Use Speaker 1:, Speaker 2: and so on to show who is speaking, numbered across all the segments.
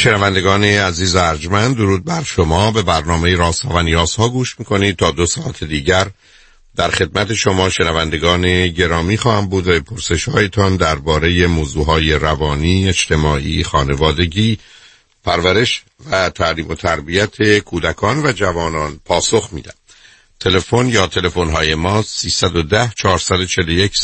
Speaker 1: شنوندگان عزیز ارجمند، درود بر شما. به برنامه رازها و نیازها گوش میکنید. تا 2 ساعت دیگر در خدمت شما شنوندگان گرامی خواهم بود و پرسش هایتان درباره موضوعهای روانی، اجتماعی، خانوادگی، پرورش و تعلیم و تربیت کودکان و جوانان پاسخ میدم. تلفن یا تلفن های ما 310 441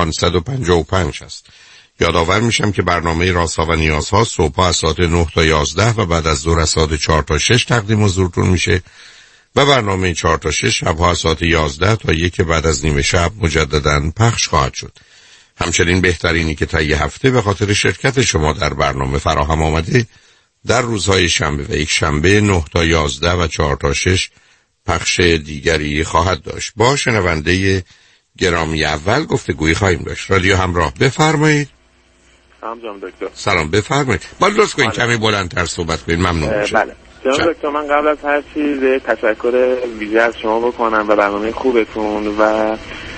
Speaker 1: 0555 است. یادآور میشم که برنامه رازها و نیازها صبح از ساعت 9 تا 11 و بعد از ظهر از ساعت 4 تا 6 تقدیم حضورتون میشه و برنامه 4 تا 6 شبها از ساعت 11 تا 1 بعد از نیمه شب مجدداً پخش خواهد شد. همچنین بهترینی که طی هفته به خاطر شرکت شما در برنامه فراهم آمده در روزهای شنبه و یک شنبه 9 تا 11 و 4 تا 6 پخش دیگری خواهد داشت. با شنونده گرامی اول گفتگویی خواهیم داشت. رادیو همراه، بفرمایید.
Speaker 2: سلام دکتر.
Speaker 1: سلام، بفرمایید. با لطف کنید کمی بلندتر صحبت کنید، ممنون میشم.
Speaker 2: بله جناب دکتر، من قبل از هر چیز تشکر ویژه از شما بکنم و برنامه خوبتون و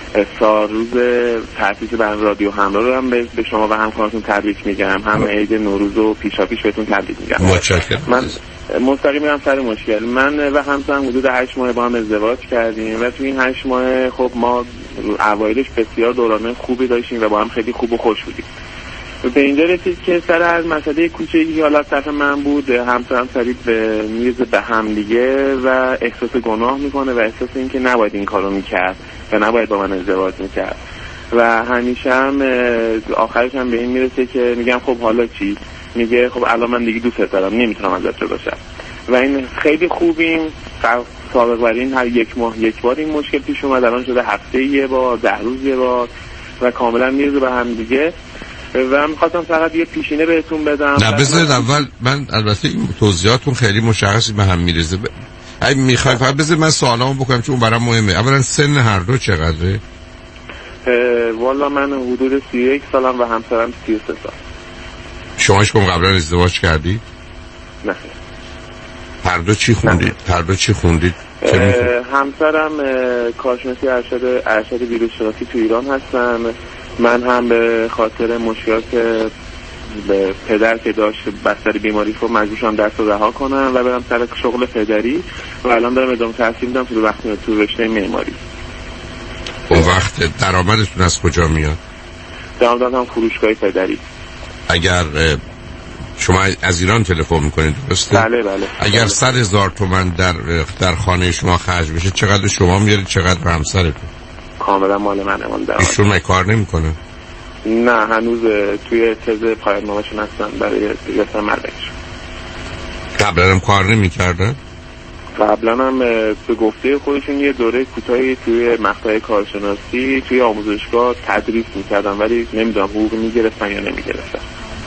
Speaker 2: روز تأسیس برنامه رادیو همراه رو هم به شما و همکارانتون تبریک میگم. هم عید نوروز و پیشاپیش بهتون تبریک میگم.
Speaker 1: متشکرم.
Speaker 2: من مستقیم میرم سر مشکل. من و همسرم حدود 8 ماه با هم ازدواج کردیم و تو این 8 ماه خب ما اوایلش بسیار دوران خوبی داشتیم و با هم خیلی خوب و خوش بودیم. به اینجا رسید که سر از مسئله کوچیکی حالا طرف من بود، همسرم سریع به میرزه به هم دیگه و احساس گناه میکنه و احساس این که نباید این کارو میکرد و نباید با من ازدواج میکرد و همیشه هم آخرش هم به این میرسه که میگم خب حالا چی؟ میگه خب الان من دیگه دوست دارم، نمیتونم ازت جدا باشم و این خیلی خوبیم. سابق بر این هر 1 ماه 1 بار این مشکل پیش اومد، الان شده هفته 1 بار، 10 روز 1 بار و کاملا میرزه به هم دیگه و میخواستم فقط یه پیشینه بهتون بدم.
Speaker 1: نه بذارید اول من البته این توضیحاتون خیلی مشخصی به هم میرزه. اگه میخواید فقط بذارید من سوالامو بکنم چون برام مهمه. اولا سن هر دو چقدره؟
Speaker 2: والا من حدود 31 سالم و همسرم 33 سال.
Speaker 1: شما هیچ قبلا ازدواج کردید؟
Speaker 2: نه.
Speaker 1: هر دو چی خوندید؟ هر دو چی خوندید؟
Speaker 2: همسرم کارشناسی ارشد ویروس شناسی تو ایران هستن. من هم به خاطر مشکلات به پدر که داشت بستر بیماری خب مجبور شدم درس رو رها کنم و برم سر شغل پدری و الان دارم ادامه تحصیل میدم تو رشته معماری.
Speaker 1: اون وقت درآمدتون از کجا میاد؟
Speaker 2: درآمدم فروشگاه پدری.
Speaker 1: اگر شما از ایران تلفن میکنید درسته؟
Speaker 2: بله.
Speaker 1: اگر 100,000 تومان در خانه شما خرج بشه چقدر شما میارید چقدر همسرتون؟
Speaker 2: کاملا مال منه.
Speaker 1: ایشون کار نمیکنه؟
Speaker 2: نه هنوز توی تز پایان نامه‌شون هستن برای گرفتن مدرکشون.
Speaker 1: قبلا هم کار نمی‌کردن؟
Speaker 2: قبلا هم به گفته خودشون یه دوره کوتاهی توی مقطع کارشناسی توی آموزشگاه تدریس می‌کردن ولی نمیدونم حقوق می‌گرفتن یا نمی‌گرفتن.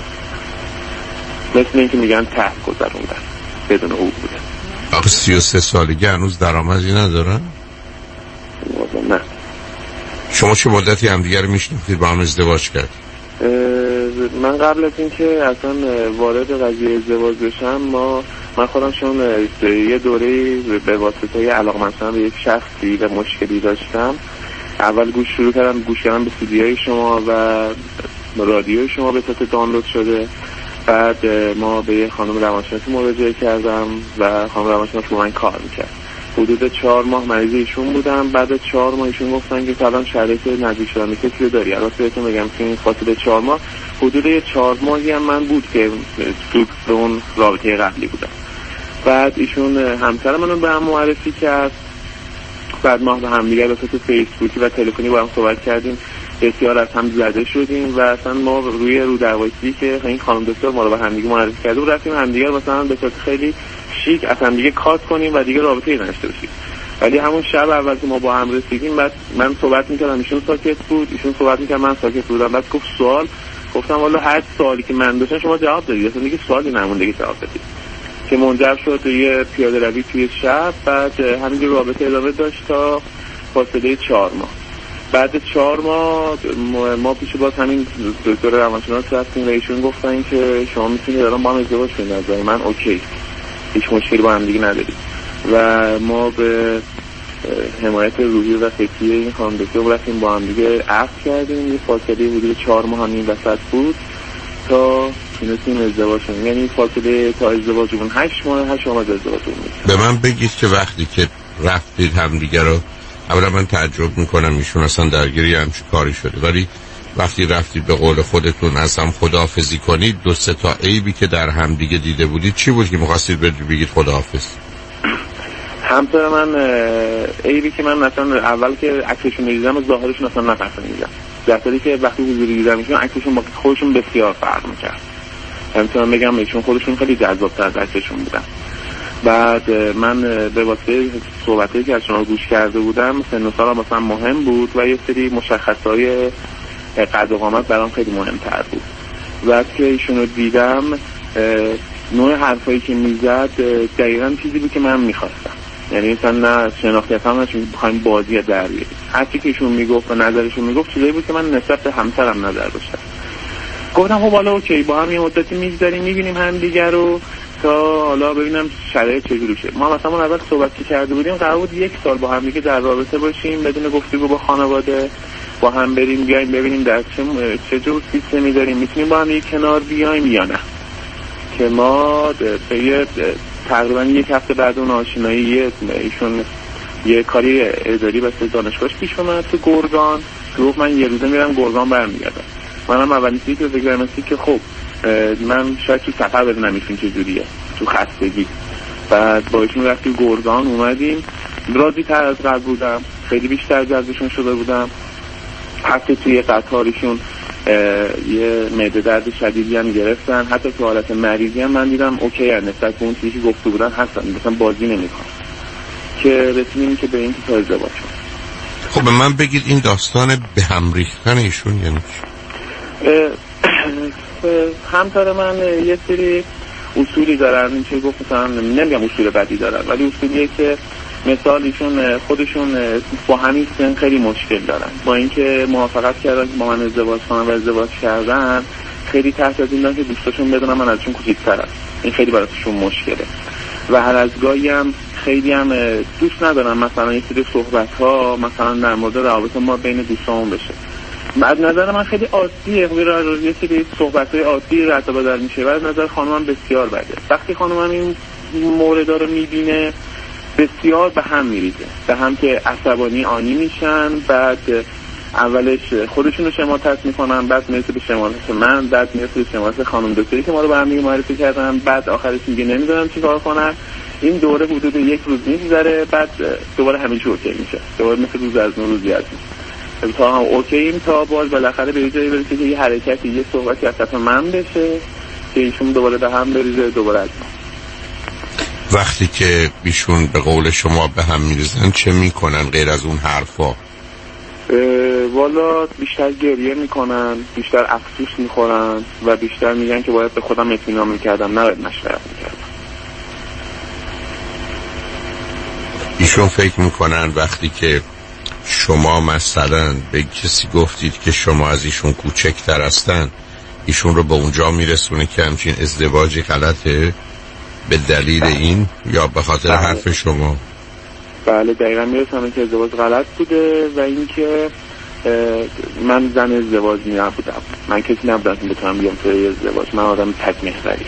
Speaker 2: مثل اینکه میگن ته گذروندن بدون حقوق بودن.
Speaker 1: آخه 33 سالگی هنوز درآمدی ندارن؟
Speaker 2: نه.
Speaker 1: شما چه مدتی همدیگه رو میشناختید با هم ازدواج کردید؟
Speaker 2: من قبل از اینکه اصلا وارد قضیه ازدواج بشم من خودم چون یه دوره‌ای به واسطه علاقه‌مندی به یک شخصی و مشکلی داشتم اول شروع کردم گوش کردن به سیدی‌های شما و رادیوی شما به صورت دانلود شده. بعد ما به یه خانم روانشناسی مراجعه کردم و خانم روانشناس با من کار میکرد. حدود 4 ماه مریض ایشون بودم. بعد 4 ماه ایشون گفتن که الان شرایط نزدیک شدن کسی داری. الان بهتون بگم که این فاصله 4 ماه حدود 4 ماهی هم من بود که تو اون رابطه قبلی بودم. بعد ایشون همسر منو به هم معرفی کرد. بعد ما به هم دیگه به صورت فیسبوکی و تلفنی با هم صحبت کردیم. بسیار از هم زده شدیم و اصلا ما رو دروایسی که این خانم دکتر ما رو به هم دیگه معرفی کرده بود رفتیم هم دیگه مثلا به صورت خیلی شیک از هم دیگه کات کنیم و دیگه رابطه‌ای نداشته باشیم. ولی همون شب اول که ما با هم رسیدیم بعد من صحبت می‌کردم ایشون ساکت بود، ایشون صحبت می‌کرد من ساکت بودم. بعد گفت سوال، گفتم والا هر سوالی که من داشتم شما جواب دادید، اصلا دیگه سوالی نمونده که جواب بدید. که منجر شد یه پیاده روی توی شب. بعد همین رابطه ادامه داشت تا فاصله 4 ماه. بعد 4 ماه ما پیش باز همین دکتر روانشناس رفتیم و ایشون گفتن که شما میتونید الان با هم ازدواج کنید. نظر من اوکی، هیچ مشکلی با هم دیگه نداریم و ما به حمایت روحی و فکری این خانم دکتر رفتیم با هم دیگه عقد کردیم. یه فاصله حدود 4 ماه همین وسط بود تا تونستیم ازدواج کنیم. یعنی فاصله تا ازدواجمون 8 ماه، 8 ماه ازدواجمون.
Speaker 1: به من بگید که وقتی که رفتید همدیگه رو، اولا من تعجب میکنم ایشون اصلا درگیری همچین کاری شده، ولی وقتی رفتید به قول خودتون اصلا خداحافظی کنید، 2-3 تا عیبی که در همدیگه دیده بودید چی بود که می‌خواستید بگید خداحافظ؟
Speaker 2: همسر من عیبی که من مثلا اول که عکسشون می‌دیدم و ظاهرشون اصلا نپسندیدم، در حالی که وقتی حضوری دیدمشون عکسشون با خودشون بسیار فرق می‌کرد. همچنان بگم ایشون خودشون خیلی جذاب‌تر از عکسشون بودن. بعد من به واسطه صحبتایی که از شما گوش کرده بودم، سن و سالم مثلا مهم بود و یه سری مشخصات قد و قامت برام خیلی مهم‌تر بود. وقتی که ایشونو دیدم، نوع حرفایی که میزد دقیقاً چیزی بود که من می‌خواستم. یعنی مثلا نه شناختی هم نشون بخوایم بازی در بیاریم. هرچی که ایشون میگفت و نظرشون میگفت چیزایی بود که من نسبت به همسرم نظر داشتم. گفتم خب حالا اوکی، با هم یه مدتی میگذاریم، میبینیم هم دیگر رو تا حالا ببینم شرایط چجوری شه. ما مثلا اول صحبت کرده بودیم قرار بود 1 سال با هم دیگه در رابطه باشیم، بدون گفتگو با خانواده، با هم بریم بیایم ببینیم در چه جور سیستمی داریم میتونیم با هم یک کنار بیایم یا نه. که ما تقریبا 1 هفته بعد اون آشنایی ایشون یه کاری اداری واسه دانشگاهش پیش اومد تو گرگان. گفت من یه روزه میرم گرگان برمیگردم. منم اولین چیزی که فکر کردم که خب من شاید تو سفر بدونم ایشون چجوریه تو خستگی. بعد با ایشون رفتیم گرگان، اومدیم، راضی تر از قبل بودم، خیلی بیشتر جذبشون شده بودم. حتی توی قطارشون یه معده درد شدیدی هم گرفتن، حتی تو حالت مریضی هم من دیدم اوکی هستن، نسبت به اون چیزی که گفته بودن هستن، مثلا بازی نمیکنن. که رسیدیم که به این که ازدواج کنیم.
Speaker 1: خب به من بگید این داستان به هم ریختن ایشون یعنی چی؟
Speaker 2: همسر من یه سری اصولی دارن، این چه گفت مثلا نمیگم اصول بدی دارن، ولی اصولیه که مثال ایشون خودشون با همین سن خیلی مشکل دارن. با اینکه موافقت کردن که با من ازدواج کنن و ازدواج کردن، خیلی تحت از این دارن که دوستاشون بدونن من ازشون کوچیک‌ترم. این خیلی براشون مشکله و هر از گاهی هم خیلی هم دوست ندارم مثلا یه سری صحبت‌ها مثلا در مورد روابط ما بین دوستامون بشه. از نظر من خیلی عادیه، یه سری صحبت‌های عادی رد و بدل میشه و از نظر خانمم بسیار بده. وقتی خانمم این مورد رو میبینه بسیار به هم میریزه، به هم که عصبانی آنی میشن. بعد اولش خودشون رو شماتت میکنن، بعد میرسه به شماتت من، بعد میرسه به شماتت خانم دکتری که ما رو به هم معرفی کردن، بعد آخرش میگه نمیدونم چی کار کنن. این دوره حدود 1 روز میگذره، بعد دوباره همه چی اوکی میشه، دوباره مثل روز از نو روزی از نو تا هم اوکییم تا باز بالاخره به جایی برسه که یه حرکتی، یه صحبتی از طرف من بشه که ایشون دوباره به هم بریزه، دوباره از ما.
Speaker 1: وقتی که ایشون به قول شما به هم میریزن چه میکنن غیر از اون حرفا؟
Speaker 2: والا بیشتر گریه میکنن، بیشتر افسوس میخورن و بیشتر میگن که باید به خودم اطمینان میکردم، نباید مشورت میکردم.
Speaker 1: ایشون فکر میکنن وقتی که شما مثلا به کسی گفتید که شما از ایشون کوچکتر هستن، ایشون رو به اونجا میرسونه که همچین ازدواجی غلطه به دلیل این یا به خاطر حرف شما؟
Speaker 2: بله دقیقا میرسونه که ازدواج غلط بوده و اینکه من زن ازدواجی نبودم، من کسی نبودم که بتونم بیام توی ازدواج، من آدم تک محوریم.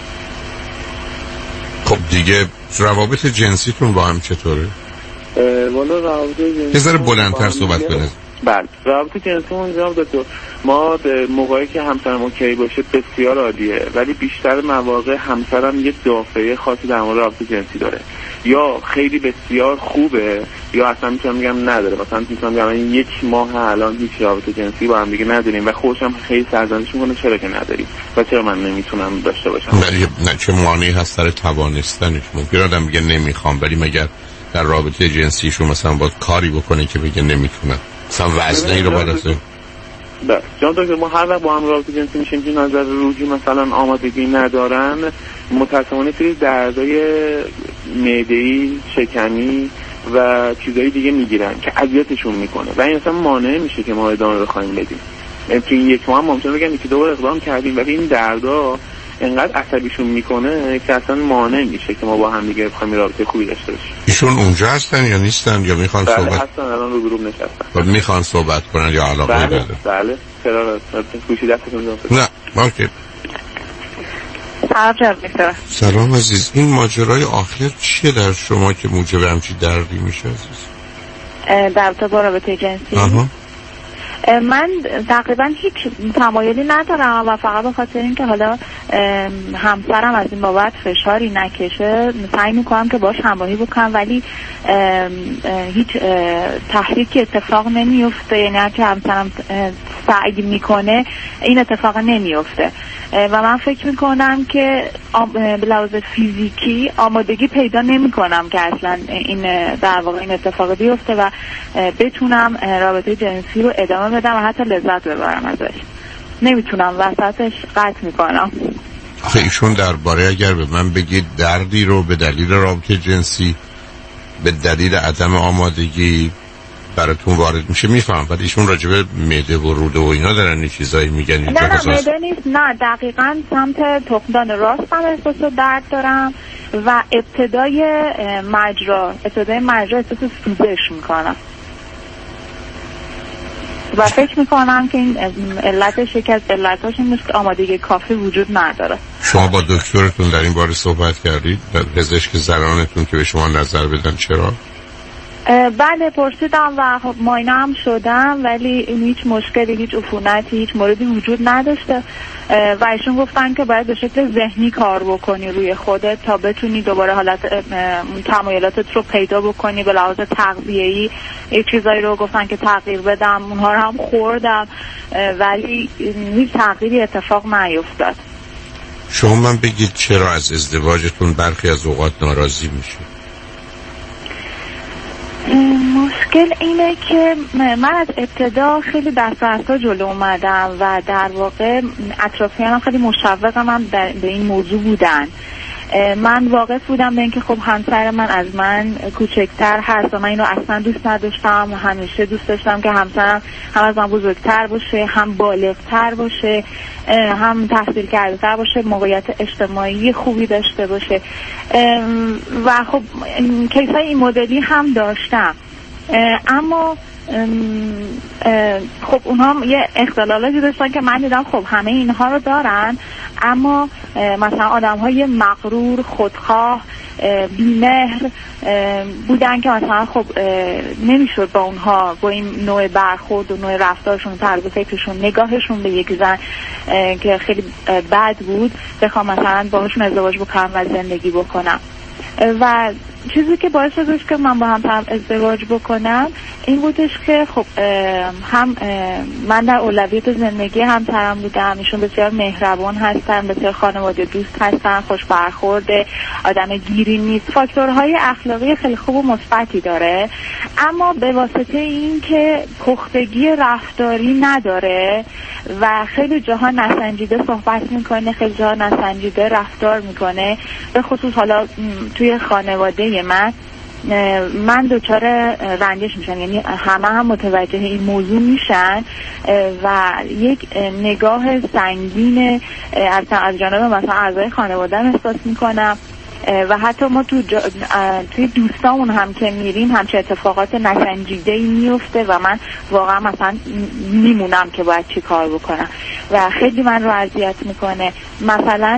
Speaker 1: خب دیگه روابط جنسیتون با هم چطوره؟
Speaker 2: والا روابط جنسی
Speaker 1: یه ذره بلندتر صحبت کنید.
Speaker 2: بله روابط جنسیمون جناب دکتر، ما موقعی که همسرم اوکی باشه بسیار عالیه، ولی بیشتر مواقع همسرم یه دافعه خاصی در مورد روابط جنسی داره، یا خیلی بسیار خوبه یا اصلا میتونم بگم نداره. مثلا میتونم بگم 1 ماه الان هیچ رابطه جنسی با هم دیگه نداریم و خودشم خیلی سرزنش میکنه چرا که نداریم و چرا من نمیتونم داشته باشم.
Speaker 1: نه چه مانعی هست سر توانستنش؟ ممکن آدم بگه نمیخوام، ولی مگر در رابطه جنسیشون مثلا باید کاری بکنه که بگه نمیتونم؟ مثلا وزنی رو باید اصلا
Speaker 2: بله جان دکتر، ما هر وقت با هم رابطه جنسی میشیم که نظر روحی مثلا آمادگی ندارن، متأسفانه سری دردای معده‌ای، شکمی و چیزایی دیگه میگیرن که اذیتشون میکنه و این اصلا مانع میشه که ما ادامه بخوایم بدیم. تو این 1 ماه هم ممکنه بگن که دوباره اقدام کردیم، ولی این دردا انقدر عصبیشون میکنه که اصلا مانع میشه که ما با هم دیگه بخوایم رابطه خوبی داشته باشیم.
Speaker 1: ایشون اونجا هستن یا نیستن یا میخوان
Speaker 2: بله
Speaker 1: صحبت؟
Speaker 2: هستن، الان رو گروه نشستن.
Speaker 1: میخوان صحبت کنن یا علاقه
Speaker 2: بله
Speaker 1: دارن؟
Speaker 2: بله چرا گوشی دستتون
Speaker 1: نه اوکی. سلام عزیز. این ماجرای آخر چیه در شما که موجب همچی دردی میشه عزیز؟
Speaker 3: در تو با رابطه جنسی من تقریبا هیچ تمایلی ندارم و فقط به خاطر اینکه حالا همسرم از این بابت فشاری نکشه سعی میکنم که باش همراهی بکنم، ولی هیچ تحریکی اتفاق نمیفته. یعنی هرچه همسرم سعی میکنه این اتفاق نمیفته و من فکر میکنم که به لحاظ فیزیکی آمادگی پیدا نمیکنم که اصلا این در واقع این اتفاق بیفته و بتونم رابطه جنسی رو ادامه بدم و حتی لذت ببرم ازش. نمیتونم، وسطش قطع میکنم.
Speaker 1: ایشون درباره اگر به من بگید دردی رو به دلیل رابطه جنسی به دلیل عدم آمادگی براتون وارد میشه میفهم، ولی ایشون راجبه معده و روده و اینا دارن این چیزایی میگن.
Speaker 3: نه معده نیست، نه دقیقاً سمت تخمدان راستم احساس درد دارم و ابتدای مجرا احساس سوزش میکنم و فکر میکنم که این علتش یکی از علتاش این نیست که آمادگی کافی وجود نداره.
Speaker 1: شما با دکترتون در این باره صحبت کردید؟ پزشک زنانتون که به شما نظر بدن چرا؟
Speaker 3: بله پرسیدم و خب معاینه هم شدم، ولی این هیچ مشکلی، هیچ عفونتی، هیچ موردی وجود نداشته و ایشون گفتن که باید به شکل ذهنی کار بکنی روی خودت تا بتونی دوباره حالت تمایلاتت رو پیدا بکنی. به لحاظ تغذیه‌ای یه چیزایی رو گفتن که تغییر بدم، اونها رو هم خوردم ولی هیچ تغییری اتفاق نیفتاد.
Speaker 1: شما من بگید چرا از ازدواجتون برخی از اوقات ناراضی میشید؟
Speaker 3: مشکل اینه که من از ابتدا خیلی دست جلو اومدم و در واقع اطرافیانم خیلی مشوقم هم به این موضوع بودن. من واقف بودم به اینکه خب همسر من از من کوچکتر هست و من اینو اصلا دوست نداشتم. همیشه دوست داشتم که همسرم هم از من بزرگتر باشه، هم بالغتر باشه، هم تحصیل کرده تر باشه، موقعیت اجتماعی خوبی داشته باشه و خب کیسای این مدلی هم داشتم. اما خب اونها هم یه اختلالاتی داشتن که من دیدم خب همه اینها رو دارن، اما مثلا آدم های مغرور، خودخواه، بی‌مهر بودن که مثلا خب نمیشد با اونها با این نوع برخورد و نوع رفتارشون، طرز فکرشون، نگاهشون به یک زن که خیلی بد بود بخوام مثلا باهاشون ازدواج بکنم و زندگی بکنم. و چیزی که باعث شدش که من با همسرم ازدواج بکنم این بودش که خب هم من در اولویت زندگی همسرم بودم، ایشون بسیار مهربان هستن، بسیار خانواده دوست هستن، خوش برخورده، آدم گیری نیست، فاکتورهای اخلاقی خیلی خوب و مثبتی داره. اما به واسطه این که پختگی رفتاری نداره و خیلی جاها نسنجیده صحبت میکنه، خیلی جاها نسنجیده رفتار میکنه، به خصوص حالا توی خانواده من دچار رنجش میشم. یعنی همه هم متوجه این موضوع میشن و یک نگاه سنگین از جانب مثلا اعضای خانواده احساس میکنم و حتی ما توی دوستامون هم که میریم همچه اتفاقات نسنجیده‌ای میفته و من واقعا مثلا میمونم که باید چی کار بکنم و خیلی من رو اذیت میکنه. مثلا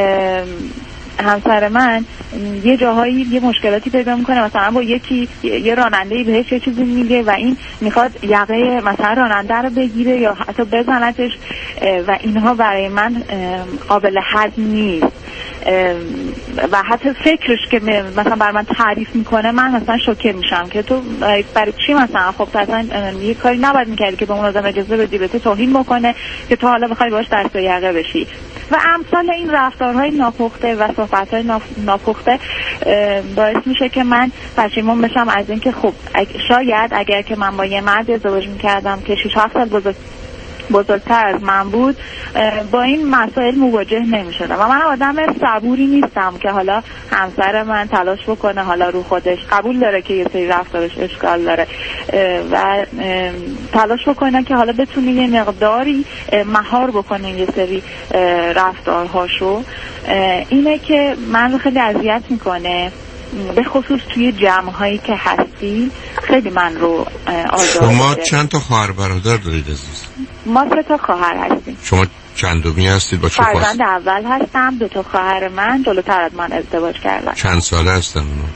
Speaker 3: همسر من یه جاهایی یه مشکلاتی پیدا میکنه، مثلا با یه راننده‌ای بهش یه چیزی میگه و این میخواد یقه مثلا راننده رو بگیره یا حتی بزنتش و اینها برای من قابل هضم نیست و حتی فکرش که مثلا برای من تعریف میکنه من مثلا شوکه میشم که تو برای چی مثلا خب اصلا یه کاری نباید میکردی که به اون آدم اجازه بدی به تو توهین بکنه که تو حالا بخوای باش دست و یقه بشی و امثال این رفتارهای ناپخته و صحبتهای ناپخته باعث میشه که من پشیمون بشم از اینکه خب شاید اگر که من با یه مرد ازدواج میکردم که 6-7 سال بزرگتر از من بود با این مسائل مواجه نمی‌شدم و من آدم صبوری نیستم که حالا همسر من تلاش بکنه حالا رو خودش قبول داره که یه سری رفتارش اشکال داره و تلاش بکنه که حالا بتونه یه مقداری مهار بکنه یه سری رفتارهاشو. اینه که من رو خیلی اذیت میکنه به خصوص توی جمع‌هایی که هستی خیلی من رو آزار
Speaker 1: شما
Speaker 3: داره.
Speaker 1: چند تا خواهر برادر دارید عزیز؟
Speaker 3: ما 3 تا خواهر هستیم.
Speaker 1: شما چندمی هستید؟ با چه
Speaker 3: فرزند اول هستم. 2 تا خواهر من جلوتر از من ازدواج کردن.
Speaker 1: چند ساله هستن اونا؟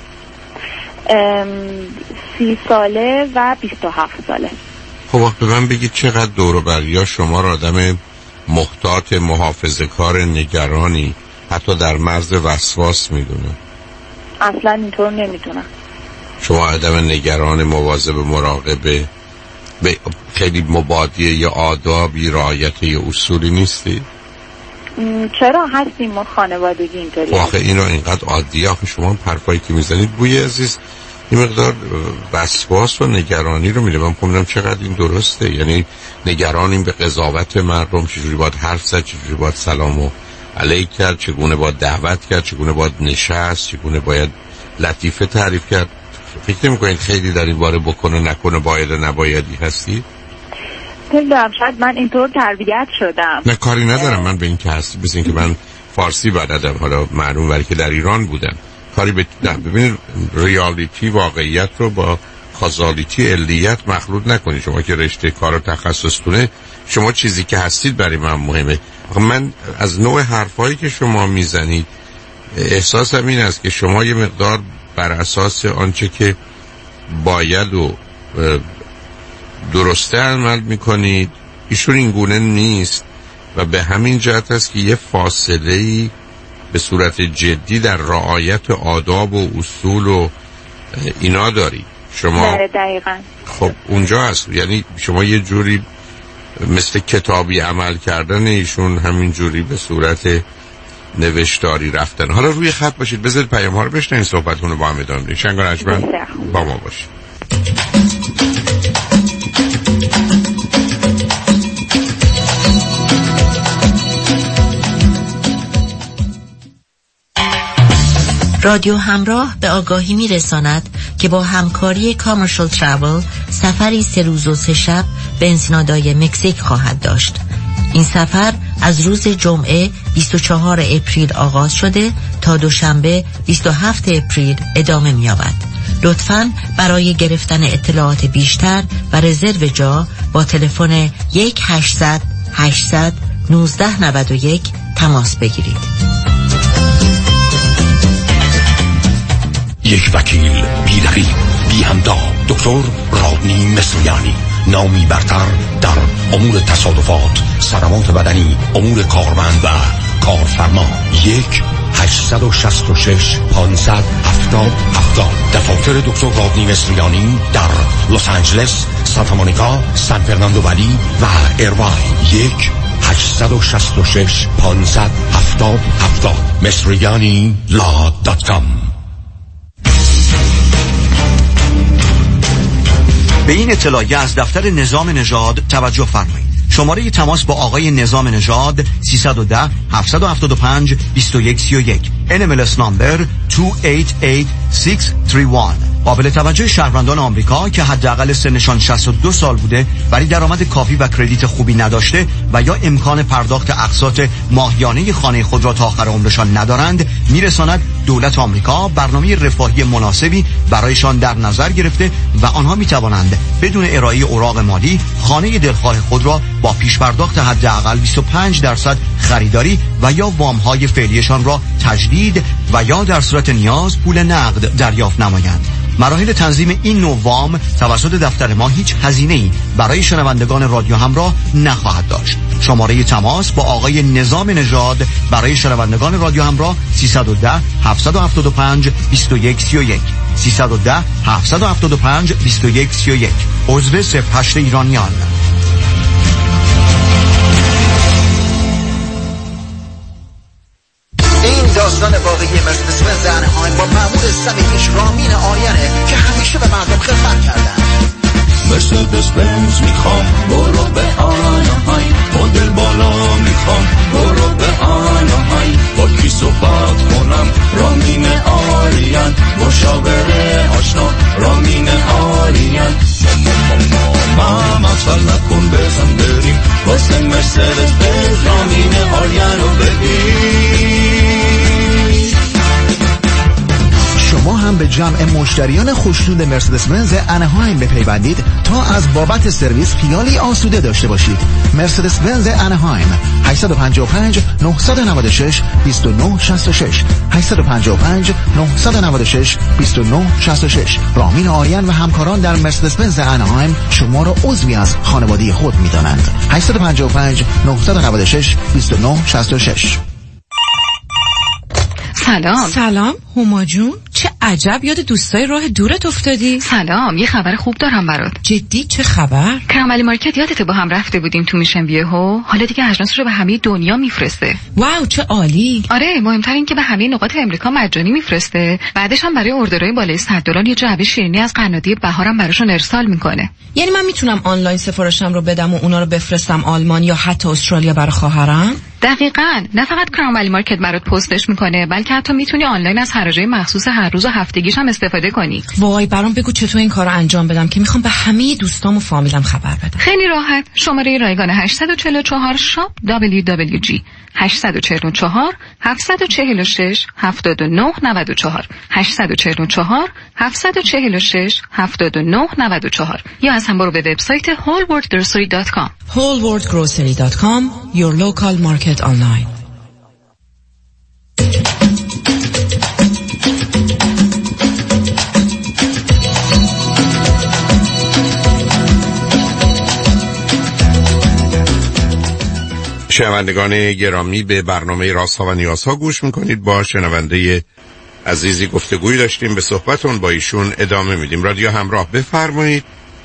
Speaker 3: 30 ساله و 27 ساله.
Speaker 1: خب به من بگید چقدر دور و بر یا شما را آدم محتاط، محافظه‌کار، نگرانی، حتی در مرز وسواس میدونه؟
Speaker 3: اصلا اینطور نمیدونم.
Speaker 1: شما آدم نگران، مواظب، مراقبه، خیلی مبادیه یا آدابی، رعایت یا اصولی نیستی؟
Speaker 3: چرا هستیم ما خانوادگی اینطوری؟
Speaker 1: آخه اینو اینقدر عادیه. آخه شما حرفایی که میزنید بوی عزیز این مقدار وسواس و نگرانی رو میده. من میگم چقدر این درسته؟ یعنی نگرانیم به قضاوت مردم، چجوری باید حرف زد، چجوری باید سلام و علیک کرد، چگونه باید دعوت کرد، چگونه باید نشست، چگونه باید لطیفه تعریف کرد. فکر نمی‌کنید خیلی در این باره بکنه نکنه باید و نبایدی هستی؟
Speaker 3: نمیدونم، شاید من اینطور تربیت شدم.
Speaker 1: نه کاری ندارم من به این که هستی، بس این که من فارسی بلدم، حالا معلوم ولی که در ایران بودم کاری به ببینید ریالیتی، واقعیت رو با کازالیتی، علیت مخلوط نکنید. شما که رشته کار و تخصصتونه، شما چیزی که هستید برای من مهمه. من از نوع حرفایی که شما میزنید احساسم این است که شما یه مقدار بر اساس آنچه که باید و درسته عمل میکنید. ایشون این گونه نیست و به همین جهت است که یه فاصله‌ای به صورت جدی در رعایت آداب و اصول و اینا داری شما.
Speaker 3: دقیقاً.
Speaker 1: خب اونجا هست، یعنی شما یه جوری مثل کتابی عمل کردن، ایشون همین جوری به صورت نوشتاری رفتن. حالا روی خط باشید، بذارید پیام ها رو بشنوید، صحبتتون رو با هم ادامه بدید. شنگ رجمن با ما باشید.
Speaker 4: رادیو همراه به آگاهی می‌رساند که با همکاری کامرشال تراول سفری 3 روز و 3 شب به انسینادای مکزیک خواهد داشت. این سفر از روز جمعه 24 اپریل آغاز شده تا دوشنبه 27 اپریل ادامه می‌یابد. لطفاً برای گرفتن اطلاعات بیشتر و رزرو جا با تلفن 1-800-800-1991 تماس بگیرید.
Speaker 5: یک وکیل بی رقیب، بی همتا، دکتر رادنی مصریانی، نامی برتر در امور تصادفات، صدمات بدنی، امور کارمند و کارفرما. 1-866-570-7070. دفاتر دکتر رادنی مصریانی در لس آنجلس، سانتا مونیکا، سان فرناندو ولی و ایرواین. 1-866-570-7070. مصریانی.com.
Speaker 6: به این اطلاعیه از دفتر نظام نژاد توجه فرمایید. شماره تماس با آقای نظام نژاد 310-775-2131. NMLS نامبر 288631. قابل توجه شهروندان آمریکا که حداقل سنشان 62 سال بوده ولی درآمد کافی و کردیت خوبی نداشته و یا امکان پرداخت اقساط ماهیانه خانه خود را تا آخر عمرشان ندارند، میرساند دولت آمریکا برنامه رفاهی مناسبی برایشان در نظر گرفته و آنها میتوانند بدون ارائه اوراق مالی خانه دلخواه خود را با پیش پرداخت حداقل 25% خریداری و یا وام‌های فعلیشان را تجدید و یا در صورت نیاز پول نقد دریافت نمایند. مراحل تنظیم این نوع وام توسط دفتر ما هیچ هزینه‌ای برای شنوندگان رادیو همراه نخواهد داشت. شماره تماس با آقای نظام نژاد برای شنوندگان رادیو همراه 310-775-2131. 310-775-2131. عضو 08 ایرانیان.
Speaker 7: این داستان واقعی مرسدس بنز انهایم با مأمور صمیمیش رامین آریانه که همیشه به مردم خدمت کردن.
Speaker 8: مرسدس بنز میخوام برو به آنهایم، مدل بالا میخوام برو به آنهایم، با کی صحبت کنم رامین آریان، مشاوره آشنا رامین آریان. مطل نکن بزن بریم واسه مرسدس بنز رامین آریان رو ببین.
Speaker 6: شما هم
Speaker 7: جمع مشتریان خوشنود مرسدس بنز انهایم بپیوندید تا از بابت سرویس خیالی آسوده داشته باشید. مرسدس بنز انهایم 855 996 2966 855 996 2966. رامین آریان و همکاران در مرسدس بنز انهایم شما را عضوی از خانواده خود می‌دانند. 855 996 2966.
Speaker 9: سلام هما جون، چه عجب یاد دوستای راه دورت افتادی.
Speaker 10: سلام، یه خبر خوب دارم برات.
Speaker 9: جدی؟ چه خبر؟
Speaker 10: کراملی مارکت یادته با هم رفته بودیم تو میشن ویهو؟ حالا دیگه اجناسش رو به همه دنیا میفرسته.
Speaker 9: واو چه عالی.
Speaker 10: آره، مهمتر این که به همه نقاط امریکا مجانی میفرسته. بعدش هم برای اوردرهای بالای $100 یه جعبه شیرینی از قنادی بهارم براشون ارسال میکنه.
Speaker 9: یعنی من میتونم آنلاین سفارشم رو بدم و اونا رو بفرستم آلمان یا حتی استرالیا برای خواهرم؟
Speaker 10: دقیقاً. نه فقط کراملی مارکت برات پستش میکنه، بلکه حتی میتونی آنلاین از حراجای مخصوص هر روز و هفتگیش هم استفاده کنی.
Speaker 9: وای برام بگو چطور این کارو انجام بدم که میخوام به همه دوستام و فامیلم خبر بدم.
Speaker 10: خیلی راحت. شماره رایگان 844 شاپ WWG 844 746 79 94 844 746 79 94 یا از هم برو به وبسایت wholeworldgrocery.com.
Speaker 9: wholeworldgrocery.com, your local market online.
Speaker 1: شنوندگان گرامی، به برنامه رازها و نیازها گوش میکنید. با شنونده عزیزی گفتگوی داشتیم، به صحبتون با ایشون ادامه میدیم. رادیو همراه، بفرمایید.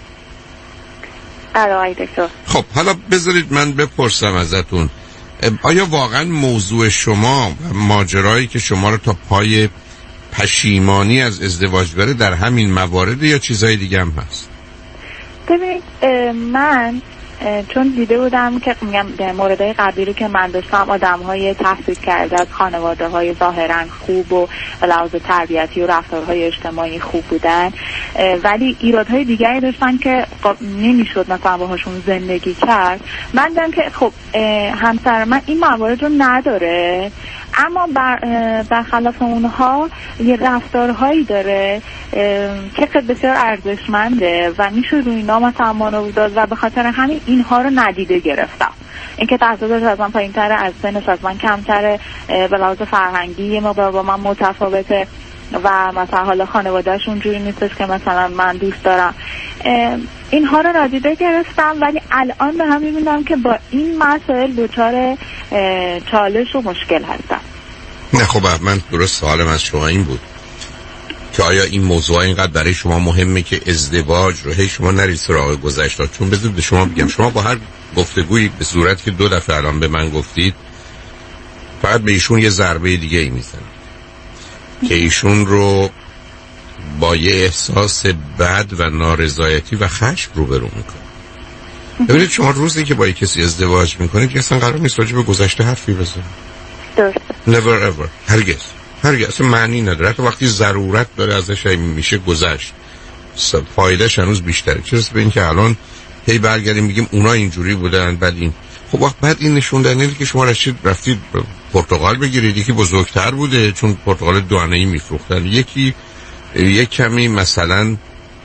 Speaker 1: خب حالا بذارید من بپرسم ازتون، آیا واقعا موضوع شما ماجرایی که شما رو تا پای پشیمانی از ازدواج بره در همین موارد یا چیزای دیگه هم هست؟
Speaker 3: ببینید من چون دیده بودم که میگم موردهای قبلی رو که من داشتم آدم‌های تحصیل کرده از خانواده‌های ظاهراً خوب و لحاظ تربیتی و رفتارهای اجتماعی خوب بودن، ولی ایرادهای دیگری داشتن که نمیشد مثلا باهاشون زندگی کرد. من دیدم که خب همسر من این موارد رو نداره، اما برخلاف اونها یه رفتارهایی داره که بسیار ارزشمنده و میشه روی اینا مثلا مانو داد و به خاطر همین اینها رو ندیده گرفتم. اینکه تحصیلاتش از من پایین‌تره، از سنش از من کمتره، به لحاظ فرهنگی یه مقدار با من متفاوته و مثلا حالا خانواده‌اش اونجوری نیستش که مثلا من دوست دارم. اینها رو ندیده گرفتم، ولی الان به هم می‌بینم که با این مسائل دچار چالش و مشکل هستم.
Speaker 1: نه خب من درست سوالم از شما این بود که آیا این موضوع اینقدر برای شما مهمه که ازدواج رو هی شما نرید سراغ گذشته؟ چون بذارید شما بگم، شما با هر گفتگویی به صورت که 2 دفعه الان به من گفتید فقط به ایشون یه ضربه دیگه ای میزنید که ایشون رو با یه احساس بد و نارضایتی و خشم روبرو میکنه. ببینید شما روزی که با کسی ازدواج میکنید اصلا قرار نیست راجع به گذشته حرفی بزنید.
Speaker 3: درسته.
Speaker 1: never ever. هرگز اصلا معنی نداره. حتی وقتی ضرورت داره ازش میشه گذشت، فایدهش هنوز بیشتره. چرا به این که الان هی برگردیم میگیم اونا اینجوری بودن بعد این، خب وقت بعد این نشون دهنده که شما رفتید پرتقال بگیرید، یکی بزرگتر بوده چون پرتقال دانه‌ای میفروختن، یکی یک کمی مثلا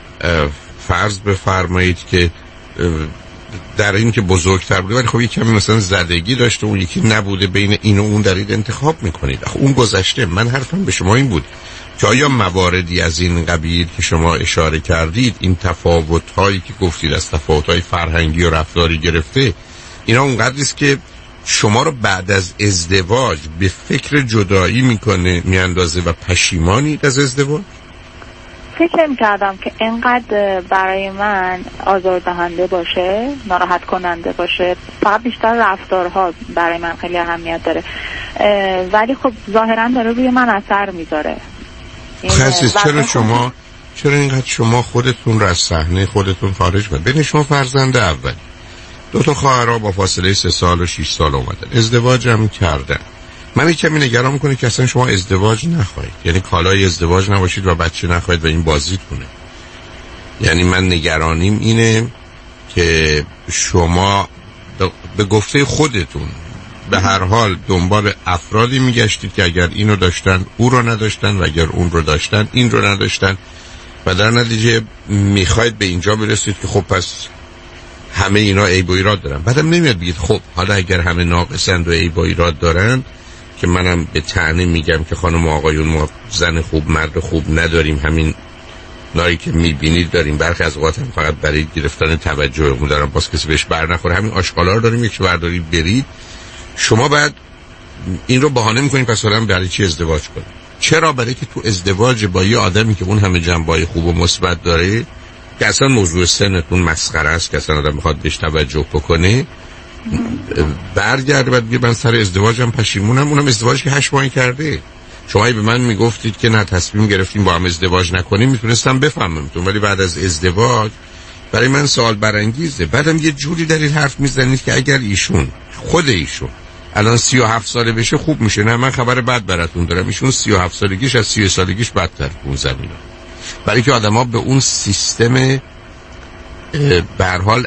Speaker 1: فرض بفرمایید که در این که بزرگتر بوده ولی خب یک کمی مثلا زدگی داشته، اون یکی نبوده، بین این و اون دارید انتخاب میکنید. اون گذشته. من حرفم به شما این بود که آیا مواردی از این قبیل که شما اشاره کردید، این تفاوت‌هایی که گفتید از تفاوت‌های فرهنگی و رفتاری گرفته، اینا اونقدر است که شما رو بعد از ازدواج به فکر جدایی میاندازه و پشیمانید از ازدواج؟
Speaker 3: فکر می‌کردم که اینقدر برای من آزاردهنده باشه، ناراحت کننده باشه، فقط بیشتر رفتارها برای من خیلی اهمیت داره، ولی خب ظاهراً داره روی من اثر میذاره.
Speaker 1: خاصیت چرا اینقدر شما خودتون رو از صحنه خودتون خارج کنید؟ ببین شما فرزند اولی، 2 خواهرها با فاصله 3 سال و 6 سال اومدن، ازدواج هم کردن. من کمی نگران میکنه که اصلا شما ازدواج نخواهید، یعنی کالای ازدواج نباشید و بچه نخواهید و این بازیتونه. یعنی من نگرانیم اینه که شما به گفته خودتون به هر حال دنبال افرادی میگشتید که اگر اینو داشتن او رو نداشتن و اگر اون رو داشتن این رو نداشتن و در نتیجه میخواید به اینجا برسید که خب پس همه اینا عیب و ایراد دارن. بعدم نمیاد بگید خب حالا اگر همه ناقصند و عیب و ایراد دارن که منم به طعنه میگم که خانم و آقایون ما زن خوب مرد خوب نداریم، همین نایی که میبینید داریم، برخی از اوقات هم فقط برای گرفتن توجه اون دارم باز کسی بهش بر نخوره، همین آشغالا رو داریم یک بردارید برید. شما بعد این رو بهانه میکنید پس حالا برای چی ازدواج کنید؟ چرا؟ برای که تو ازدواج با یه آدمی که اون همه جنبه‌های خوب و مثبت داره که اصلا موضوع سنتون مسخره است که اصلا آدم میخواد بهش توجه بکنه برگرده بعد بگه من سر ازدواجم پشیمونم، اونم ازدواج که 8 ماه کرده. شما به من میگفتید که نه تصمیم گرفتیم با هم ازدواج نکنیم میتونستم بفهممتون، ولی بعد از ازدواج برای من سوال برانگیزه. بعدم یه جوری در این حرف میزنید که اگر ایشون خود ایشون الان 37 ساله بشه خوب میشه. نه من خبر بد براتون دارم، ایشون 37 سالگیش از 30 سالگیش بدتر اون زمینه، برای که آدما به اون سیستم به هر حال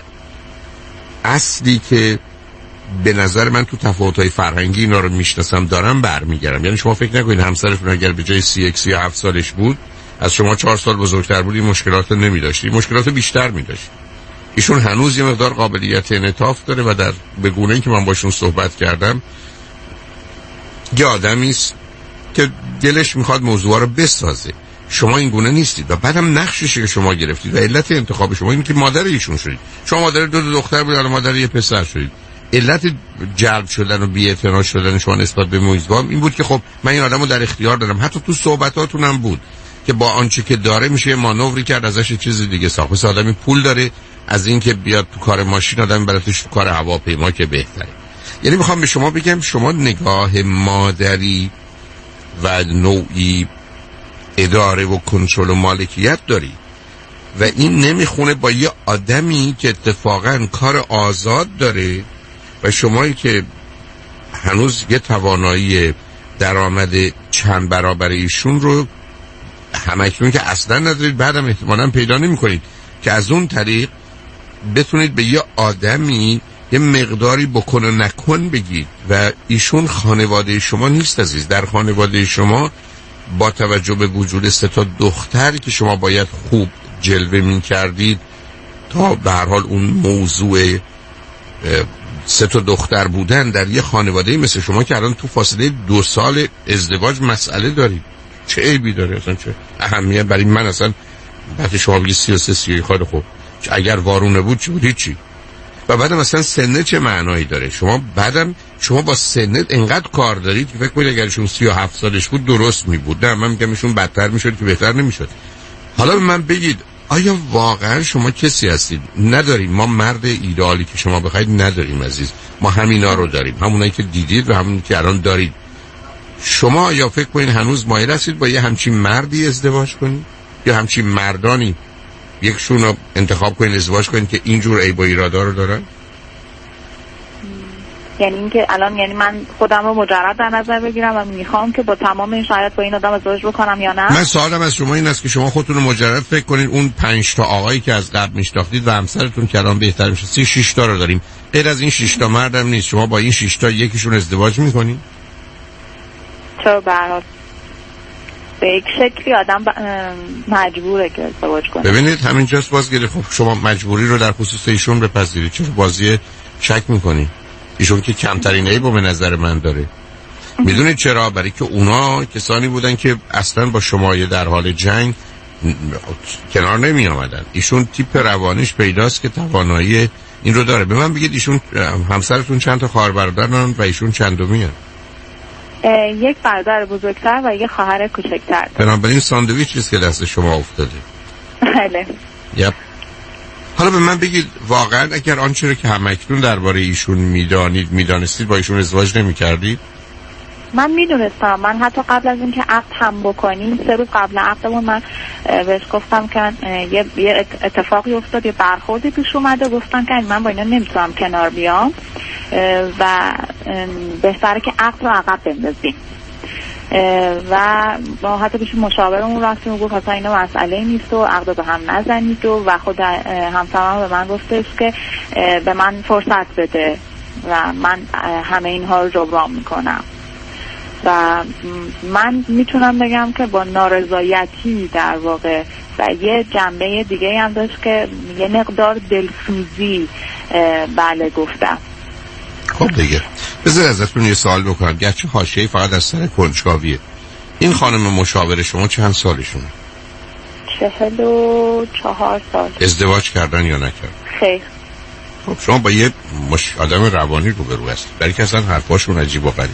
Speaker 1: اصلی که به نظر من تو تفاوت‌های فرهنگی اینا رو میشناسم دارم برمیگردم. یعنی شما فکر نکنید همسرتون اگر به جای 37 سالش بود از شما 4 سال بزرگتر بود این مشکلات رو نمی‌داشت، این مشکلات بیشتر می‌داشت. ایشون هنوز یه مقدار قابلیت انعطاف داره و در به گونه‌ای که من باشون صحبت کردم یه آدمی است که دلش میخواد موضوع رو بسازه. شما این گونه نیستید و بعدم نقشش که شما گرفتید و علت انتخاب شما این که مادر ایشون شدید. شما مادر دو دختر بود، الان مادر یه پسر شدید. علت جلب شدن و بی‌اعتنا شدن شما نسبت به موضوع این بود که خب من این آدمو در اختیار دارم. حتی تو صحبتاتون هم بود که با آنچه که داره میشه مانوری کرد ازش چیز دیگه ساخت. مثلا آدمی پول داره از این که بیاد تو کار ماشین، آدم براتش تو کار هواپیما که بهتره. یعنی میخوام به شما بگم شما نگاه مادری و نوعی اداره و کنترل و مالکیت داری و این نمیخونه با یه آدمی که اتفاقا کار آزاد داره و شمایی که هنوز یه توانایی درآمد چند برابر ایشون رو همکنون که اصلا ندارید، بعدم احتمالاً پیدا نمی‌کنید که از اون طریق بتونید به یه آدمی یه مقداری بکن و نکن بگید. و ایشون خانواده شما نیست عزیز. در خانواده شما با توجه به وجود 3 تا دختری که شما باید خوب جلوه می کردید تا به هر حال اون موضوع 3 تا دختر بودن در یه خانواده مثل شما که الان تو فاصله 2 سال ازدواج مسئله دارید، چه عیبی داره اصلا؟ چه اهمیت برای من اصلا؟ بعد شما بگید 33 خیلی خوب، اگر وارونه بود چی بود؟ هیچی. و بعدم مثلا سنه چه معنایی داره؟ شما با سنت انقدر کار دارید که فکر کنید اگرشون 37 سالش بود درست می بود. نه من میگم ایشون بدتر میشد که بهتر نمیشد. حالا به من بگید آیا واقعا شما کسی هستید؟ نداریم. ما مرد ایدئالی که شما بخواید نداریم عزیز. ما همینا رو داریم، همونایی که دیدید و همونی که الان دارید. شما یا فکر کنید هنوز مایل هستید با یه همچین مردی ازدواج کنید یا همچین مردانی یکشون رو انتخاب کنید ازدواج کنید که اینجور عیب و ایرادا رو دارن؟
Speaker 3: یعنی اینکه الان یعنی من خودم رو مجرد در نظر بگیرم و میخوام که با تمام این شرایط با این آدم ازدواج بکنم یا نه؟
Speaker 1: من سوالم از شما این است که شما خودتون رو مجرد فکر کنید اون 5 تا آقایی که از قبل میشناختید و همسرتون که الان بهتر میشه 6 تا رو داریم، غیر از این 6 تا مردم نیست. شما با این 6 تا یکیشون ازدواج میکنید؟
Speaker 3: چرا برات به یک شکلی آدم مجبوره که ازدواج کنه.
Speaker 1: ببینید همینجاست باز گیره. خب شما مجبوری رو در خصوص ایشون بپذیرید. چرا بازی شک میکنید؟ ایشون که کمترین عیبو به نظر من داره. میدونید چرا؟ برای که اونا کسانی بودن که اصلا با شما در حال جنگ کنار نمی آمدن. ایشون تیپ روانیش پیداست که توانایی این رو داره. به من بگید ایشون همسرتون چند تا خواهر برادر دارن و ایشون چندمی هست؟
Speaker 3: یک برادر بزرگتر و یک خواهر کوچکتر.
Speaker 1: بنابراین ساندویچ چیست که دست شما افتاده.
Speaker 3: بله.
Speaker 1: یپ. حالا به من بگید واقعا اگر آنچه رو که همکنون درباره ایشون میدانستید با ایشون ازدواج نمی‌کردید؟
Speaker 3: من میدونستم. من حتی قبل از اینکه عقد هم بکنیم 3 روز قبل عقدمون من بهش گفتم که یه اتفاقی افتاد، یه برخوردی پیش اومده، گفتم که من با اینا نمیتونم کنار بیام و بهتره که عقد رو عقب بندازیم. و ما حتی پیش مشاورمون رفتیم و گفت اصلا اینا مسئله نیست و عقد به هم نزنید و خود همسرم به من گفتش که به من فرصت بده و من همه اینها رو جبران میکنم و من میتونم بگم که با نارضایتی در واقع و یه جنبه دیگه هم داشت که یه مقدار دلسوزی بله گفتم.
Speaker 1: خب دیگه بذار ازتون یه سوال بکنم، گرچه حاشیه‌ای فقط از سر کنجکاویه. این خانم مشاور شما چند سالشونه؟
Speaker 3: 44 سال.
Speaker 1: ازدواج کردن یا نکردن؟
Speaker 3: خیر.
Speaker 1: خب شما با یه آدم روانی روبرو هستید، برای که اصلا حرفاشون عجیب و غریب.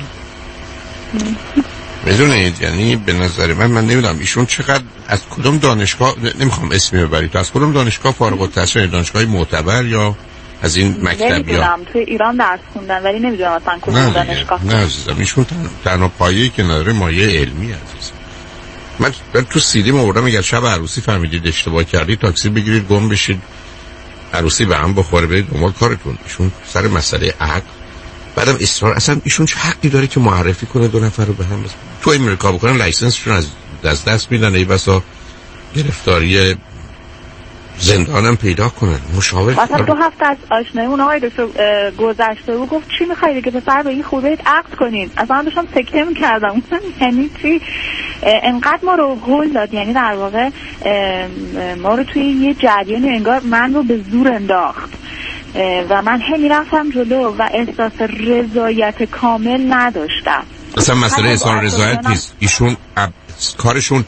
Speaker 1: میدونید یعنی به نظر من نمیدونم ایشون چقدر از کدوم دانشگاه، نمیخوام اسمی ببرید، از کدوم دانشگاه فارغ التحصیل، دانشگاه معتبر یا از این مکتبیا؟
Speaker 3: نمیدونم، توی ایران درس خوندن ولی نمیدونم اصلا کدوم دانشگاه.
Speaker 1: نه عزیزم، ایشون تنها پایه‌ای که نداره مایه علمی عزیزم. من تو سیدی آوردم اگر شب عروسی فهمیدید اشتباه کردید تاکسی بگیرید گم بشید، عروسی به هم بخوره برید دنبال کارتون. ایشون سر مسئله عقل بعدم اصرار، اصلا ایشون چه حقی داره که معرفی کنه دو نفر رو به هم بزنه؟ تو امریکا بکنن لایسنسشون از دست میدن، ای بسا گرفتاری زندانم پیدا کنن. مشاور
Speaker 3: مثلا 2 هفته از آشنایی اون آقای دکتر گذشته و گفت چی میخوایی دیگه پسر به این خوبه عقد کنین. اصلا داشتم سکته میکردم یعنی چی انقدر ما رو هول داد، یعنی در واقع ما رو توی یه جریان انگار من رو به زور انداخت و من هی میرفتم جلو و احساس رضایت کامل نداشتم.
Speaker 1: اصلا مسئله احساس رضایت نیست، ایشون کارشون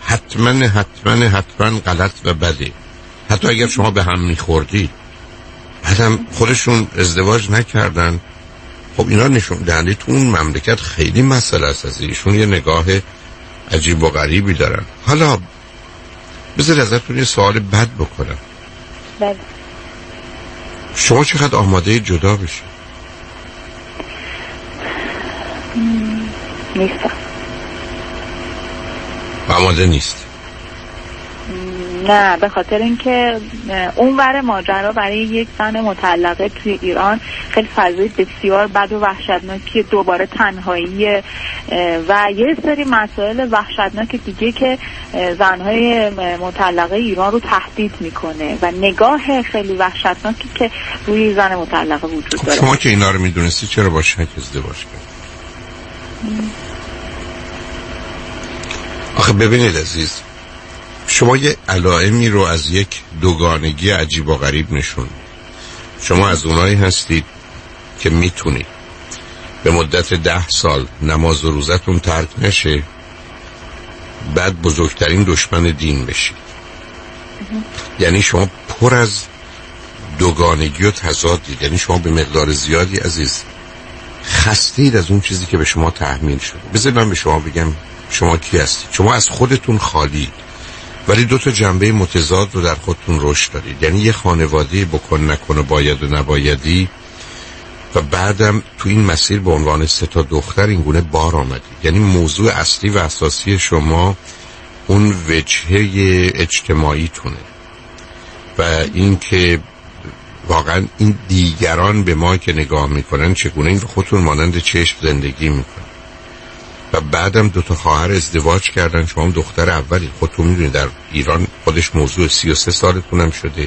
Speaker 1: حتما غلط و بده. حتی اگر شما به هم میخوردید بعدم خودشون ازدواج نکردن، خب اینا نشون دهنده تو اون مملکت خیلی مسئله است. از ایشون یه نگاه عجیب و غریبی دارن. حالا بذار ازتون یه سوال بد بکنم.
Speaker 3: بله.
Speaker 1: شما چقدر آماده جدا بشید؟
Speaker 3: نیستم.
Speaker 1: آماده نیست؟
Speaker 3: نه، به خاطر اینکه اون ور ماجرا برای یک زن مطلقه توی ایران خیلی فضای بسیار بد و وحشتناکی، دوباره تنهایی و یه سری مسائل وحشتناک دیگه که زنهای مطلقه ایران رو تهدید میکنه و نگاه خیلی وحشتناکی که روی زن مطلقه وجود داره.
Speaker 1: شما که اینا رو میدونستی چرا با شک ازدواج کرد؟ آخه ببینید عزیز، شما یه علائمی رو از یک دوگانگی عجیب و غریب نشون. شما از اونایی هستید که میتونید به مدت 10 سال نماز و روزتون ترک نشه، بعد بزرگترین دشمن دین بشید. یعنی شما پر از دوگانگی و تضادید. یعنی شما به مقدار زیادی عزیز خستید از اون چیزی که به شما تحمیل شده. بذارید من به شما بگم شما کی هستید. شما از خودتون خالید ولی 2 جنبه متضاد رو در خودتون رشد دارید. یعنی یه خانواده بکن نکن و باید و نبایدی و بعدم تو این مسیر به عنوان 3 دختر اینگونه بار آمدید. یعنی موضوع اصلی و اساسی شما اون وجهه اجتماعی تونه و این که واقعا این دیگران به ما که نگاه میکنن چگونه این خودتون مانند چشم زندگی میکنن. و بعدم 2 خواهر ازدواج کردن، شما هم دختر اولی. خودتون میدونید در ایران خودش موضوع 33 سالتون هم شده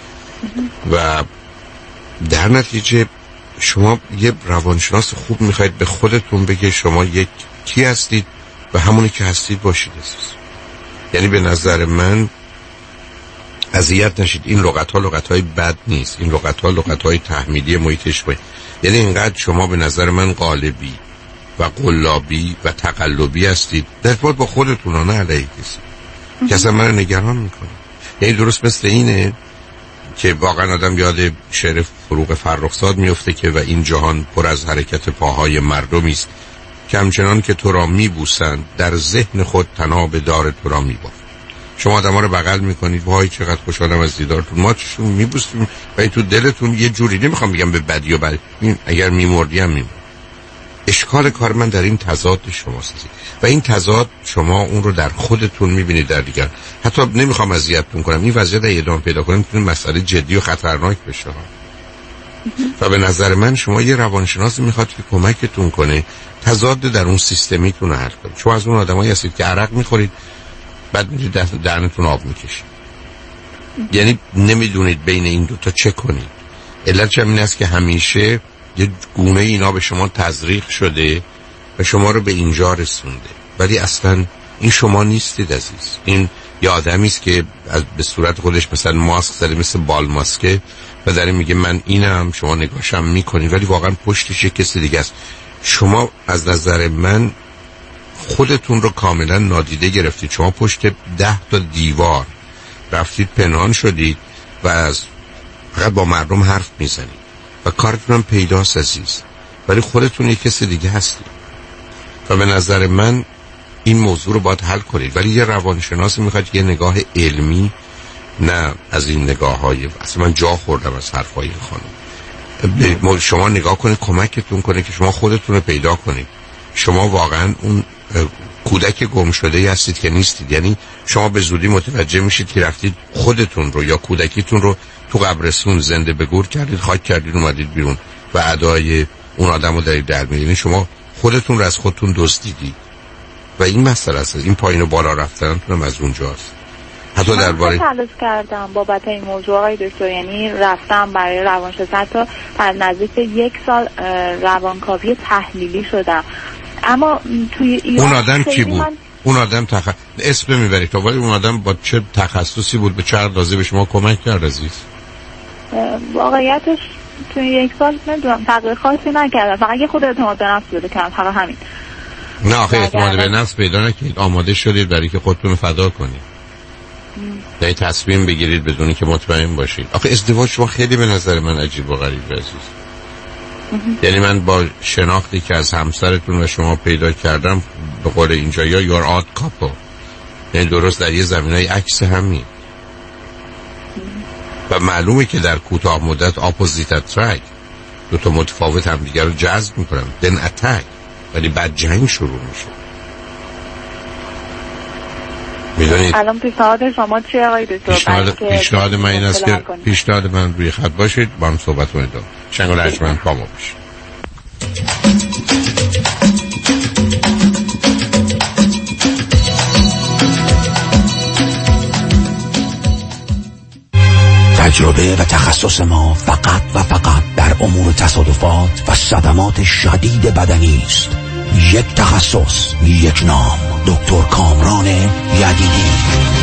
Speaker 1: و در نتیجه شما یه روانشناس خوب میخواید به خودتون بگه شما یک کی هستید و همونی که هستید باشید عزیز. یعنی به نظر من اذیت نشید. این لغت‌های بد نیست، این لغت‌های تحمیلی محیط اجتماعی. یعنی اینقدر شما به نظر من قالبی و قلابی و تقلبی هستید در ارتباط با خودتون، نه علیه کسی که اصلا من نگران میکنه. یعنی درست مثل اینه که واقعا آدم یاد شعر فروغ فرخزاد میفته که و این جهان پر از حرکت پاهای مردمی است که همچنان که تو را میبوسند در ذهن خود طناب دار تو را میبافند. شما آدما رو بغل میکنید، وای چقدر خوشحالم از دیدارتون، ما چشون میبوسیم و تو دلتون یه جوری، نمیخوام بگم به بدی و بد، اگر میمردی هم میمرد. اشکال کار من در این تضاد شماست و این تضاد شما اون رو در خودتون میبینید در دیگر. حتی نمیخوام اذیتتون کنم، این وضعیت ادامه پیدا کنه میتونه مسئله جدی و خطرناک بشه و به نظر من شما یه روانشناس میخواد که کمکتون کنه تضاد در اون سیستمیتون رو حل کنید. شما از اون آدمایی هستید که عرق میخورید بعد میرید دهنتون آب میکشید، یعنی نمیدونید بین این 2 چه کنید. علتش همین است که همیشه یه گونه اینا به شما تزریق شده و شما رو به اینجا رسونده، ولی اصلا این شما نیستید عزیز. این یه آدمی است که به صورت خودش مثلا ماسک زده، مثل بال ماسکه، و داره میگه من اینم، شما نگاهشم میکنید ولی واقعا پشتش یه کسی دیگه است. شما از نظر من خودتون رو کاملا نادیده گرفتید. شما پشت 10 تا دیوار رفتید پنهان شدید و از فقط با مردم حرف میزنید و کارتون هم پیداست عزیز، ولی خودتون یک کسی دیگه هستید. و به نظر من این موضوع رو باید حل کنید، ولی یه روانشناس میخواد یه نگاه علمی، نه از این نگاه های اصلا من جا خوردم از حرفای این خانم. شما نگاه کنید کمکتون کنه که شما خودتون رو پیدا کنید. شما واقعا اون کودک گم شده ای هستید که نیستید. یعنی شما به زودی متوجه میشید که رفتید خودتون رو یا کودکیتون رو تو قبرستون زنده به گور کردید، خاک کردید، اومدید بیرون و ادای اون آدم رو دارید در میارید. یعنی شما خودتون رو از خودتون دزدیدید و این مسئله است. این پایین و بالا رفتنتون از اونجاست. حتی درباره
Speaker 3: تلاش کردم بابت این موضوع آقای دکتر، یعنی رفتم برای روانشناس، حتی نزدیک 1 سال روانکاوی تحلیلی شدم. اما توی ایران
Speaker 1: اون آدم کی بود؟ اون آدم اسم میبرید ولی اون آدم با چه تخصصی بود؟ به چه اندازه به شما کمک کرد عزیز؟
Speaker 3: واقعیتش توی 1 سال نمیدونم تغییر خاصی نکردم، فقط یه خود اعتماد به نفس پیدا کردم، فقط همین.
Speaker 1: نه آخه اعتماد به نفس پیدا نکنید، آماده شدید برای که خودتون فدا کنید. یعنی تصمیم بگیرید بدون که مطمئن باشید. آخه ازدواج شما خیلی به نظر من عجیب و غریبه عزیز. یعنی من با شناختی که از همسرتون و شما پیدا کردم، به قول اینجا یا یور آد کاپل، یعنی درست در یه زمینای عکس همین و معلومه که در کوتاه مدت اپوزیت اترک، دو تا متفاوت هم دیگر رو جذب میکنن، دن اتک، ولی بعد جنگ شروع میشه. میدونید
Speaker 3: الان پیشنهاد شما چیه آقای دکتر؟
Speaker 1: پیشنهاد من این است که پیشنهاد من روی خط باشید، با هم صحبت کنید. شنگ و لجمن با ما باشید.
Speaker 5: تجربه و تخصص ما فقط و فقط در امور تصادفات و صدمات شدید بدنی است. یک تخصص، یک نام، دکتر کامران یدیدی.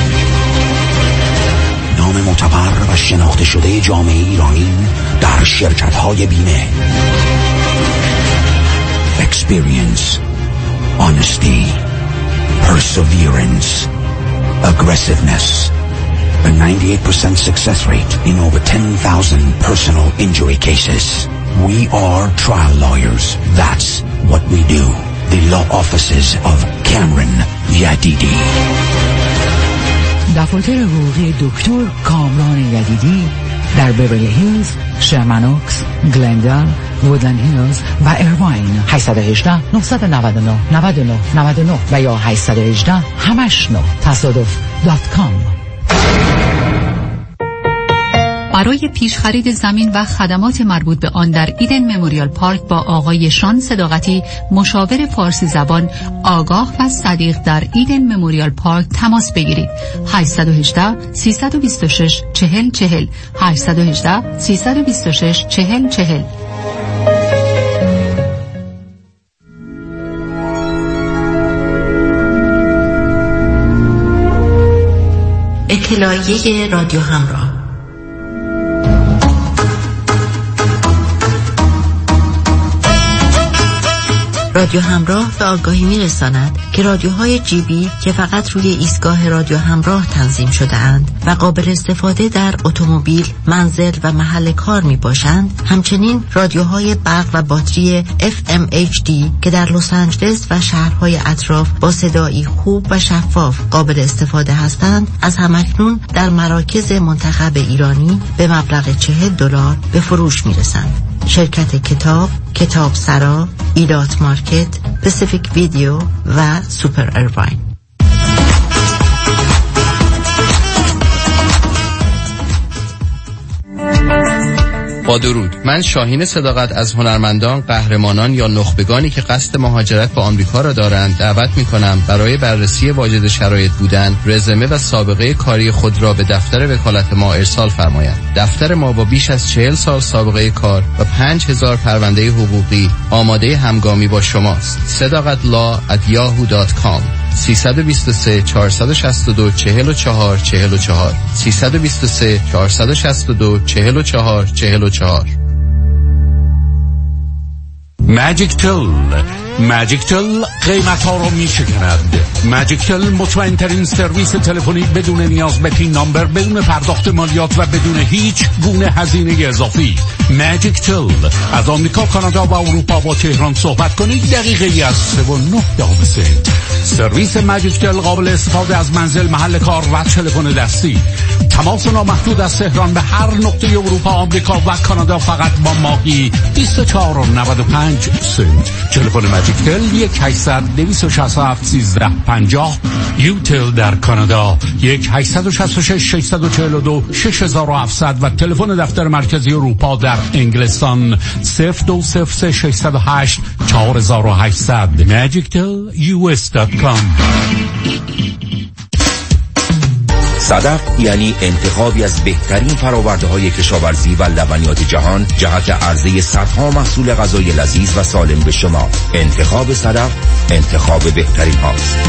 Speaker 5: نام معتبر و شناخته شده جامعه ایرانی در شرکت‌های بیمه. Experience, honesty, perseverance, aggressiveness. A 98% success rate in over 10,000 personal injury cases. We are trial lawyers. That's what we do. The law offices of Cameron Yadidi.
Speaker 11: دفاتر حقوقی دکتر کامران یدیدی در بیورلی هیلز، شرمنوکس، گلندل، وودلند هیلز و ایرواین. 818 999 99 99 و یا 818 89 تصادف.com.
Speaker 10: برای پیش خرید زمین و خدمات مربوط به آن در ایدن مموریال پارک با آقای شان صداقتی، مشاور فارسی زبان آگاه و صدیق در ایدن مموریال پارک تماس بگیرید. 818 326 4040 818 326 4040.
Speaker 4: اطلاعیه رادیو همراه. رادیو همراه به آگاهی می‌رساند که رادیوهای جیبی که فقط روی ایستگاه رادیو همراه تنظیم شده اند و قابل استفاده در اتومبیل، منزل و محل کار میباشند، همچنین رادیوهای برق و باتری FM HD که در لس آنجلس و شهرهای اطراف با صدایی خوب و شفاف قابل استفاده هستند، از همکنون در مراکز منتخب ایرانی به مبلغ $40 به فروش میرسند. شرکت کتاب سرا، ایلات مارکت، پسیفیک ویدیو و سوپر ایرواین.
Speaker 12: با درود، من شاهین صداقت از هنرمندان، قهرمانان یا نخبگانی که قصد مهاجرت به آمریکا را دارند دعوت می‌کنم برای بررسی واجد شرایط بودن، رزومه و سابقه کاری خود را به دفتر وکالت ما ارسال فرمایند. دفتر ما با بیش از 40 سال سابقه کار و 5000 پرونده حقوقی آماده همگامی با شماست. sadaqatlaw@yahoo.com 323 462 44 44 323 462 44 44.
Speaker 13: ماجیک تل قیمت ها رو می شکند. ماجیک تل مطمئن ترین سرویس تلفنی بدون نیاز به پین نامبر، بدون پرداخت مالیات و بدون هیچ گونه هزینه اضافی. ماجیک تل از آمریکا، کانادا و اروپا با تهران صحبت کنید دقیقه از 3.9 سرویس ماجیک تل قابل استفاده از منزل، محل کار و تلفن دستی. تماس نامحدود از تهران به هر نقطه اروپا، آمریکا و کانادا فقط با ماهی 24.95 سنت. تلفن ماجیک تل 1-800-267-1350. یوتل در کانادا 1-866-642-6700 و تلفن دفتر مرکزی اروپا در انگلستان 02-608-4800. magictelus.com.
Speaker 5: صدف یعنی انتخابی از بهترین فرآورده‌های کشاورزی و لبنیات جهان جهت عرضه صدها محصول غذایی لذیذ و سالم به شما. انتخاب صدف انتخاب بهترین هاست.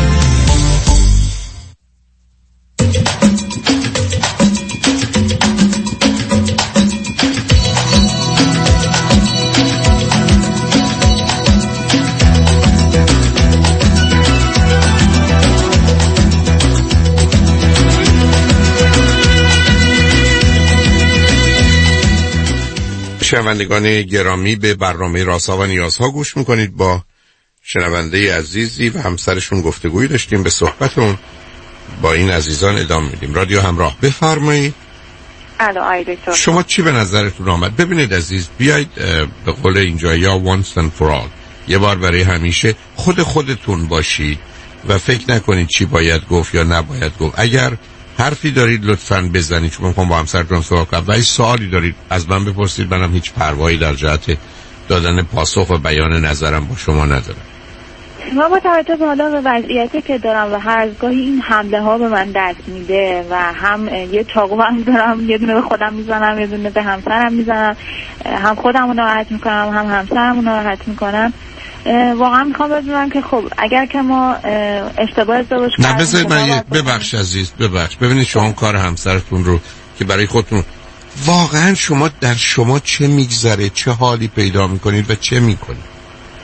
Speaker 1: شنوندگان گرامی، به برنامه رازها و نیازها گوش میکنید. با شنونده عزیزی و همسرشون گفتگویی داشتیم. به صحبتون با این عزیزان ادامه میدیم. رادیو همراه، بفرمایید.
Speaker 3: الو آی دکتر،
Speaker 1: شما چی به نظرتون آمد؟ ببینید عزیز، بیایید به قول اینجا یا once and for all، یه بار برای همیشه خودتون باشید و فکر نکنید چی باید گفت یا نباید گفت. اگر حرفی دارید لطفاً بزنید، چون میخوام با همسرتون صحبت کنم. و اگه سوالی دارید از من بپرسید، منم هیچ پروایی در جهت دادن پاسخ و بیان نظرم با شما ندارم.
Speaker 3: من با توجه به حالا به وضعیتی که دارم و هر از گاهی این حمله ها به من دست میده و هم یه چاقو هم دارم، یه دونه به خودم میزنم، یه دونه به همسرم میزنم، هم خودم رو ناراحت میکنم هم همسرم رو ناراحت میکنم. واقعا میخوام بدونم که خب اگر که ما اشتباه ازدواج کردیم،
Speaker 1: نه بذارید من ببخش عزیز، ببخش. ببینید شما کار همسرتون رو که برای خودتون، واقعا شما در شما چه میگذره، چه حالی پیدا میکنید و چه میکنید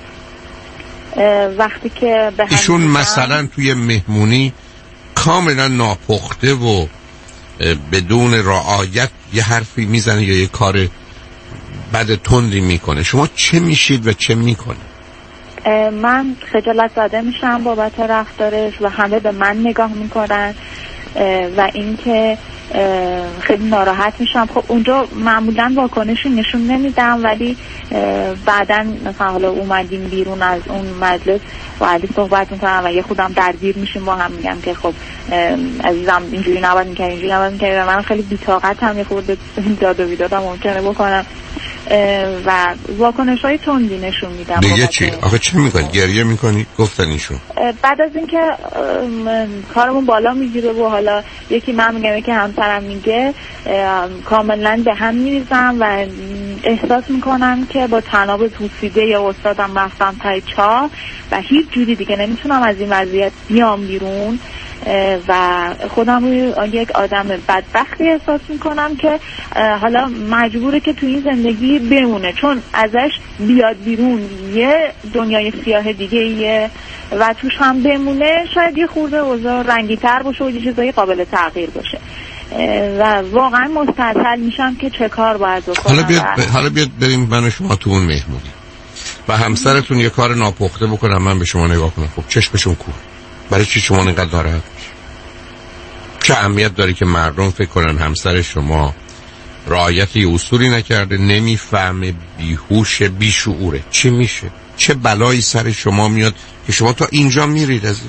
Speaker 3: وقتی که به
Speaker 1: ایشون مثلا توی مهمونی کاملا ناپخته و بدون رعایت یه حرفی میزنه یا یه کار بد تندی میکنه، شما چه میشید و چه میکنید؟
Speaker 3: من خجالت زده میشم بابت رفتارش و همه به من نگاه میکنن و اینکه خیلی ناراحت میشم. خب اونجا معمولا واکنشی نشون نمیدم، ولی بعدن مثلا حالا اومدیم بیرون از اون مجلس و علی صحبت میکنم و یه خودم درگیر میشیم با هم، میگم که خب عزیزم اینجوری نباید میکنی، اینجوری نباید میکنی و من خیلی بی‌طاقتم، یه خورده داد و بیدادم ممکنه بکنم و واکنش‌های تندی نشون میدم.
Speaker 1: دیگه چی؟ آخه چه میکنید؟ گریه میکنید؟ گفتن ایشون
Speaker 3: بعد از اینکه کارمون بالا میگیره و حالا یکی من میگم یکی همسرم میگه، کاملا به هم میریزم و احساس میکنم که با تناب پوسیده یا استادم رفتم تای چاه و هیچ جوری دیگه نمیتونم از این وضعیت بیام بیرون و خودم رو یک آدم بدبختی احساس میکنم که حالا مجبوره که تو این زندگی بمونه، چون ازش بیاد بیرون یه دنیای سیاه دیگه ایه و توش هم بمونه شاید یه خورده اوضاع رنگی‌تر باشه و یه چیزایی قابل تغییر باشه و واقعا مستعجل میشم که چه کار باید بکنم.
Speaker 1: حالا بیاد بریم من و شما تو اون مهمونی و همسرتون یه کار ناپخته بکنم، من به شما نگاه کنم، خب چشمشون کور، برای چی شما اینقدر ناراحت میشید؟ چه اهمیت داره که مردم فکر کنن همسر شما رعایت اصولی نکرده، نمیفهمه، بیهوش، بیشعوره؟ چی میشه؟ چه بلایی سر شما میاد که شما تا اینجا میرید عزیز؟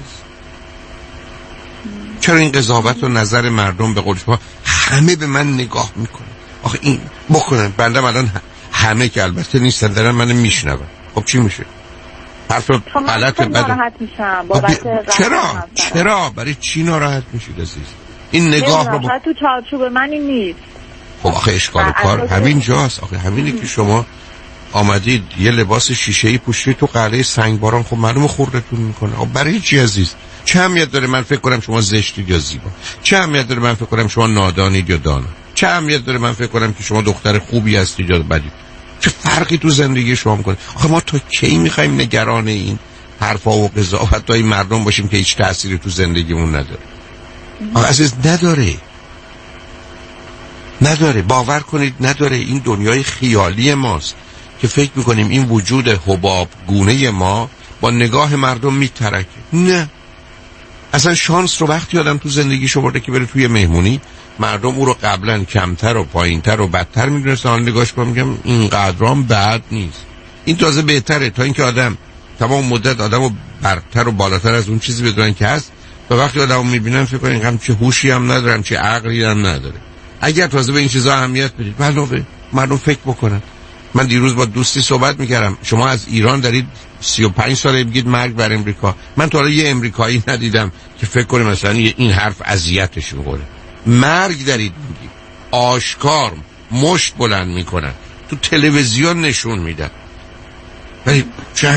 Speaker 1: چرا این قضاوت و نظر مردم به قول شما همه به من نگاه میکنن؟ آخه این بکنن. بنده الان همه که البته نیستن دارن منو میشنون. خب چی میشه؟ حرف غلطه.
Speaker 3: ناراحت میشم
Speaker 1: چرا برای چی ناراحت میشید عزیز؟ این نگاه رو
Speaker 3: تو چارچوب من این نیست.
Speaker 1: خب آخه اشکال کار همین جاست. آخه همینه که شما آمدید یه لباس شیشه‌ای پوشیدید تو قلعه سنگباران، خب معلومه خوردتون میکنه. خب برای چی عزیز؟ چه اهمیت داره من فکر کنم شما زشتید یا زیبا؟ چه اهمیت داره من فکر کنم شما نادانید یا دانا؟ چه اهمیت داره من فکر کنم که شما دختر خوبی هستید یا بدید؟ چه فرقی تو زندگی شما میکنه؟ آخه ما تا کی میخوایم نگران این حرفا و قضاوت‌های مردم باشیم که هیچ تأثیری تو زندگیمون نداره؟ آخه عزیز نداره. باور کنید نداره. این دنیای خیالی ماست که فکر میکنیم این وجود حباب گونه ما با نگاه مردم میترکه. نه، اصلا شانس رو وقتی آدم تو زندگیش آورده که بره توی مهمونی، مردم او رو قبلا کمتر و پایینتر و بدتر میدونستن، حالا نگاش کنم میگم اینقدرام بد نیست. این تازه بهتره تا اینکه آدم تمام مدت آدمو برتر و بالاتر از اون چیزی بدونن که هست و وقتی آدمو میبینن فکر کنن هم چه هوشی هم ندارم چه عقلی هم نداره. اگر تازه به این چیزا اهمیت بدید مردم فکر بکنن. من دیروز با دوستی صحبت میکردم، شما از ایران دارید 35 ساله بگید مرگ بر امریکا. من تا حالا یه امریکایی ندیدم که فکر کنه مثلا این حرف اذیتش میکنه. مرگ دارید میگید، آشکار مشت بلند میکنن، تو تلویزیون نشون میدن، ولی چه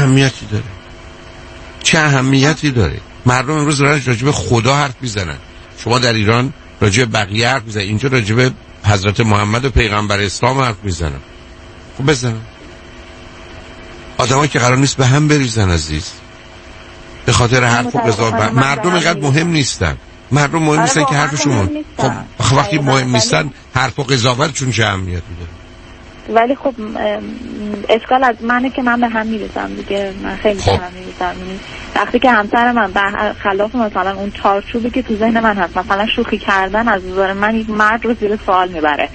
Speaker 1: اهمیتی داره؟ مردم امروز راجع به خدا حرف میزنن. شما در ایران راجع به بقیه حرف میزنید، اینجا راجع به حضرت محمد و پیغمبر اسلام حرف میزنن. خب بزنن. آدمایی که قرار نیست به هم بریزن عزیز به خاطر حرف و قضاوت. مردم اینقدر مهم نیستن. مردم مهم نیستن که حرفشون خب وقتی مهم نیستن حرف و قضاوتشون چه اهمیتی داره؟
Speaker 3: ولی خب اشکال از منه که من به هم میرسم دیگه. من خیلی به هم میرسم. وقتی که همسر من خلاف مثلا اون چارچوبی که تو ذهن من هست، مثلا شوخی کردن از نظر من یک مرد رو زیر سوال میبره،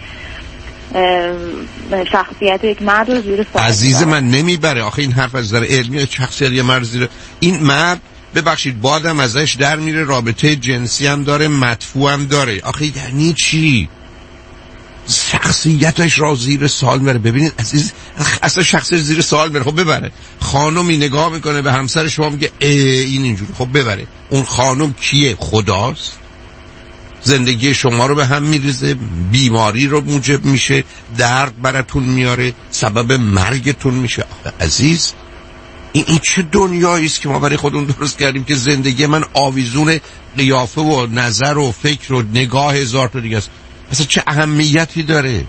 Speaker 3: شخصیت یک مرد رو زیر سوال
Speaker 1: عزیز من نمیبره. آخه این حرف از نظر علمی شخصیت یه مرد زیر، این مرد ببخشید بادم ازش در میره، رابطه جنسی هم داره، مدفوع هم داره. آخه یعنی چی؟ شخصیتش را زیر سوال میبره. ببینید عزیز اصلا شخصیت زیر سوال میبره. خب ببره. خانمی نگاه میکنه به همسر شما میگه این اینجوری، خب ببره. اون خانم کیه؟ خداست. زندگی شما رو به هم میریزه، بیماری رو موجب میشه، درد براتون میاره، سبب مرگتون میشه. عزیز این چه دنیایی است که ما برای خودمون درست کردیم که زندگی من آویزون قیافه و نظر و فکر و نگاه هزار تا دیگه است. اصلا چه اهمیتی داره؟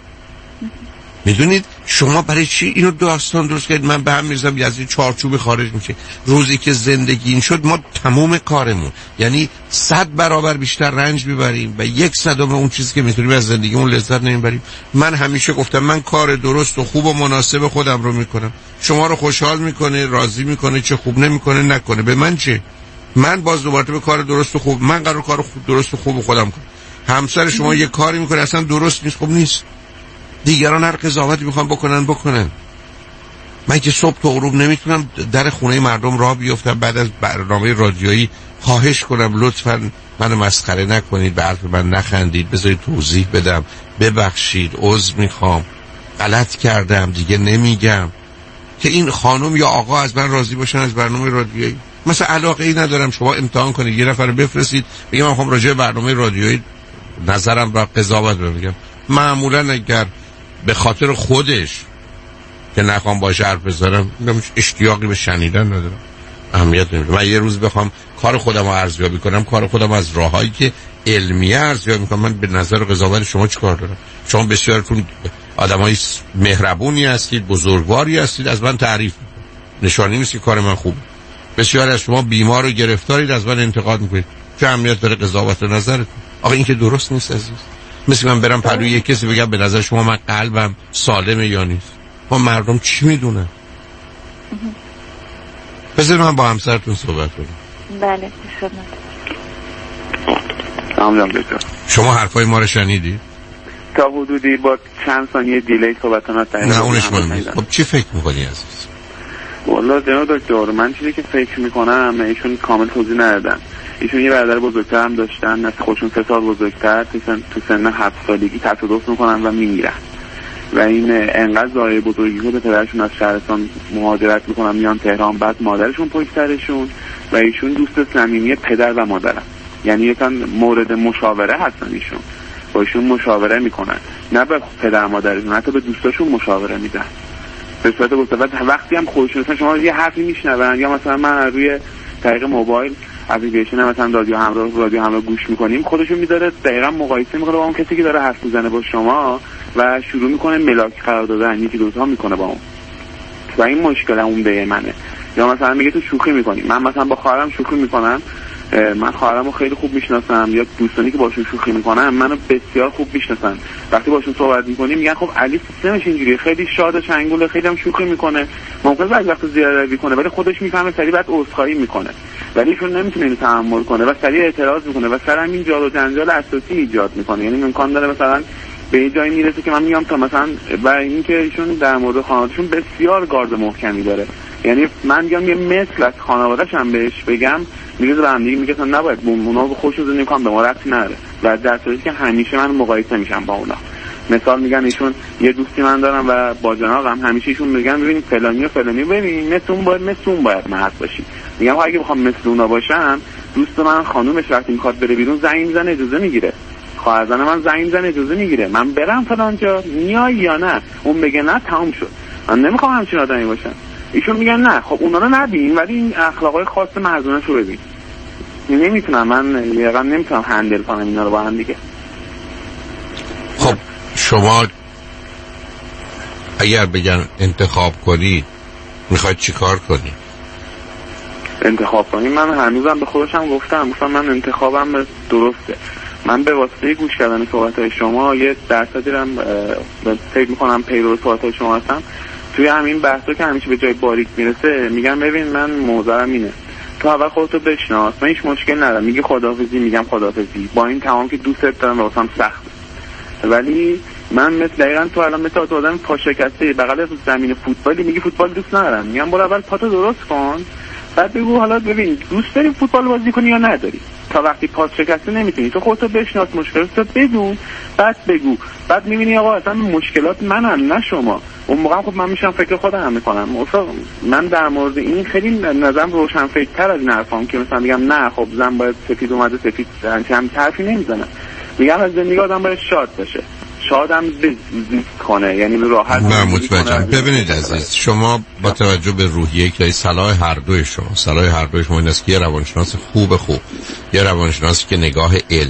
Speaker 1: میدونید شما برای چی اینو داستان درست کردید من به هم میرزم از این چارچوب خارج میشه؟ روزی که زندگی این شد ما تمام کارمون یعنی 100 برابر بیشتر رنج میبریم و 1/100 اون چیزی که میتونیم از زندگیمون لذت نمیبریم. من همیشه گفتم من کار درست و خوب و مناسب خودم رو میکنم، شما رو خوشحال میکنه، راضی میکنه، چه خوب نمیکنه نکنه، به من چه؟ من باز دوباره به کار درست و خوب، من قرار کار خوب درست و خوب خودم کنم. همسر شما یه کاری میکنه اصلا درست نیست، خوب نیست، دیگران هر قضاوتی میخوان بکنن. من که صبح تا غروب نمیتونم در خونه مردم راه بیفتم بعد از برنامه رادیویی خواهش کنم لطفاً منو مسخره نکنید، به حرف من نخندید، بذارید توضیح بدم، ببخشید، عذر میخوام، غلط کردم، دیگه نمیگم، که این خانم یا آقا از من راضی باشن از برنامه رادیویی. مثلا علاقه ای ندارم شما امتحان کنید یه نفر بفرستید بگم من میخوام راجع به برنامه رادیویی نظرم را قضاوت بگم. معمولا اگر به خاطر خودش که نخوام باش حرف بزنم اشتیاقی به شنیدن ندارم، اهمیت نمیده. من یه روز بخوام کار خودم رو ارزیابی کنم، کار خودم از راهایی که علمیه ارزیابی میکنم، من به نظر و قضاوت شما چیکار دارم؟ شما بسیارتون آدمای مهربونی هستید، بزرگواری هستید، از من تعریف نشانی نیست که کار من خوبه. بسیار از شما بیمار و گرفتارید، از من انتقاد میکنید، چه اهمیت داره قضاوت و نظرتون؟ آقا این که درست نیست عزیز. مثل من برم پلوی یک کسی بگم به نظر شما من قلبم سالمه یا نیست. ما مردم چی میدونن؟ بذار من با همسرتون صحبت کنم.
Speaker 3: بله
Speaker 2: سلام دکتر.
Speaker 1: شما حرفای ما رو شنیدید؟
Speaker 2: تا حدودی با چند ثانیه دیلی صحبتون رو
Speaker 1: نه اونش مهم نیست. خب چی فکر میکنی عزیز؟
Speaker 2: والله جناب دکتر من چیزی که فکر میکنم ایشون کامل توضیح ندادن. ایشون یه برادر بزرگتر هم داشتن، مثل خودشون 3 سال بزرگتر، تو سن 7 سالگی تصادف میکنن و میمیرن. و این انقدر ضایعه بزرگی بود پدرشون از شهرستان مهاجرت میکنن میان تهران، بعد مادرشون پشت سرشون و ایشون دوست صمیمی پدر و مادرن، یعنی یکم مورد مشاوره هستن، ایشون با ایشون مشاوره میکنن، نه به پدر مادرشون، حتی به دوستاشون مشاوره میدن به صورت مستقیم. وقتی هم خودشون مثلا شما یه حرفی میشنون یا مثلا من روی طریق موبایل اپلیکیشن مثلا رادیو همراه گوش میکنیم، خودشون میذاره دقیقاً مقایسه میکنه با اون کسی که داره حرف میزنه با شما و شروع میکنه ملاک قرار دادن، یکی دوتا میکنه با اون و این مشکل اون به منه. یا مثلا میگه تو شوخی میکنی، من مثلا با خواهرم شوخی میکنم، من خواهرمو خیلی خوب میشناسم یا دوستانی که باشون شوخی میکنم منو بسیار خوب میشناسن، وقتی باشون صحبت میکنیم میگن خب علی سیستمش اینجوریه، خیلی شاد و چنگوله، خیلی هم شوخی میکنه، ممکنه بعضی وقتا زیاده کنه ولی خودش میفهمه سریع بعد عذرخواهی میکنه، ولی ایشون نمیتونه اینو تحمل کنه و سریع اعتراض میکنه و سر همین جار و جنجال اساسی ایجاد میکنه. یعنی امکان داره مثلا به یه جایی میرسه که من میام تا مثلا و اینکه ایشون در مورد خانواده‌شون بسیار گارد محکمی داره، یعنی من میگم یه مثل از خانواده‌ش هم بهش بگم میگه به هم دیگه میگه تا نباید اونا به خودشون زندگی کنن، به ما ربطی نداره و در صورتی که همیشه من مقایسه میشم با اونا. مثال میگن ایشون یه دوستی من دارم و با جناقم همیشه ایشون میگن ببین فلانی و فلانی ببین مثل اون باید مرد باشی. میگم اگه بخوام مثل اونا باشم، دوست من خانومش وقتی میخواد بره بیرون زنگ میزنه اجازه میگیره، خواهرزن من زنگ میزنه اجازه میگیره، من برم فلان جا میای یا نه، اون بگه نه تموم شد، من نمیخوام همچین آدمی باشم. ایشون میگن نه خب اونا رو نبین ولی این اخلاقای خاص مردونه‌شو ببین. نمیتونم، من واقعا نمیتونم هندل کنم اینا رو با هم دیگه.
Speaker 1: خب شما اگر بگن انتخاب کنید میخواید چی کار کنید؟
Speaker 2: انتخاب کنید، من هنوزم به خودشم گفتم من انتخابم درسته. من به واسطه گوش کردن صحبت‌های شما یه درصدی رو فکر می‌کنم پیرو صحبت‌های شما هستم. توی همین بحثا که همیشه به جای باریک میرسه میگم ببین من موضوعم اینه، تو اول خودتو بشناس، من هیچ مشکل ندارم، میگی خداحافظی میگم خداحافظی، با این تمام که دوستت دارم و واسم سخته، ولی من دقیقاً تو الان مثل تو آدم پا شکسته بغل زمین فوتبالی میگی فوتبال دوست ندارم، میگم برو اول پاتو درست کن بعد بگو حالا ببین دوست داری فوتبال بازی کنی یا نداری. تا وقتی پاس شکسته نمیتونی، تو خودتو بشناس، مشکلاتو بدون بعد بگو، بعد میبینی آقا اصلا مشکلات منم نه شما. اون موقع خب من میشم فکر خودم میکنم. من در مورد این خیلی نظرم روشن فکرتر از این حرفام که مثلا میگم نه خب زن باید سفید اومده سفید هم حرفی نمیزنم. میگم از زندگی آدم باید شاد باشه، شادم زیست کنه، یعنی راحت.
Speaker 1: نه متوجهم. ببینید عزیز، شما با توجه به روحیه که صلاح هر دوی شما این است که یه روانشناس خوب یه روانشناسی که نگاه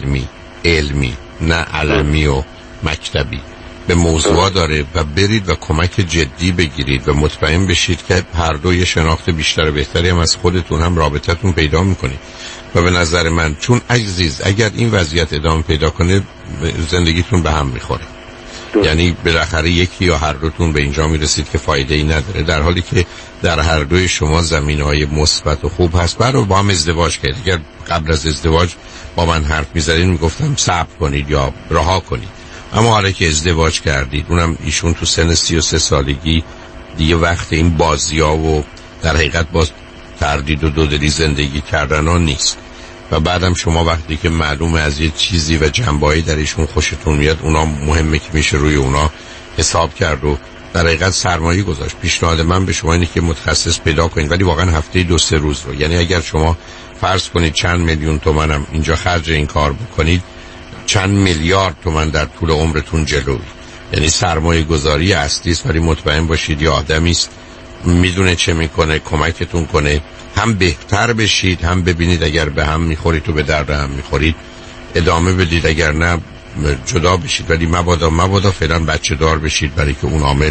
Speaker 1: علمی نه علمی و مکتبی به موضوع داره و برید و کمک جدی بگیرید و مطمئن بشید که هر دو یه شناخت بیشتر و بهتری هم از خودتون هم رابطتون پیدا میکنید. و به نظر من چون عزیز اگر این وضعیت ادامه پیدا کنه زندگیتون به هم میخوره، یعنی بالاخره یکی یا هر دوتون به اینجا میرسید که فایده ای نداره، در حالی که در هر دوی شما زمینه‌های مثبت و خوب هست. برای با هم ازدواج کنید. اگر قبل از ازدواج با من حرف می‌زدین میگفتم صبر کنید یا رها کنید، اما حالا که ازدواج کردید، اونم ایشون تو سن 33 سالگی، دیگه وقت این بازی‌ها و در حقیقت باز تردید و دودلی زندگی کردن ها نیست. و بعدم شما وقتی که معلومه از یه چیزی و جنبه‌ای در ایشون خوشتون میاد، اونا مهمه که میشه روی اونا حساب کرد و در حقیقت سرمایه گذاشت. پیشنهاد من به شما اینه که متخصص پیدا کنید، ولی واقعا هفته 2-3 روز رو، یعنی اگر شما فرض کنید چند میلیون تومنم اینجا خرج این کار بکنید، چند میلیارد تومن در طول عمرتون جلوی، یعنی سرمایه گذاری اصلی است. ولی مطمئن باشید یه آدمی است میدونه چه میکنه، کمکتون کنه، هم بهتر بشید، هم ببینید اگر به هم میخورید تو به درد هم میخورید ادامه بدید، اگر نه جدا بشید. ولی مبادا فعلا بچه دار بشید، برای که اون عامل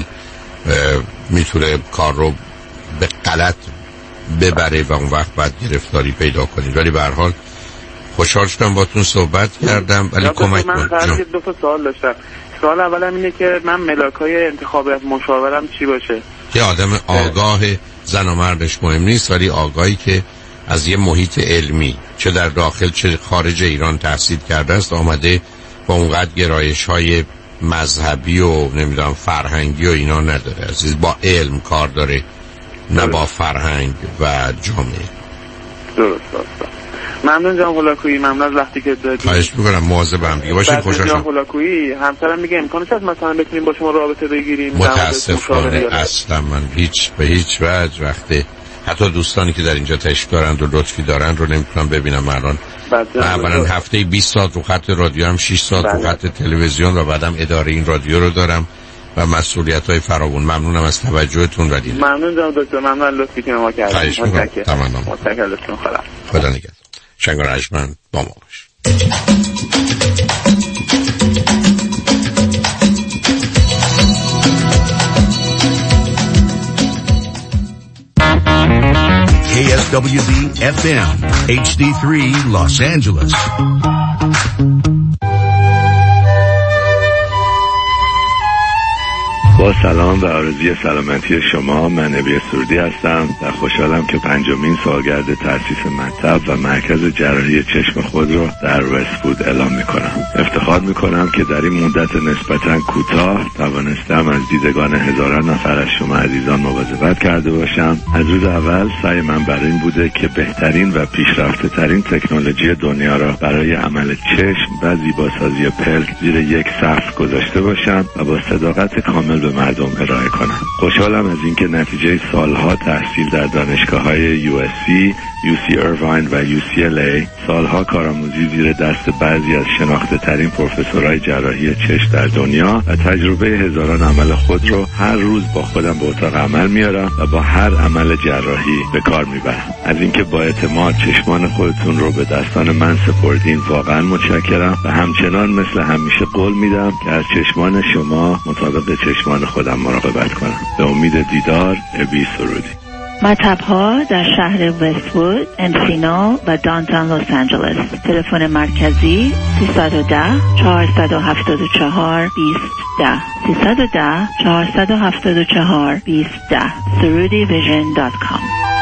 Speaker 1: میتونه کار رو به غلط ببره و اون وقت بعد گرفتاری پیدا کنید. ولی به هر حال خوشحال شدم باتون صحبت کردم. ولی کمک
Speaker 2: من دو تا سوال داشتم. سوال اولم اینه که من ملاکای انتخاب مشاورم چی باشه؟
Speaker 1: یه آدم آگاه، زن و مردش مهم نیست، ولی آگاهی که از یه محیط علمی چه در داخل چه خارج ایران تحصیل کرده است، آمده با اونقدر گرایش‌های مذهبی و نمیدونم فرهنگی و اینا نداره عزیز، با علم کار داره نه با فرهنگ و جامعه.
Speaker 2: درست. ممنون جناب هولاکویی، ممنون از وقتی که دادید.
Speaker 1: خواهش می‌کنم مواظب هم دیگه باشین. خوشحال شدم.
Speaker 2: جناب هولاکویی همسرم میگه امکانش هست مثلا بتونیم با شما رابطه بگیریم؟
Speaker 1: متاسفانه اصلا من به هیچ وجه وقتی حتی دوستانی که در اینجا تشریف دارند و لطفی دارند رو نمیتونم ببینم. من اولا هفته 20 ساعت رو خط رادیو هم 6 ساعت رو خط تلویزیون و بعدم اداره این رادیو رو دارم و مسئولیت‌های فراوان. ممنونم از توجهتون و دیدن.
Speaker 2: ممنون جناب دکتر، ممنون از لطفی که ما کردید. متشکرم.
Speaker 1: خدا نگهدار. شنگار ارجمند با ما باش.
Speaker 14: KSWB FM HD3 Los Angeles.
Speaker 15: با سلام و آرزوی سلامتی شما، من ابی سرودی هستم و خوشحالم که 5مین سالگرد تأسیس مطب و مرکز جراحی چشم خود رو در وست‌وود اعلام میکنم. افتخار میکنم که در این مدت نسبتاً کوتاه توانستم از دیدگان هزاران نفر از شما عزیزان مواظبت کرده باشم. از روز اول سعی من برای این بوده که بهترین و پیشرفته ترین تکنولوژی دنیا را برای عمل چشم و زیباسازی پلک زیر یک سقف گذاشته باشم و با صداقت کامل به مردم ارائه کنم. خوشحالم از اینکه نتیجه سالها تحصیل در دانشگاه‌های USC، UC Irvine و UCLA، سالها کارآموزی زیر دست بعضی از شناخته ترین پروفسورهای جراحی چشم در دنیا و تجربه هزاران عمل خود رو هر روز با خودم به اتاق عمل میارم و با هر عمل جراحی به کار میبرم. از اینکه با اعتماد چشمان خودتون رو به دستان من سپردین واقعا متشکرم و همچنان مثل همیشه قول میدم که از چشمان شما مطابق چشمان خودم مراقبت کنم. به امید دیدار، ابی سرودی.
Speaker 16: مطب‌ها در شهر وست‌وود، انسینو و دانتون لس آنجلس. تلفن مرکزی 310 474 2010 310 474 2010 surudivision.com.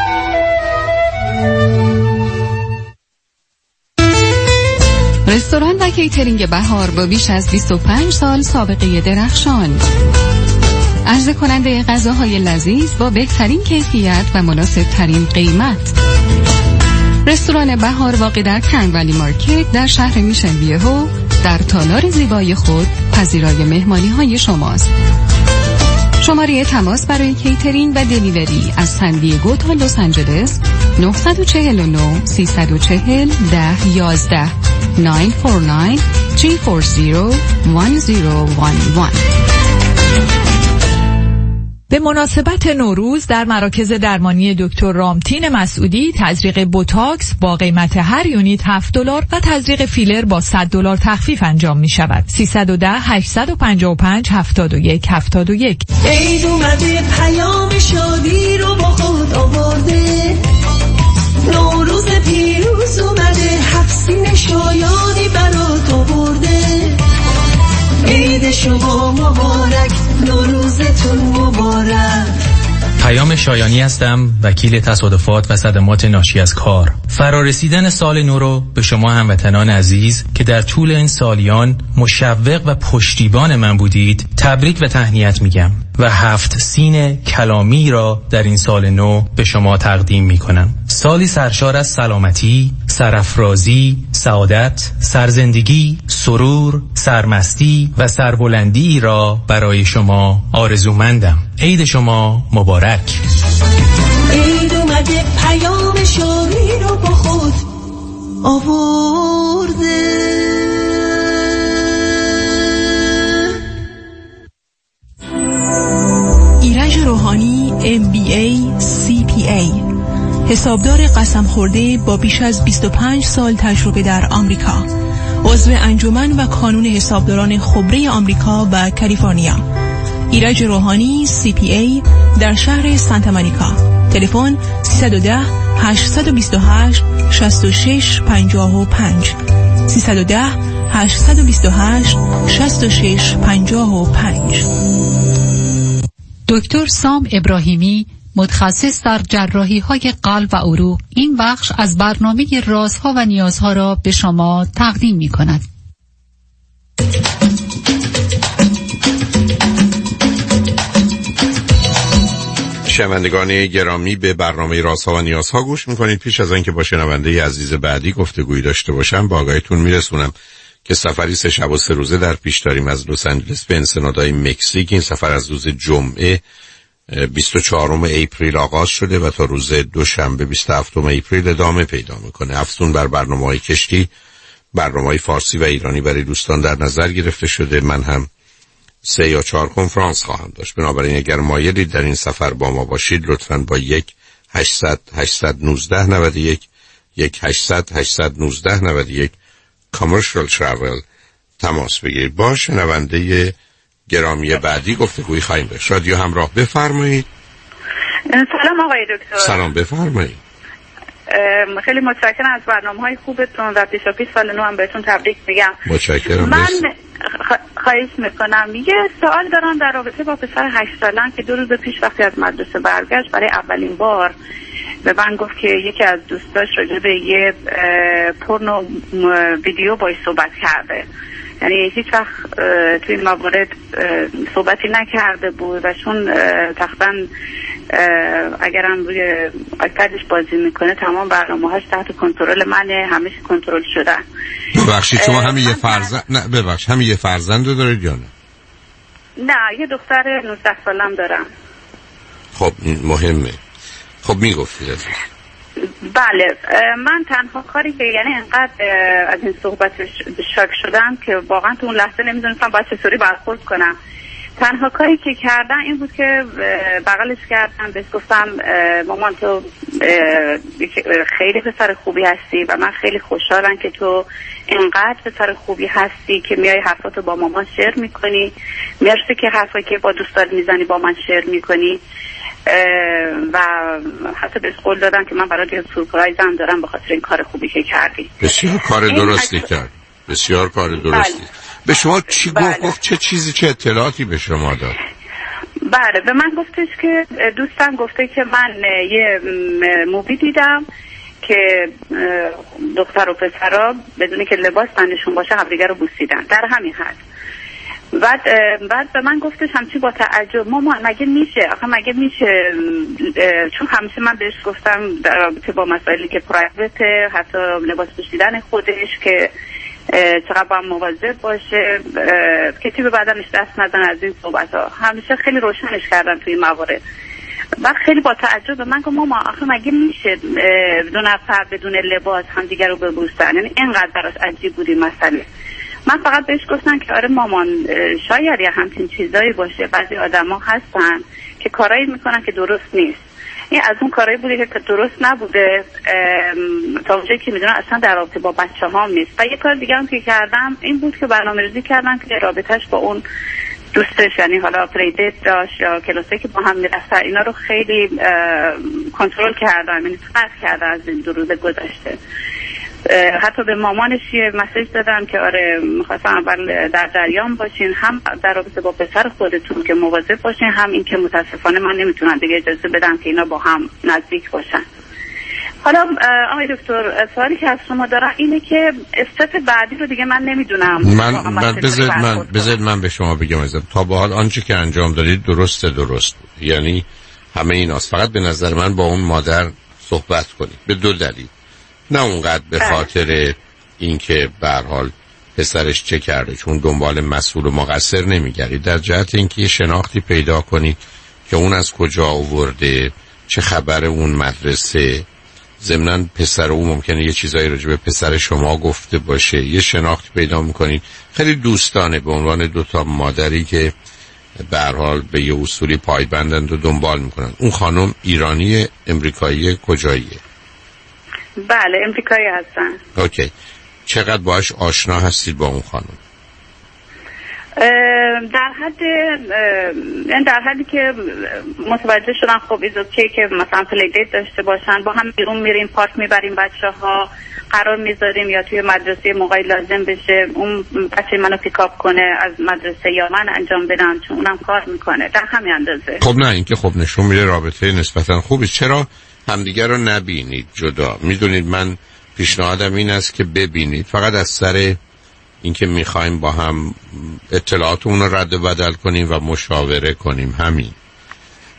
Speaker 10: رستوران و کیترینگ بهار با بیش از 25 سال سابقه درخشان، عرضه کننده غذاهای لذیذ با بهترین کیفیت و مناسب ترین قیمت. رستوران بهار واقع در کرن ولی مارکت در شهر میشن ویهو در تالار زیبای خود پذیرای مهمانی های شماست. شماره تماس برای کیترینگ و دلیوری از سن دیگو تا لس آنجلس 949 340 1011 949 340 1011.
Speaker 17: به مناسبت نوروز در مراکز درمانی دکتر رامتین مسعودی تزریق بوتاکس با قیمت هر یونیت $7 و تزریق فیلر با $100 تخفیف انجام می شود. 310 855 71 71.
Speaker 18: عید اومده، پیام شادی رو با خود آورده، نوروز پیروز اومده، هفسین شایانی برات آورده. عید شما مبارک، نوروزتون مبارک.
Speaker 19: پیام شایانی هستم، وکیل تصادفات و صدمات ناشی از کار. فرارسیدن سال نو رو به شما هموطنان عزیز که در طول این سالیان مشوق و پشتیبان من بودید تبریک و تهنیت میگم و 7 سین کلامی را در این سال نو به شما تقدیم میکنم. سالی سرشار از سلامتی، سرافرازی، سعادت، سرزندگی، سرور، سرمستی و سربلندی را برای شما آرزومندم. عید شما مبارک.
Speaker 18: عید اومده، پیام شادی رو با خود آورده. ایرج روحانی MBA CPA، حسابدار قسم خورده با بیش از 25 سال تجربه در آمریکا، عضو انجمن و کانون حسابداران خبره آمریکا و کالیفرنیا. ایرج روحانی CPA در شهر سانتا مونیکا. تلفن 310 828 66 55 310 828 66 55.
Speaker 10: دکتر سام ابراهیمی، متخصص در جراحی‌های قلب و عروق، این بخش از برنامه رازها و نیازها را به شما تقدیم می‌کند.
Speaker 1: شنوندگان گرامی، به برنامه رازها و نیازها گوش میکنید. پیش از آنکه با شنونده عزیز بعدی گفتگویی داشته باشم، با آگاهیتون میرسونم که سفری 3 شب و 3 روزه در پیش داریم از لس آنجلس به انسنادای مکزیک. این سفر از روز جمعه 24 اپریل آغاز شده و تا روز دوشنبه 27 اپریل ادامه پیدا میکنه. افزون بر برنامه‌های کشتی، برنامه‌های فارسی و ایرانی برای دوستان در نظر گرفته شده. من هم 3 یا 4 کنفرانس خواهم داشت. بنابراین اگر مایلید در این سفر با ما باشید، لطفاً با 1-800-819-91 1-800-819-91 Commercial Travel تماس بگیرید. با شنونده گرامی بعدی گفتگویی خواهیم داشت. رادیو همراه، بفرمایید.
Speaker 20: سلام آقای دکتر.
Speaker 1: سلام، بفرمایید.
Speaker 20: خیلی متشکرم از برنامه‌های خوبتون و پیش سال نو هم بهتون تبریک میگم.
Speaker 1: متشکرم.
Speaker 20: من خواهش میکنم، یه سوال دارم در رابطه با پسر 8 سالم که 2 روز پیش وقتی از مدرسه برگشت برای اولین بار به من گفت که یکی از دوستاش راجع به یه پورنو ویدیو باهاش صحبت کرده. یعنی هیچ وقت توی این موارد صحبتی نکرده بود و چون تقریبا اگرم روی آیپدش بازی میکنه تمام برنامه‌هاش تحت کنترل منه، همش کنترل شدن.
Speaker 1: ببخشید شما همین یه فرزند همین یه فرزند رو دارید یا نه؟
Speaker 20: نه، یه دختر 19 سالم دارم.
Speaker 1: خب این مهمه. خب میگفتید عزیز.
Speaker 20: بله، من تنها کاری که یعنی انقدر از این صحبت شاک شدم که واقعا تو اون لحظه نمیدونستم باید چطوری برخورد کنم. تنها کاری که کردم این بود که بغلش کردم، بهش گفتم مامان تو خیلی پسر خوبی هستی و من خیلی خوشحالم که تو انقدر پسر خوبی هستی که میای حرفاتو با مامان شیر میکنی. مرسی که حرفایی که با دوستات میزنی با من شیر میکنی و حتی بهش قول دادم که من برات یه سورپرایز هم دارم به خاطر این کار خوبی که کردی.
Speaker 1: بسیار کار درستی کرد. بسیار کار درستی.
Speaker 20: بله.
Speaker 1: به شما چی گفت؟ چه چیزی، چه اطلاعاتی به شما داد؟
Speaker 20: بله، به من گفتش که دوستم گفته که من یه مووی دیدم که دختر و پسرا بدونی که لباس تنشون باشه همدیگه رو بوسیدن، در همین حد. بعد به من گفتش همچی با تعجب، مامان مگه میشه؟ آخه مگه میشه؟ چون همیشه من بهش گفتم در رابطه با مسائلی که پرایوته، حتی لباس پوشیدن خودش که چقدر با هم مواظب باشه، کسی به بدنش دست نزن، از این صحبت ها همیشه خیلی روشنش کردم توی موارد. بعد خیلی با تعجب به من گفت ماما آخه مگه میشه 2 نفر بدون لباس همدیگه رو ببوسن؟ یعنی اینقدر براش عجیب بود این مسئله. من فقط بهش گفتم که آره مامان، شاید یه همچین چیزایی باشه، بعضی آدما هستن که کارایی میکنن که درست نیست. این از اون کارایی بوده که درست نبوده، تا اونجایی که میدونم اصلا در رابطه با بچه ها نیست. و یه کار دیگه هم که کردم این بود که برنامه‌ریزی کردم که رابطهش با اون دوستش، یعنی حالا پریدیت داشت یا کلاسایی که با هم میرفتن، اینا رو خیلی کنترل کردم، یعنی فرق کردم از این 2 روز گذشته. حتی به مامانش یه مسیج دادم که آره میخواستم اول در جریان باشین، هم در رابطه با پسر خودتون که مواظب باشین، هم این که متاسفانه من نمیتونم دیگه اجازه بدم که اینا با هم نزدیک باشن. حالا آقای دکتر، سوالی که از شما دارم اینه که استپ بعدی رو دیگه من نمیدونم.
Speaker 1: بذارید من به شما بگم ازم تا به حال آنچه که انجام دادید درست بود، یعنی همه ایناست. فقط به نظر من با اون مادر صحبت کنید به 2 دلیل. نه اونقدر به خاطر اینکه به هر حال پسرش چه کرده، چون دنبال مسئول و مقصر نمیگردید، در جهت اینکه یه شناختی پیدا کنید که اون از کجا آورده، چه خبر اون مدرسه، ضمناً پسر اون ممکنه یه چیزایی راجع به پسر شما گفته باشه، یه شناختی پیدا میکنید. خیلی دوستانه به عنوان 2 تا مادری که به هر حال به یه اصولی پایبندند و دنبال میکنن. اون خانم ایرانی امریکایی کجاییه؟
Speaker 20: بله امریکایی هستن.
Speaker 1: اوکی. چقدر باهاش آشنا هستید با اون خانم؟
Speaker 20: در حدی که متوجه شدن خب ایزوکی که مثلا پلیدیت داشته باشن، با هم بیرون میریم، پارک میبریم، بچه‌ها قرار میذاریم یا توی مدرسه موقعی لازم بشه اون بچه منو پیکاپ کنه از مدرسه یا من انجام بدم، چون اونم کار میکنه در همین اندازه.
Speaker 1: خب نه این که خب نشون میده رابطه نسبتا خوبی. چرا همدیگر رو نبینید جدا؟ میدونید من پیشنهادم این است که ببینید، فقط از سر اینکه میخوایم با هم اطلاعاتمون رو رد و بدل کنیم و مشاوره کنیم، همین.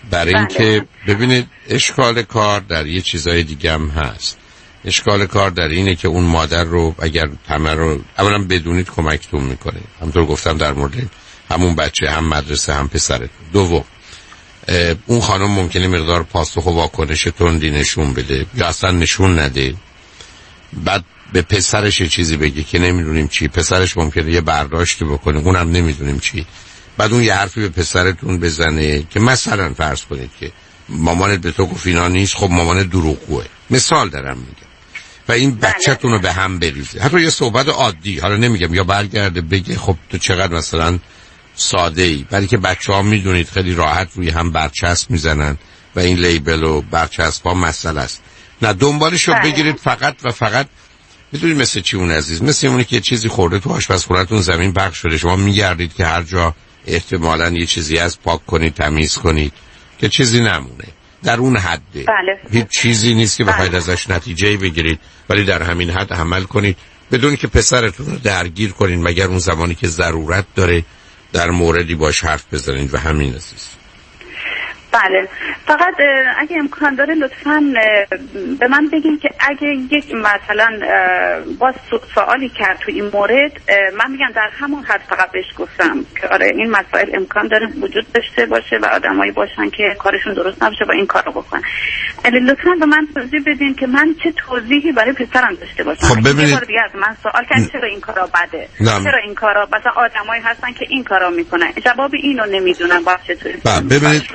Speaker 1: برای اینکه ببینید اشکال کار در یه چیزای دیگه هم هست. اشکال کار در اینه که اون مادر رو اگر همه رو اولا بدونید کمکتون میکنه، همونطور گفتم در مورد همون بچه، هم مدرسه، هم پسرتون. دوم، اون خانم ممکنه مقدار پاسخ و واکنش تندی نشون بده یا اصلا نشون نده، بعد به پسرش یه چیزی بگه که نمیدونیم چی، پسرش ممکنه یه برداشتی بکنه اونم نمیدونیم چی، بعد اون یه حرفی به پسرتون بزنه که مثلا فرض کنید که مامانت به تو گفت اینا نیست، خب مامانت دروغگوئه، مثال دارم میگم، و این بچه‌تون رو به هم بریزه. حتی یه صحبت عادی، حالا نمیگم یا برگرده بگه خب تو چقدر مثلا ساده‌ای، برای که بچه‌ها میدونید خیلی راحت روی هم برچسب میزنن و این لیبل و برچسب‌ها مسئله است. نه، دنبالش رو بگیرید فقط و فقط. میدونید مثل چی اون عزیز؟ مثل اونی که یه چیزی خورده تو آشپزخونه‌تون زمین پخش شده، شما میگردید که هر جا احتمالاً یه چیزی از پاک کنید، تمیز کنید که چیزی نمونه. در اون حده. هیچ چیزی نیست که بخواید ازش نتیجه بگیرید، ولی در همین حد عمل کنید بدون که پسرتون رو درگیر کنید، مگر اون زمانی که ضرورت داره در موردی باش حرف بزنید و همین عزیز.
Speaker 20: بله، فقط اگه امکان داره لطفاً به من بگین که اگه یک مثلا باز سوالی کرد تو این مورد، من میگم در همون حد فقط بهش گفتم که آره این مسائل امکان داره وجود داشته باشه و آدمایی باشن که کارشون درست نباشه و این کارو بکنن. لطفاً به من توضیح بدین که من چه توضیحی برای پسرم داشته باشم.
Speaker 1: خب ببینید،
Speaker 20: یه بار دیگه از من سوال کردن چرا این کارا بده؟ چرا این کارا مثلا آدمایی هستن که این کارا میکنن؟ جواب اینو نمیدونم باید چطوری.
Speaker 1: ببینید،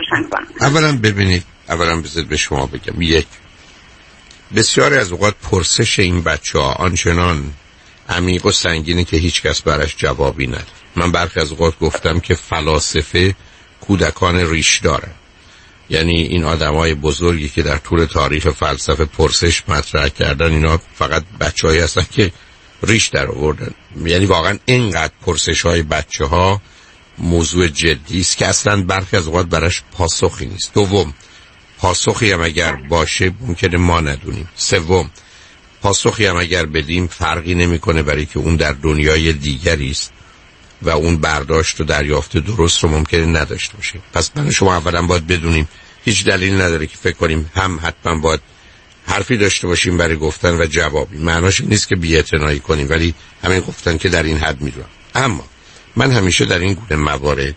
Speaker 1: اولا بذارید به شما بگم، یک، بسیاری از اوقات پرسش این بچه‌ها آنچنان عمیق و سنگینه که هیچ کس برش جوابی نداره. من برخی از اوقات گفتم که فلاسفه کودکان ریش دارن، یعنی این آدمای بزرگی که در طول تاریخ فلسفه پرسش مطرح کردن، اینا فقط بچه‌هایی هستن که ریش در آوردن. یعنی واقعا اینقدر پرسش‌های بچه‌ها موضوع جدی است که اصلا برخی از اوقات براش پاسخی نیست. دوم، پاسخی هم اگر باشه ممکنه ما ندونیم. سوم، پاسخی هم اگر بدیم فرقی نمیکنه، برای که اون در دنیای دیگری است و اون برداشت و دریافت درست رو ممکنه نداشته باشه. پس من شما اولا باید بدونیم هیچ دلیل نداره که فکر کنیم هم حتما باید حرفی داشته باشیم برای گفتن و جوابی. معناش نیست که بی‌اعتنایی کنیم، ولی همین گفتن که در این حد میدونم. اما من همیشه در این گونه موارد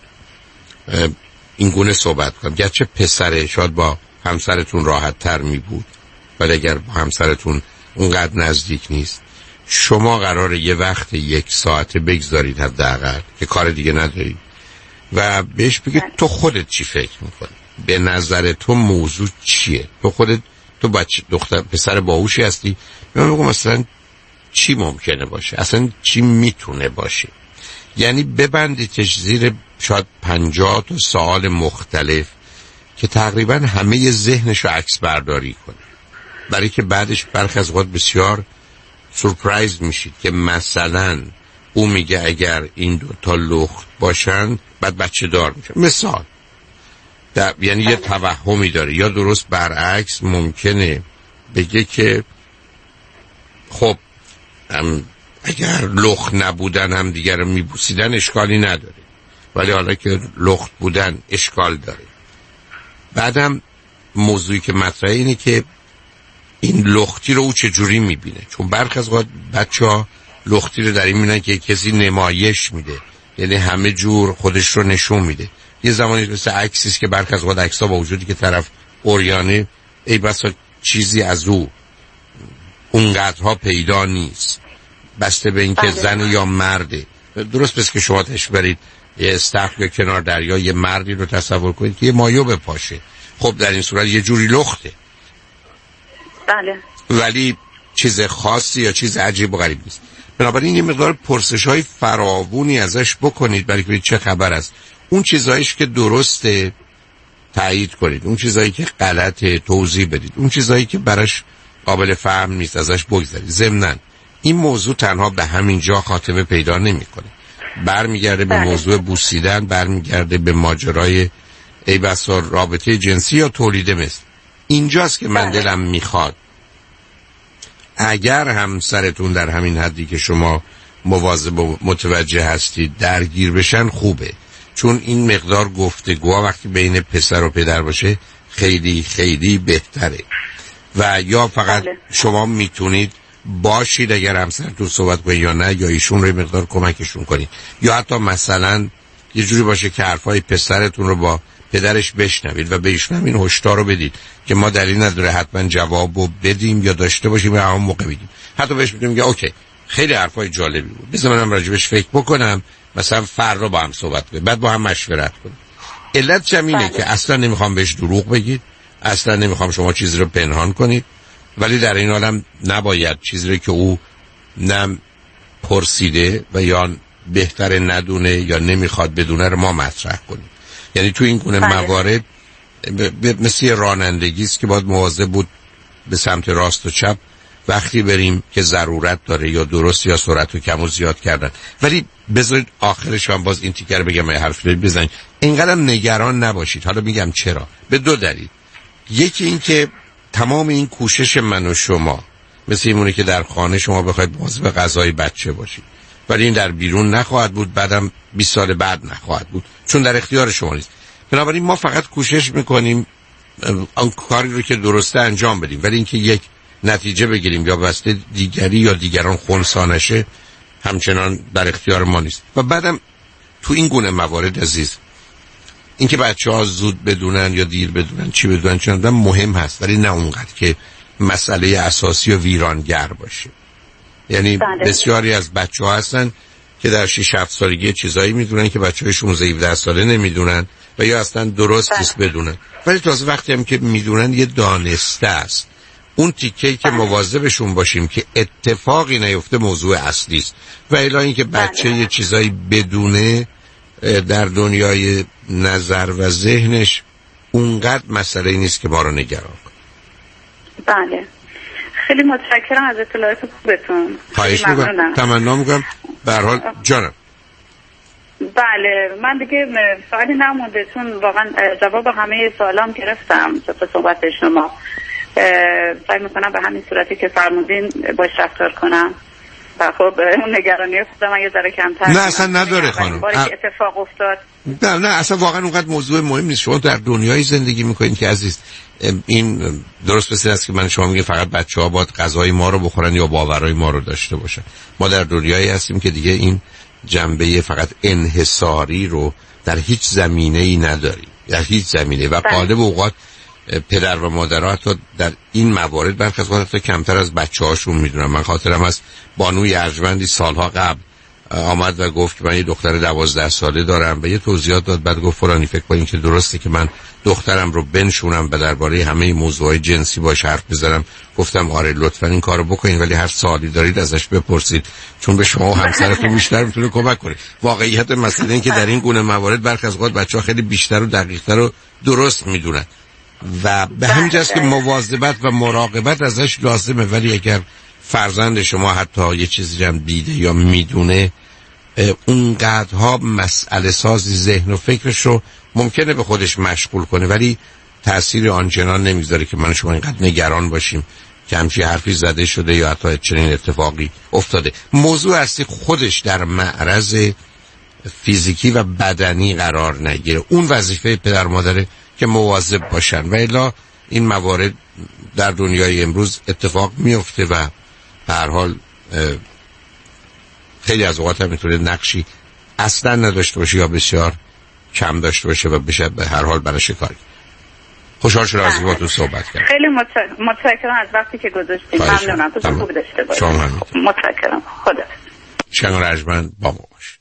Speaker 1: این گونه صحبت کنم، گرچه پسره شاید با همسرتون راحت تر می بود، ولی اگر با همسرتون اونقدر نزدیک نیست، شما قراره یه وقت 1 ساعت بگذارید حداقل که کار دیگه ندارید و بهش بگید تو خودت چی فکر میکنی، به نظر تو موضوع چیه، تو خودت، تو بچه دختر پسر باهوشی هستی، من بگم مثلا چی ممکنه باشه، اصلا چی میتونه باشه. یعنی ببندیدش زیر شاید 50 تا سوال مختلف که تقریبا همه ذهنشو عکس برداری کنه، برای که بعدش برخی از اوقات بسیار سورپرایز میشید که مثلا او میگه اگر این 2 تا لخت باشن بعد بچه دار میشن، مثال. یعنی یه توهمی داره. یا درست برعکس ممکنه بگه که خب اگر لخت نبودن هم دیگر رو میبوسیدن اشکالی نداره، ولی حالا که لخت بودن اشکال داره. بعدم موضوعی که مطرحه اینه که این لختی رو او چجوری میبینه، چون برخی از وقت بچه‌ها لختی رو در این میبینن که کسی نمایش میده، یعنی همه جور خودش رو نشون میده. یه زمانی مثل عکسیست که برخی از وقت عکس‌ها با وجودی که طرف عریانه، ای بسا چیزی از او اونقدرها پیدا نیست، بسته به اینکه زن یا مرده. درست پس که شما برید یه استخر یا کنار دریا یه مردی رو تصور کنید که یه مایو بپاشه، خب در این صورت یه جوری لخته،
Speaker 20: بله،
Speaker 1: ولی چیز خاصی یا چیز عجیب و غریب نیست. بنابراین یه مقدار پرسش‌های فراوانی ازش بکنید برای که چه خبر است. اون چیزایش که درسته تایید کنید، اون چیزایی که غلطه توضیح بدید، اون چیزایی که براش قابل فهم نیست ازش بگذارید. ضمناً این موضوع تنها به همین جا خاتمه پیدا نمی‌کنه، برمیگرده به موضوع بوسیدن، برمیگرده به ماجرای ای بسا رابطه جنسی یا تولید مثل. اینجاست که من دلم میخواد اگر همسرتون در همین حدی که شما مواظب و متوجه هستید درگیر بشن خوبه، چون این مقدار گفتگو وقتی بین پسر و پدر باشه خیلی خیلی بهتره. و یا فقط شما میتونید باشید اگر همسرتون صحبت کنید یا نه، یا ایشون رو مقدار کمکشون کنید، یا حتی مثلا یه جوری باشه که حرفای پسرتون رو با پدرش بشنوید و به ایشون هم این هشدار رو بدید که ما دلیل نداره حتما جوابو بدیم یا داشته باشیم یا همون موقع بدیم. حتی بهش میگم که اوکی خیلی حرفای جالبی بود، بذار منم راجبش فکر بکنم، مثلا فردا با هم صحبت کنیم، بعد با هم مشورت کنیم. علت چمینه که اصلا نمیخوام بهش دروغ بگید، اصلا نمیخوام شما چیزی رو پنهان کنید، ولی در این حالم نباید چیزی رو که او نه پرسیده و یا بهتره ندونه یا نمیخواد بدونه رو ما مطرح کنیم. یعنی تو این گونه موارد مثل رانندگی است که باید مواظب بود به سمت راست و چپ وقتی بریم که ضرورت داره، یا درست یا سرعت رو کم و زیاد کردن. ولی بذارید آخرش هم باز این تیکر بگم، یه حرف بزنید، اینقدر نگران نباشید. حالا میگم چرا، به دو دلیل. یکی این که تمام این کوشش من و شما مثل اینونه که در خانه شما بخواید مواظب غذای بچه باشید، ولی این در بیرون نخواهد بود، بعدم 20 سال بعد نخواهد بود، چون در اختیار شما نیست. بنابراین ما فقط کوشش میکنیم آن کاری رو که درسته انجام بدیم، ولی اینکه یک نتیجه بگیریم یا واسطه دیگری یا دیگران خنثی نشه همچنان در اختیار ما نیست. و بعدم تو این گونه موارد عزیز، اینکه بچه‌ها زود بدونن یا دیر بدونن چی بدونن چون مهم هست، ولی نه اونقدر که مسئله اساسی و ویرانگر باشه. یعنی بسیاری از بچه‌ها هستن که در 6-7 سالگی چیزایی میدونن که بچه‌های 16-17 ساله نمیدونن و یا اصلا درست نیست بدونن، ولی تازه وقتی هم که میدونن یه دانسته است. اون تیکه‌ای که مواظبشون باشیم که اتفاقی نیفته موضوع اصلی است، و الا اینکه بچه یه چیزایی بدونه در دنیای نظر و ذهنش اونقدر مسئله نیست که ما رو نگران کنه.
Speaker 20: بله خیلی متشکرم از اطلاعات خوبتون.
Speaker 1: خواهش می‌کنم، تمنا می‌کنم. به هر حال جانم.
Speaker 20: بله من دیگه سوالی نمونده، چون واقعا جواب همه سوالام گرفتم طبق صحبت شما. سعی میکنم به همین صورتی که فرمودین باش رفتار کنم و خب اون نگرانی خودم یه ذره کمتر.
Speaker 1: نه اصلا نداره خانم،
Speaker 20: باری که اتفاق افتاد.
Speaker 1: نه اصلا واقعا اونقدر موضوع مهم نیست. شما در دنیای زندگی میکنین که عزیز این درست مثل است که من شما میگه فقط بچه‌ها باید غذای ما رو بخورن یا باورهای ما رو داشته باشن. ما در دنیایی هستیم که دیگه این جنبه فقط انحصاری رو در هیچ زمینه‌ای نداریم، در هیچ زمینه. و غالب اوقات پدر و مادرها حتی در این موارد برخی از وقتا کمتر از بچه‌هاشون میدونن. من خاطرم از بانوی ارجمندی سالها قبل آمد و گفت که من یه دختر 12 ساله دارم و یه توضیحات داد. بعد گفت فلانی فکر کنین که درسته که من دخترم رو بنشونم و درباره همه موضوعات جنسی باش حرف بزنم؟ گفتم آره لطفا این کارو بکنین، ولی هر سوالی دارید ازش بپرسید، چون به شما و همسرتون بیشتر میتونه کمک کنه. واقعیت مسئله این که در این گونه موارد برخی از اوقات بچه‌ها خیلی بیشتر و دقیق‌تر و درست میدونن و به همین جاست که مواظبت و مراقبت ازش لازمه. ولی اگر فرزند شما حتی یه چیزی هم دیده یا میدونه، اونقدرها مسئله سازی ذهن و فکرش رو ممکنه به خودش مشغول کنه، ولی تأثیر آنچنان نمیذاره که من شما اینقدر نگران باشیم که همچی حرفی زده شده یا حتی چنین اتفاقی افتاده. موضوع اصلی خودش در معرض فیزیکی و بدنی قرار نگیره. اون وظیفه پدر مادره که مواظب باشن، و الا این موارد در دنیای امروز اتفاق میفته و به هر حال خیلی از اوقات هم میتونه نقشی اصلا نداشته باشه یا بسیار کم داشته باشه و بشه به هر حال براش کاری. خوشحال شدم از باهاتون صحبت کردم.
Speaker 20: خیلی متشکرم از وقتی که گذاشتید. ممنونم. روز خوبی داشته باشید. متشکرم. خدا.
Speaker 1: شنگ رجمند با ما باش.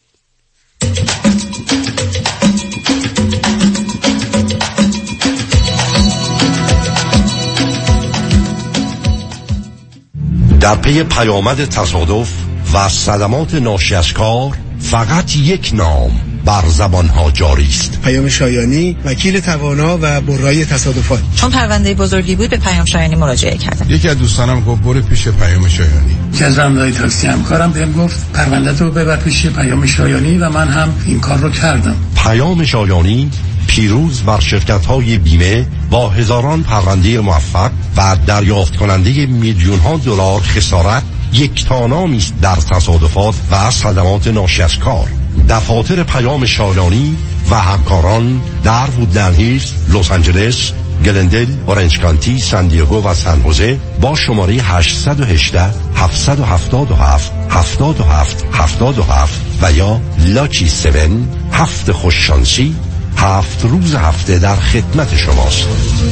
Speaker 5: در پی پیامد تصادف و صدمات ناشی از کار فقط یک نام بر زبانها جاری است:
Speaker 21: پیام شایانی، وکیل توانا و برای تصادفات.
Speaker 4: چون پرونده بزرگی بود به پیام شایانی مراجعه کردم.
Speaker 22: یکی از دوستانم گفت برو پیش پیام شایانی.
Speaker 23: که از راننده تاکسی همکارم بهم گفت پرونده رو ببر پیش پیام شایانی و من هم این کار رو کردم.
Speaker 5: پیام شایانی پیروز بر شرکت‌های بیمه با هزاران پرونده موفق و دریافت کننده میلیون‌ها دلار خسارت یک تانامی است در تصادفات و صدمات ناشی از کار. دفاتر پیام شایانی و همکاران در وودلند هیلز، لس آنجلس، گلندل، اورنج کانتی، سان دیگو و سان خوزه با شماره 818 777 77 77 و یا لاکی 7 7 خوششانسی 7 روز هفته در خدمت شماست.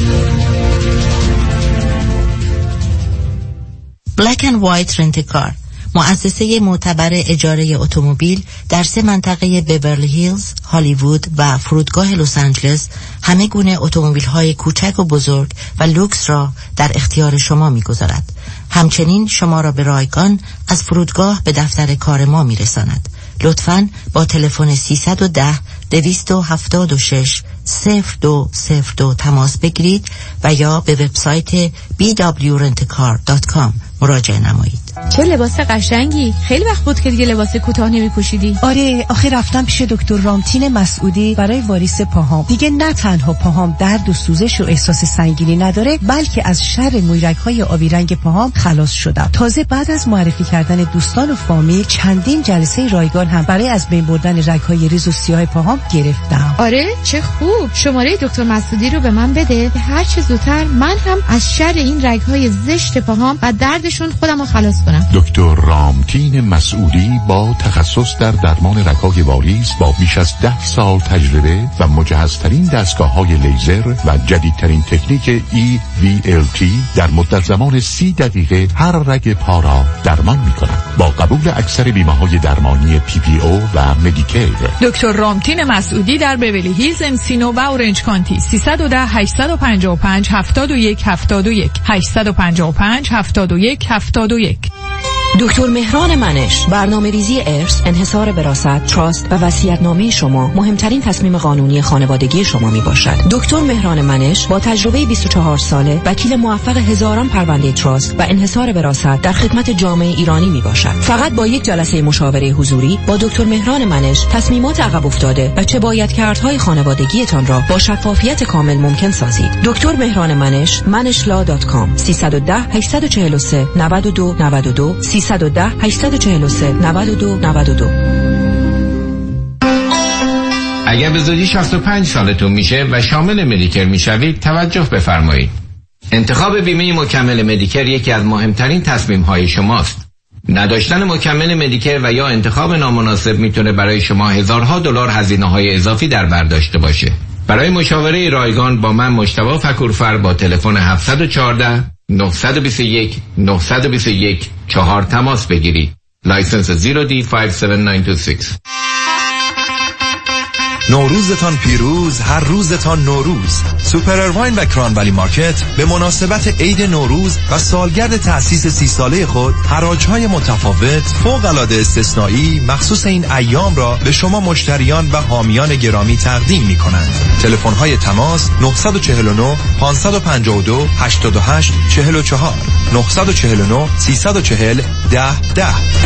Speaker 4: بلک اند وایت رنت کار، مؤسسه معتبر اجاره اتومبیل در 3 منطقه بیورلی هیلز، هالیوود و فرودگاه لس آنجلس همه گونه اتومبیل‌های کوچک و بزرگ و لوکس را در اختیار شما می‌گذارد. همچنین شما را به رایگان از فرودگاه به دفتر کار ما می‌رساند. لطفاً با تلفن 310-276-0202 تماس بگیرید و یا به وبسایت bwrentcar.com مراجعه نمایید.
Speaker 6: چه لباس قشنگی. خیلی وقت بود که دیگه لباس کوتاه نمی‌پوشیدی.
Speaker 7: آره، آخه رفتم پیش دکتر رامتین مسعودی برای واریس پاهام. دیگه نه تنها پاهام درد و سوزش و احساس سنگینی نداره، بلکه از شر مویرگ‌های آبی رنگ پاهام خلاص شدم. تازه بعد از معرفی کردن دوستان و فامیل چندین جلسه رایگان هم برای از بین بردن رگ‌های ریز و سیاه پاهام گرفتم.
Speaker 6: آره، چه خوب. شماره دکتر مسعودی رو به من بده. هر چه زودتر من هم از شر این رگ‌های زشت پاهام و دردشون خودمو خلاص کنم.
Speaker 13: دکتر رامتین مسعودی با تخصص در درمان رگ‌های واریس با بیش از 10 سال تجربه و مجهزترین دستگاه‌های لیزر و جدیدترین تکنیک EVLT در مدت زمان 30 دقیقه هر رگ پا را درمان می‌کند. با قبول اکثر بیمه‌های درمانی PPO و مدیکیر.
Speaker 17: دکتر رامتین مسعودی در بیولی هیلز، انسینو و اورنج کانتی. 310-855-7171 855-7171.
Speaker 9: دکتر مهران منش، برنامه‌ریزی ارث، انحصار وراثت، تراست و وصیت‌نامه شما مهمترین تصمیم قانونی خانوادگی شما میباشد. دکتر مهران منش با تجربه 24 ساله، وکیل موفق هزاران پرونده تراست و انحصار وراثت در خدمت جامعه ایرانی میباشد. فقط با یک جلسه مشاوره حضوری با دکتر مهران منش تصمیمات عقب افتاده و چه باید کردهای خانوادگیتان را با شفافیت کامل ممکن سازید. دکتر مهران منش، manishla.com 310-843-9292 310-843-9292.
Speaker 8: اگر به زودی 65 سالتون میشه و شامل مدیکر میشوید توجه بفرمایید. انتخاب بیمه مکمل مدیکر یکی از مهمترین تصمیم‌های شماست. نداشتن مکمل مدیکر و یا انتخاب نامناسب میتونه برای شما هزارها دلار هزینه‌های اضافی در بر داشته باشه. برای مشاوره رایگان با من مجتبی فکورفر با تلفن 714 921 921 4 تماس بگیرید. لایسنس 0D57926.
Speaker 24: نوروزتان پیروز، هر روزتان نوروز. سوپر ارواین و کران ولی مارکت به مناسبت عید نوروز و سالگرد تأسیس 30 ساله خود حراج‌های متفاوت فوق‌العاده استثنایی مخصوص این ایام را به شما مشتریان و حامیان گرامی تقدیم می‌کنند. تلفن‌های تماس 949 552 88 44 949 340 1010.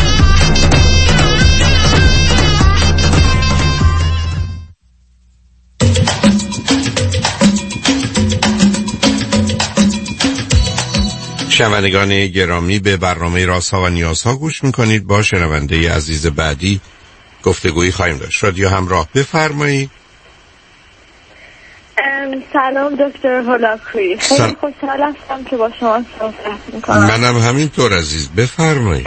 Speaker 1: شنوندگان گرامی، به برنامه رازها و نیازها گوش میکنید. با شنونده عزیز بعدی گفتگویی خواهیم داشت. رادیو همراه، بفرمایید.
Speaker 3: سلام دکتر هولاکویی، خیلی خوشحال هستم که با شما صحبت میکنم.
Speaker 1: منم همینطور عزیز، بفرمایید.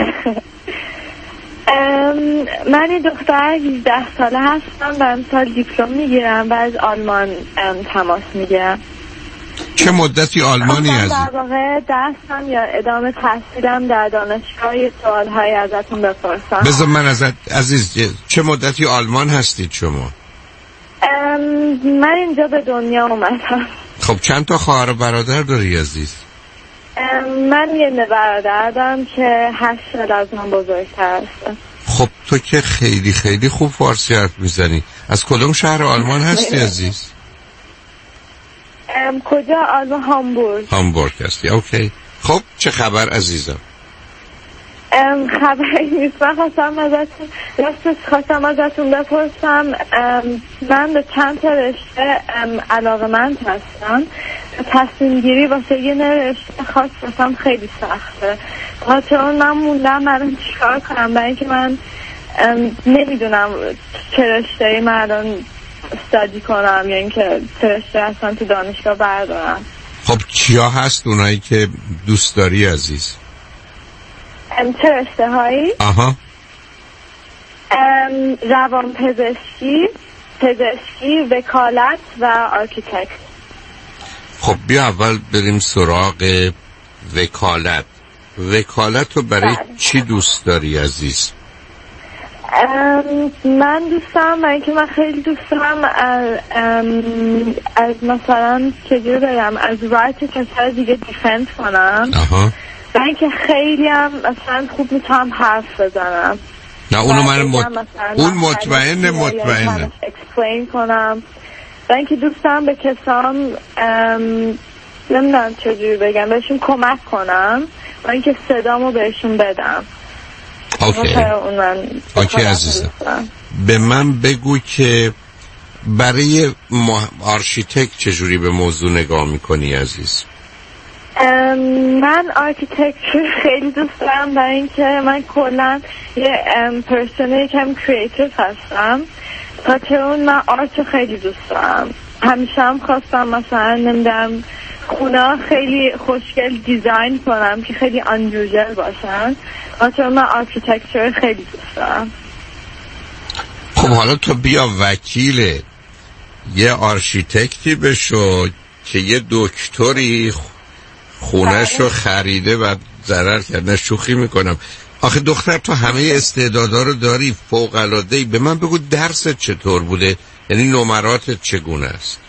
Speaker 3: من این دختر 18 ساله هستم و امسال دیپلم میگیرم و از آلمان تماس میگیرم.
Speaker 1: چه مدتی آلمانی هستی؟
Speaker 3: در واقع درسم یا ادامه تحصیلم در دانشگاه سوالهای ازتون بپرسم.
Speaker 1: بذار من ازت عزیز، چه مدتی آلمان هستید شما؟
Speaker 3: من اینجا به دنیا اومدم.
Speaker 1: خب چند تا خواهر و برادر داری عزیز؟
Speaker 3: من یه برادر دارم که 8 سال از من بزرگتر هستم.
Speaker 1: خب تو که خیلی خیلی خوب فارسی حرف میزنی. از کدوم شهر آلمان هستی عزیز؟
Speaker 3: کجا؟ آلمان، هامبورگ
Speaker 1: هستی. اوکی. خب چه خبر عزیزم؟
Speaker 3: خبری نیست. من خواستم ازتون بپرسم. من به چند تا رشته علاقه‌مند هستم. تصمیم گیری واسه یه رشته خاص واسم خیلی سخته. خاطر اون من موندم من چیکار کنم، برای اینکه من نمیدونم چه رشته‌ای من الان استادی کنم یا اینکه رشته اصلا تو دانشگاه بردارم.
Speaker 1: خب چیا هست اونایی که دوست داری عزیز؟
Speaker 3: چه رشته هایی؟
Speaker 1: آها.
Speaker 3: روان پزشکی، وکالت و آرکیتکت.
Speaker 1: خب بیا اول بریم سراغ وکالت. وکالت رو برای چی دوست داری عزیز؟
Speaker 3: من دوستم و اینکه من خیلی دوستم از مثلا چجور بگم از رایت کسای دیگه دیفنس کنم و اینکه خیلی هم مثلا خوب میتونم حرف بزنم.
Speaker 1: نه اونو من اون مطمئنه
Speaker 3: اکسپلین کنم و اینکه دوستم به کسام نمیدونم چجوری بگم بهشون کمک کنم و اینکه صدامو بهشون بدم.
Speaker 1: اوکی عزیزم، به من بگو که برای آرشیتکت چجوری به موضوع نگاه میکنی عزیز؟
Speaker 3: من آرکیتکچر خیلی دوست دارم برای اینکه من کلا یه پرسونه کم کریتیو هستم. خاطر اون من آرت خیلی دوست دارم. همیشه هم خواستم مثلا نمیدونم خونه خیلی خوشگل دیزاین کنم که خیلی انیوژل باشن. خاطر من آرکیتکچر خیلی دوست دارم.
Speaker 1: خب حالا تو بیا وکیل یه آرشیتکتی بشو که یه دکتری خونه‌ش رو خریده و ضرر کرده. شوخی میکنم. آخه دختر تو همه استعدادا رو داری، فوق‌العاده‌ای. به من بگو درست چطور بوده؟ یعنی نمراتت چگونه است؟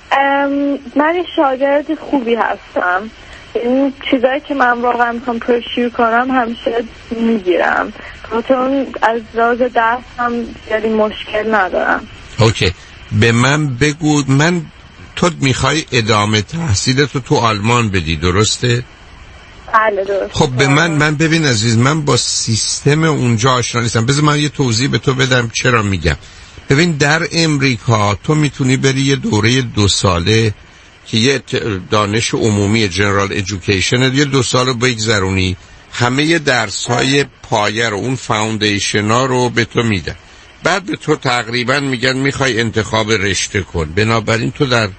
Speaker 3: من شاگرد خوبی هستم. این چیزایی که من واقعا میخوام پرشیو کنم همیشه میگیرم. خاطر اون از لحاظ درس هم یعنی مشکل ندارم.
Speaker 1: اوکی. به من بگو، تو میخوای ادامه تحصیلتو تو آلمان بدی، درسته؟
Speaker 3: بله درسته.
Speaker 1: خب به من ببین عزیز، من با سیستم اونجا آشنا نیستم. بذار من یه توضیح به تو بدم چرا میگم. ببین در امریکا تو میتونی بری یه دوره 2 ساله که یه دانش عمومی جنرال ایژوکیشن یه 2 سال رو بگذرونی، همه درس‌های پایه رو، اون فاوندیشنا رو به تو میدن. بعد به تو تقریبا میگن میخوای انتخاب رشته کن. بنابراین تو در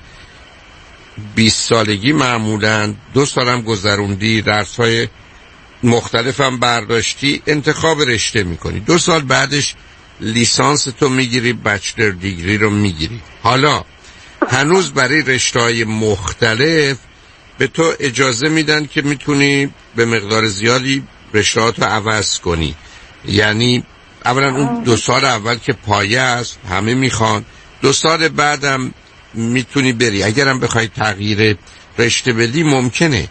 Speaker 1: 20 سالگی معمولا 2 سالم گذروندی، درس‌های مختلفم برداشتی، انتخاب رشته میکنی. 2 سال بعدش لیسانس تو میگیری، بچلر دیگری رو میگیری. حالا هنوز برای رشته‌های مختلف به تو اجازه میدن که میتونی به مقدار زیادی رشته‌هاتو عوض کنی. یعنی اولا اون 2 سال اول که پایه است همه میخوان، 2 سال بعدم میتونی بری. اگرم بخوای تغییر رشته بدی ممکنه.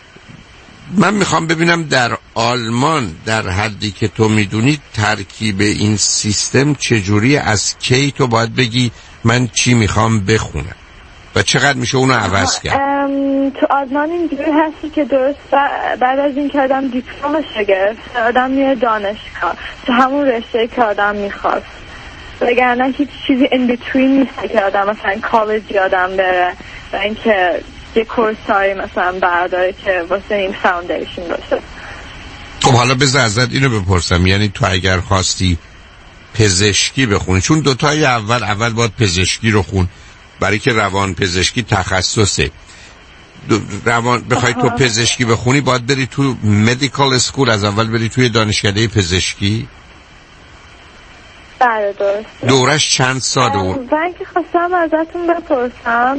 Speaker 1: من میخوام ببینم در آلمان در حدی که تو میدونی ترکیب این سیستم چجوری، از کی تو باید بگی من چی میخوام بخونم و چقدر میشه اونو عوض کرد؟
Speaker 3: تو آلمان اینجوری هستی که درست بعد از این که آدم دیپلمش گرفت آدم میره دانشگاه تو همون رشته که آدم میخواست، وگرنه هیچ چیزی in between نیست که آدم مثلا کالج آدم بره و اینکه یه کورسایی مثلا برداره که واسه این فاوندیشن باشه.
Speaker 1: خب حالا بذار ازت اینو بپرسم، یعنی تو اگر خواستی پزشکی بخونی، چون دوتای اول باید پزشکی رو خون برای که روان پزشکی تخصصه، بخوای تو پزشکی بخونی باید بری تو مدیکال اسکول، از اول بری توی دانشکده پزشکی.
Speaker 3: بله درست.
Speaker 1: دورش چند ساله اون؟
Speaker 3: من که خواستم ازتون بپرسم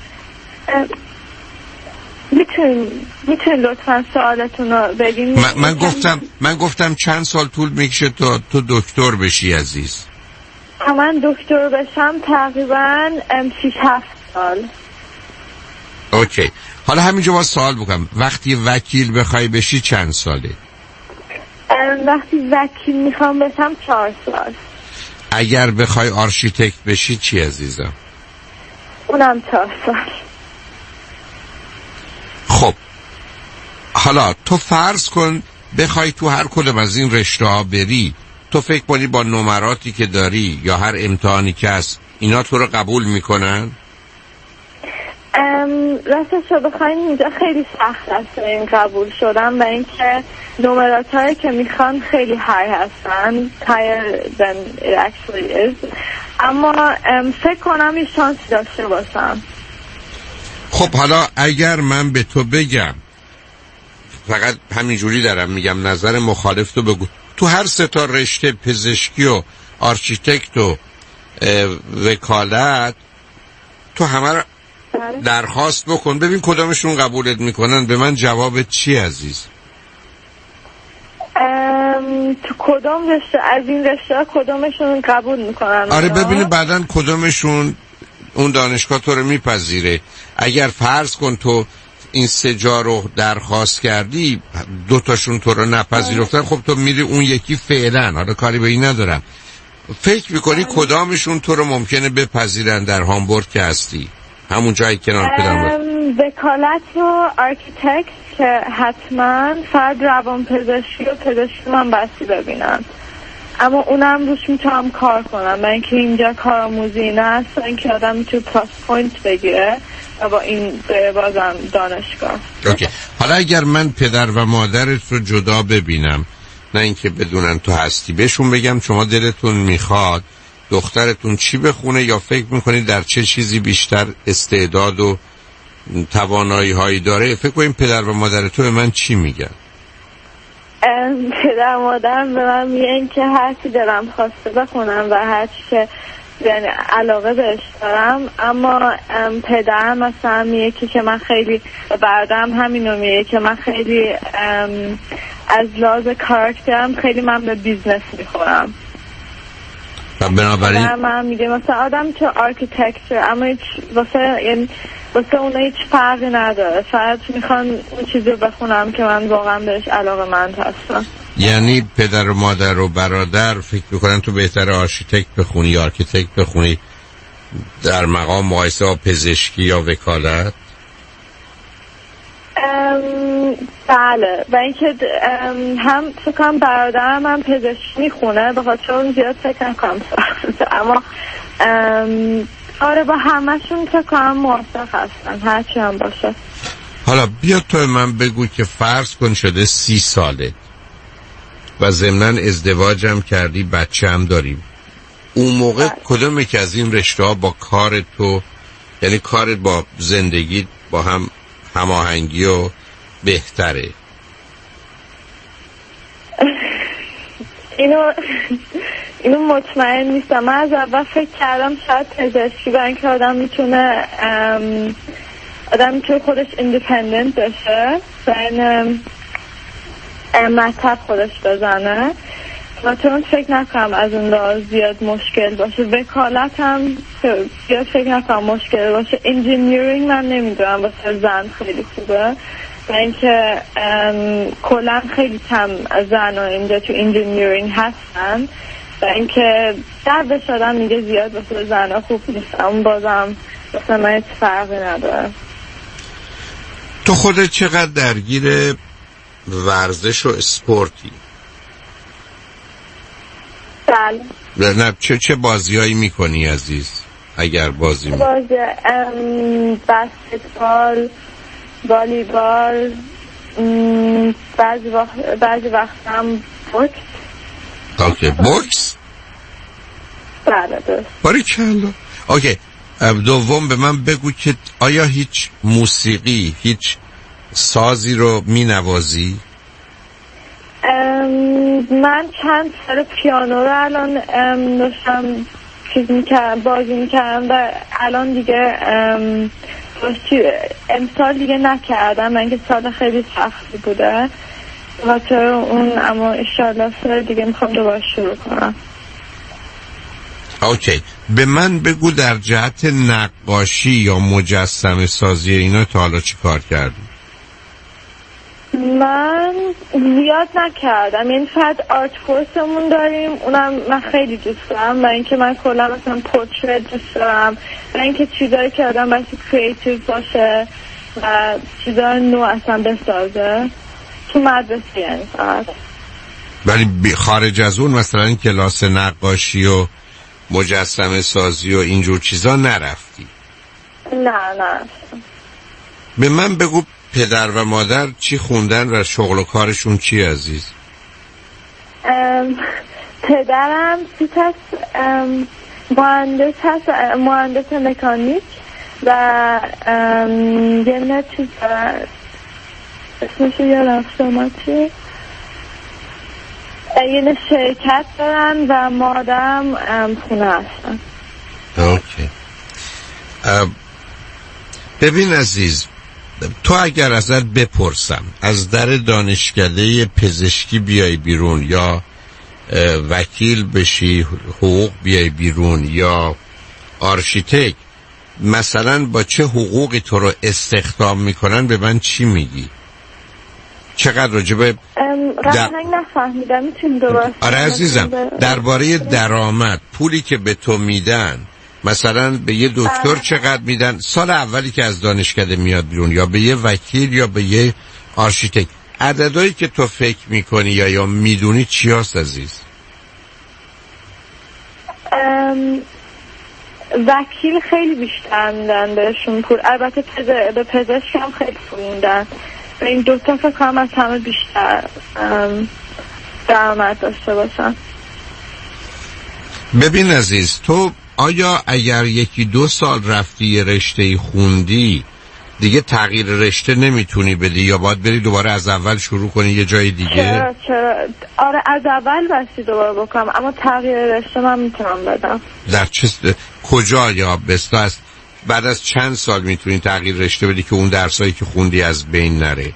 Speaker 3: میتونی لطفا سوالتون رو بگین؟
Speaker 1: من گفتم چند سال طول میکشه تا تو دکتر بشی عزیز؟
Speaker 3: من دکتر بشم تقریبا 6-7 سال.
Speaker 1: اوکی. حالا همینجا باید سوال بکنم، وقتی وکیل بخوای بشی چند ساله؟
Speaker 3: وقتی وکیل میخوام بشم 4 سال.
Speaker 1: اگر بخوای آرشیتکت بشی چی عزیزم؟
Speaker 3: اونم 4 سال.
Speaker 1: خب حالا تو فرض کن بخوای تو هر کدوم از این رشته ها بری، تو فکر کنی با نمراتی که داری یا هر امتحانی که هست اینا تو رو قبول میکنن؟
Speaker 3: راستش رو بخواین اینجا خیلی سخت هست این قبول شدن و اینکه نمرات هایی که میخوان خیلی های هستن، higher than it actually is. اما فکر کنم این شانس داشته باشم.
Speaker 1: خب حالا اگر من به تو بگم، فقط همینجوری دارم میگم، نظر مخالف تو بگو، تو هر سه تا رشته پزشکی و آرشیتکت و وکالت تو همه رو درخواست بکن، ببین کدامشون قبولت میکنن. به من جوابت چی عزیز؟
Speaker 3: تو کدام رشته از این رشته کدامشون قبول میکنن؟
Speaker 1: آره ببینی بعدن کدامشون اون دانشگاه تو رو میپذیره. اگر فرض کن تو این 3 جا رو درخواست کردی، 2 تاشون تو رو نپذیرفتن، خب تو میری اون یکی فعلا، حالا کاری به این ندارم. فکر میکنی کدامشون تو رو ممکنه بپذیرن در هامبورگ که هستی، همون جایی کنار پدرم؟
Speaker 3: وکالت و آرکیتکت که حتما، فقط روان پزشکی و پزشکی من بسی ببینم، اما اونم روش میتونم کار کنم. من اینکه اینجا کارآموزی نه است، اینکه آدم میتونه پلاس پوینت بگیره و با این بازم دانشگاه.
Speaker 1: اوکی. حالا اگر من پدر و مادرت رو جدا ببینم، نه اینکه بدونن تو هستی، بهشون بگم شما دلتون میخواد دخترتون چی بخونه، یا فکر میکنید در چه چیزی بیشتر استعداد و توانایی هایی داره، فکر کنید پدر و مادر تو به من چی میگن؟
Speaker 3: پدر و مادرم به من میگن که هر چی دلم خواسته بخونم و هر چی که یعنی علاقه بهش دارم، اما پدرم مثلا میگه که من خیلی، بعدم همینو میگه که من خیلی از لحاظ کاراکترم خیلی من به بیزنس میخورم.
Speaker 1: بنابراین
Speaker 3: من میگه مثلا آدم که آرکیتکچر، اما واسه اونا هیچ فرقی نداره، فقط میخوان اون چیزی رو بخونم که من واقعا بهش علاقه‌مند هستم.
Speaker 1: یعنی پدر و مادر و برادر فکر میکنن تو بهتر آرشیتکت بخونی یا آرکیتکت بخونی در مقام مقایسه با پزشکی یا وکالت؟
Speaker 3: بله، و اینکه هم فکر کنم برادرم هم پزشکی میخونه، به خاطر اون زیاد فکر نکنم اما آره با همشون فکر کنم موافق هستن هرچی هم باشه.
Speaker 1: حالا بیا تو من بگو که فرض کن شده 30 ساله و ضمناً ازدواجم کردی، بچه هم داریم، اون موقع کدوم که از این رشته ها با کار تو، یعنی کارت با زندگی با هم هماهنگی و بهتره؟
Speaker 3: اینو مطمئن نیستم. من از اول فکر کردم شاید پزشکی، برای اینکه آدم میتونه خودش ایندیپندنت بشه و مطب خودش بزنه، و چون فکر نکنم از اون لحاظ زیاد مشکل باشه. وکالت هم زیاد فکر نکنم مشکل باشه. انجینیرینگ من نمیدونم واسه زن خیلی خوبه، و اینکه کلا خیلی کم زن ها اینجا تو انجینیرینگ هستن، و اینکه درد شدن میگه زیاد واسه زن ها خوب نیست، اما بازم واسه من هیچ فرقی نداره.
Speaker 1: تو خودت چقدر درگیر ورزش و اسپورتی؟
Speaker 3: بله.
Speaker 1: نه چه بازیایی میکنی عزیز؟ اگر بازی
Speaker 3: بسکتبال، والیبال، بعضی وقت هم بوکس.
Speaker 1: اوکی، بوکس؟
Speaker 3: بله درست.
Speaker 1: باریکلا. اوکی. دوم به من بگو که آیا هیچ موسیقی، هیچ سازی رو مینوازی؟
Speaker 3: من چند سال پیانو رو الان داشتم بازی میکردم و الان دیگه امسال دیگه نکردم، من که سال خیلی سختی بوده خاطر اون، اما انشالله سال دیگه میخوام دوباره شروع کنم.
Speaker 1: اوکی. به من بگو در جهت نقاشی یا مجسمه سازی اینا تا حالا چی کار کردی؟
Speaker 3: من زیاد نکردم، این فقط آرت کورسمون داریم، اونم من خیلی دوست دارم، و اینکه من کلا مثلا پورتریت دوست دارم، و اینکه چیزایی که آدم باید کریتیو باشه و چیزای نو اصلا بسازه تو مدرسه، یعنی فقط.
Speaker 1: ولی خارج از اون مثلا کلاس نقاشی و مجسمه سازی و اینجور چیزا نرفتی؟
Speaker 3: نه.
Speaker 1: به من بگو پدر و مادر چی خوندن و شغل و کارشون چی عزیز؟
Speaker 3: پدرم مهندس مکانیک و یه چیز اسمش یادم شما چیه، یه شرکت دارن و مادم خونه هستن.
Speaker 1: اوکی. ببین عزیز، تو اگر ازت بپرسم از در دانشکده پزشکی بیای بیرون یا وکیل بشی حقوق بیای بیرون یا آرشیتکت، مثلا با چه حقوقی تو رو استخدام میکنن به من چی میگی؟ چقدر راجبه
Speaker 3: قشنگ نفهمیدم، میتونی دوباره؟
Speaker 1: آره عزیزم، درباره درآمد، پولی که به تو میدن، مثلا به یه دکتر چقدر میدن سال اولی که از دانشکده میاد بیرون، یا به یه وکیل یا به یه آرشیتکت، عددهایی که تو فکر میکنی یا میدونی چی هست عزیز؟
Speaker 3: وکیل خیلی بیشتر میدن بهشون پول، البته به پزشک هم خیلی پول میدن. این دوتا فکر کنم از همه بیشتر درآمد داشته باشن.
Speaker 1: ببین عزیز، تو آیا اگر 1-2 سال رفتی یه رشته خوندی دیگه تغییر رشته نمیتونی بدی یا باید بری دوباره از اول شروع کنی یه جای دیگه؟
Speaker 3: چرا؟ آره از اول بستی دوباره بکنم، اما تغییر رشته من میتونم بدم.
Speaker 1: در کجا یا بسته است بعد از چند سال میتونی تغییر رشته بدی که اون درسایی که خوندی از بین نره؟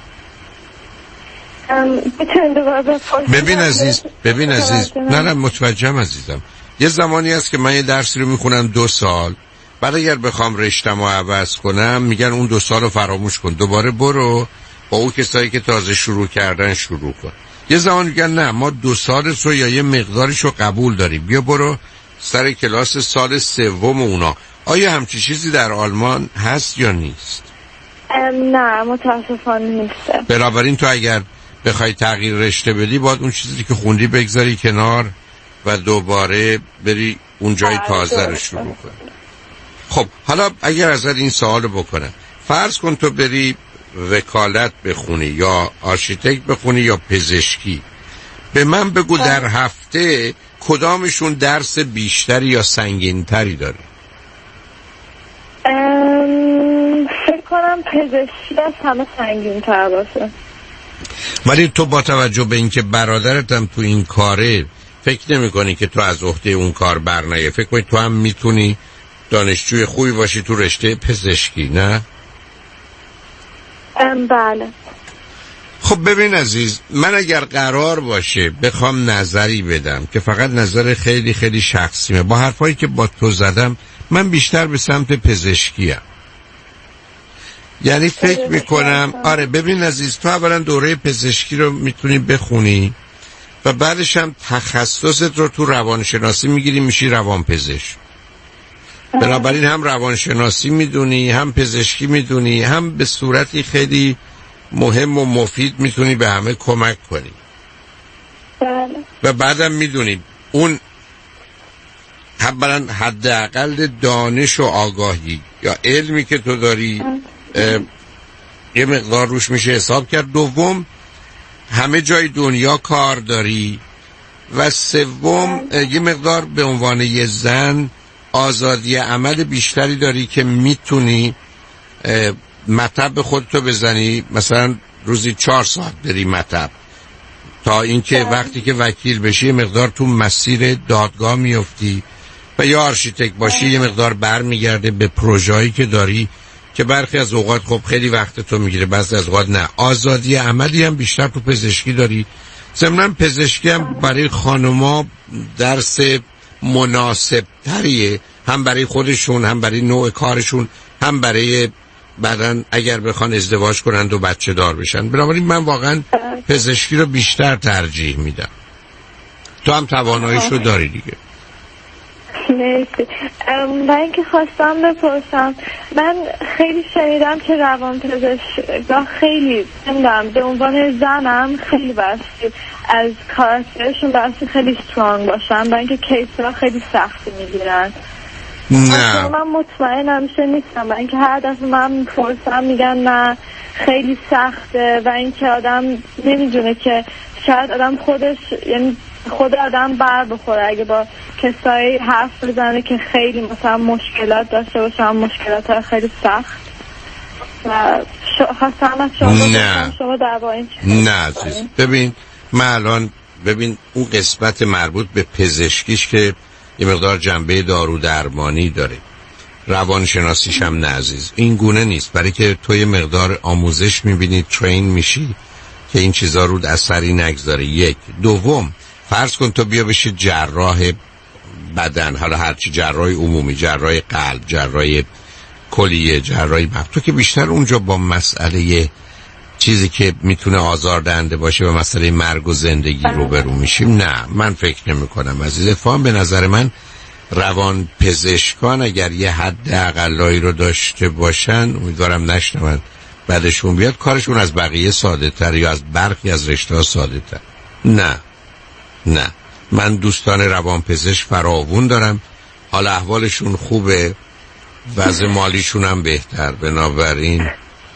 Speaker 1: ببین عزیز نه متوجهم عزیزم. یه زمانی هست که من یه درسی رو میخونم 2 سال، بعد اگر بخوام رشتم رو عوض کنم میگن اون 2 سال رو فراموش کن، دوباره برو با اون کسایی که تازه شروع کردن شروع کن. یه زمان میگن نه ما 2 سالش رو یا یه مقدارش رو قبول داریم، بیا برو سر کلاس سال 3 اونا. آیا همچی چیزی در آلمان هست یا نیست؟
Speaker 3: نه متاسفانه نیست.
Speaker 1: بنابراین تو اگر بخوای تغییر رشته بدی باید اون چیزی که خوندی بگذاری کنار و دوباره بری اون جای تازه رو شروع کنی. خب حالا اگر ازت این سوال بکنم، فرض کن تو بری وکالت بخونی یا آرشیتکت بخونی یا پزشکی، به من بگو در هفته کدامشون درس بیشتری یا سنگینتری داره؟
Speaker 3: فکر کنم پزشکی از همه سنگین‌تر باشه.
Speaker 1: ولی تو با توجه به اینکه برادرت هم تو این کاره، فکر نمی کنی که تو از عهده اون کار برنیه؟ فکر کنی تو هم میتونی دانشجوی خوبی باشی تو رشته پزشکی، نه؟
Speaker 3: بله.
Speaker 1: خب ببین عزیز، من اگر قرار باشه بخوام نظری بدم که فقط نظر خیلی خیلی شخصیمه، با حرفایی که با تو زدم من بیشتر به سمت پزشکیم. یعنی فکر میکنم آره ببین عزیز، تو اولا دوره پزشکی رو میتونی بخونی و بعدش هم تخصصت رو تو روانشناسی میگیری، میشی روانپزشک. بنابراین هم روانشناسی میدونی، هم پزشکی میدونی، هم به صورتی خیلی مهم و مفید میتونی به همه کمک کنی. و بعدم میدونی اون اولا حداقل دانش و آگاهی یا علمی که تو داری یه مقدار روش میشه حساب کرد. دوم همه جای دنیا کار داری. و سوم یه مقدار به عنوان یه زن آزادی عمل بیشتری داری که میتونی مطب خودتو بزنی، مثلا روزی 4 ساعت بری مطب، تا اینکه وقتی که وکیل بشی یه مقدار تو مسیر دادگاه میفتی و یا آرشیتکت باشی یه مقدار برمیگرده به پروژه‌ای که داری که برخی از اوقات خب خیلی وقت تو میگیره، بعضی از اوقات نه. آزادی عملی هم بیشتر تو پزشکی داری. ضمناً پزشکی هم برای خانوما درس مناسب تریه، هم برای خودشون، هم برای نوع کارشون، هم برای بعداً اگر بخوان ازدواج کنند و بچه دار بشن. بنابراین من واقعاً پزشکی رو بیشتر ترجیح میدم. تو هم تواناییشو داری دیگه.
Speaker 3: مرسی. من اینکه خواستم بپرسم، من خیلی شنیدم که روانپزشکا خیلی نمیدونم به عنوان زنم خیلی بسید از کاراکترشون بسید خیلی سترانگ باشن، برای اینکه کیس‌ها خیلی سختی میگیرن.
Speaker 1: نه
Speaker 3: من مطمئنم نیستم، برای اینکه هر دفعه من میپرسم میگن نه خیلی سخته و اینکه آدم نمیدونه که شاید آدم خودش یعنی خود آدم بر بخوره اگه با کسایی حرف بزنه که خیلی مثلا مشکلات داشته باشن، مشکلات خیلی سخت. و خواستم از شما در این
Speaker 1: نه عزیز، ببین من الان اون قسمت مربوط به پزشکیش که یه مقدار جنبه دارو درمانی داره، روانشناسیش هم نه عزیز، این گونه نیست. برای که تو یه مقدار آموزش میبینی، ترین میشی که این چیزا رو اثری نگذاره. یک. دوم، فرض کن تو بیا بشی جراح بدن، حالا هرچی، جراح عمومی، جراح قلب، جراح کلیه، جراح مغز، تو که بیشتر اونجا با مسئله چیزی که میتونه آزاردهنده باشه و مسئله مرگ و زندگی روبرو میشیم. نه، من فکر نمی کنم عزیز. اتفاقا به نظر من روان پزشکان اگر یه حد اقلایی رو داشته باشن، امیدوارم نشنون بعدشون بیاد، کارشون از بقیه ساده تر یا از برخی از رشته ها ساده تر. نه من دوستان روان پزشک فراوون دارم، حال احوالشون خوبه، وضع مالیشون هم بهتر. بنابراین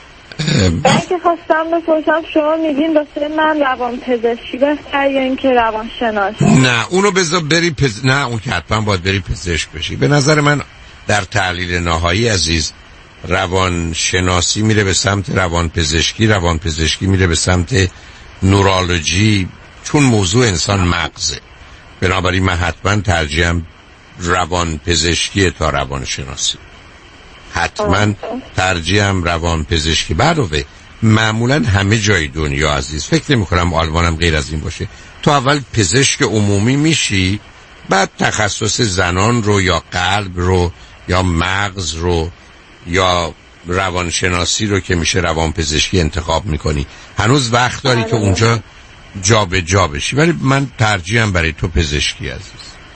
Speaker 3: من که خواستم بپرسم، شما میگین واسه من روان پزشکی بهتر یا اینکه روان شناسی؟
Speaker 1: نه اونو بذار بری نه اون که حتما باید بری پزشک بشی. به نظر من در تحلیل نهایی عزیز، روان شناسی میره به سمت روان پزشکی، روان پزشکی میره به سمت نورولوژی، چون موضوع انسان مغزه. بنابراین من حتما ترجیحم روان پزشکی تا روان شناسی. حتما ترجیحم روان پزشکی. بعدوه معمولا همه جای دنیا عزیز، فکر نمی کنم آلمانم غیر از این باشه، تو اول پزشک عمومی میشی، بعد تخصص زنان رو یا قلب رو یا مغز رو یا روانشناسی رو که میشه روان پزشکی انتخاب میکنی. هنوز وقت داری که اونجا جا به جا بشی، ولی من ترجیحم برای تو پزشکی عزیز.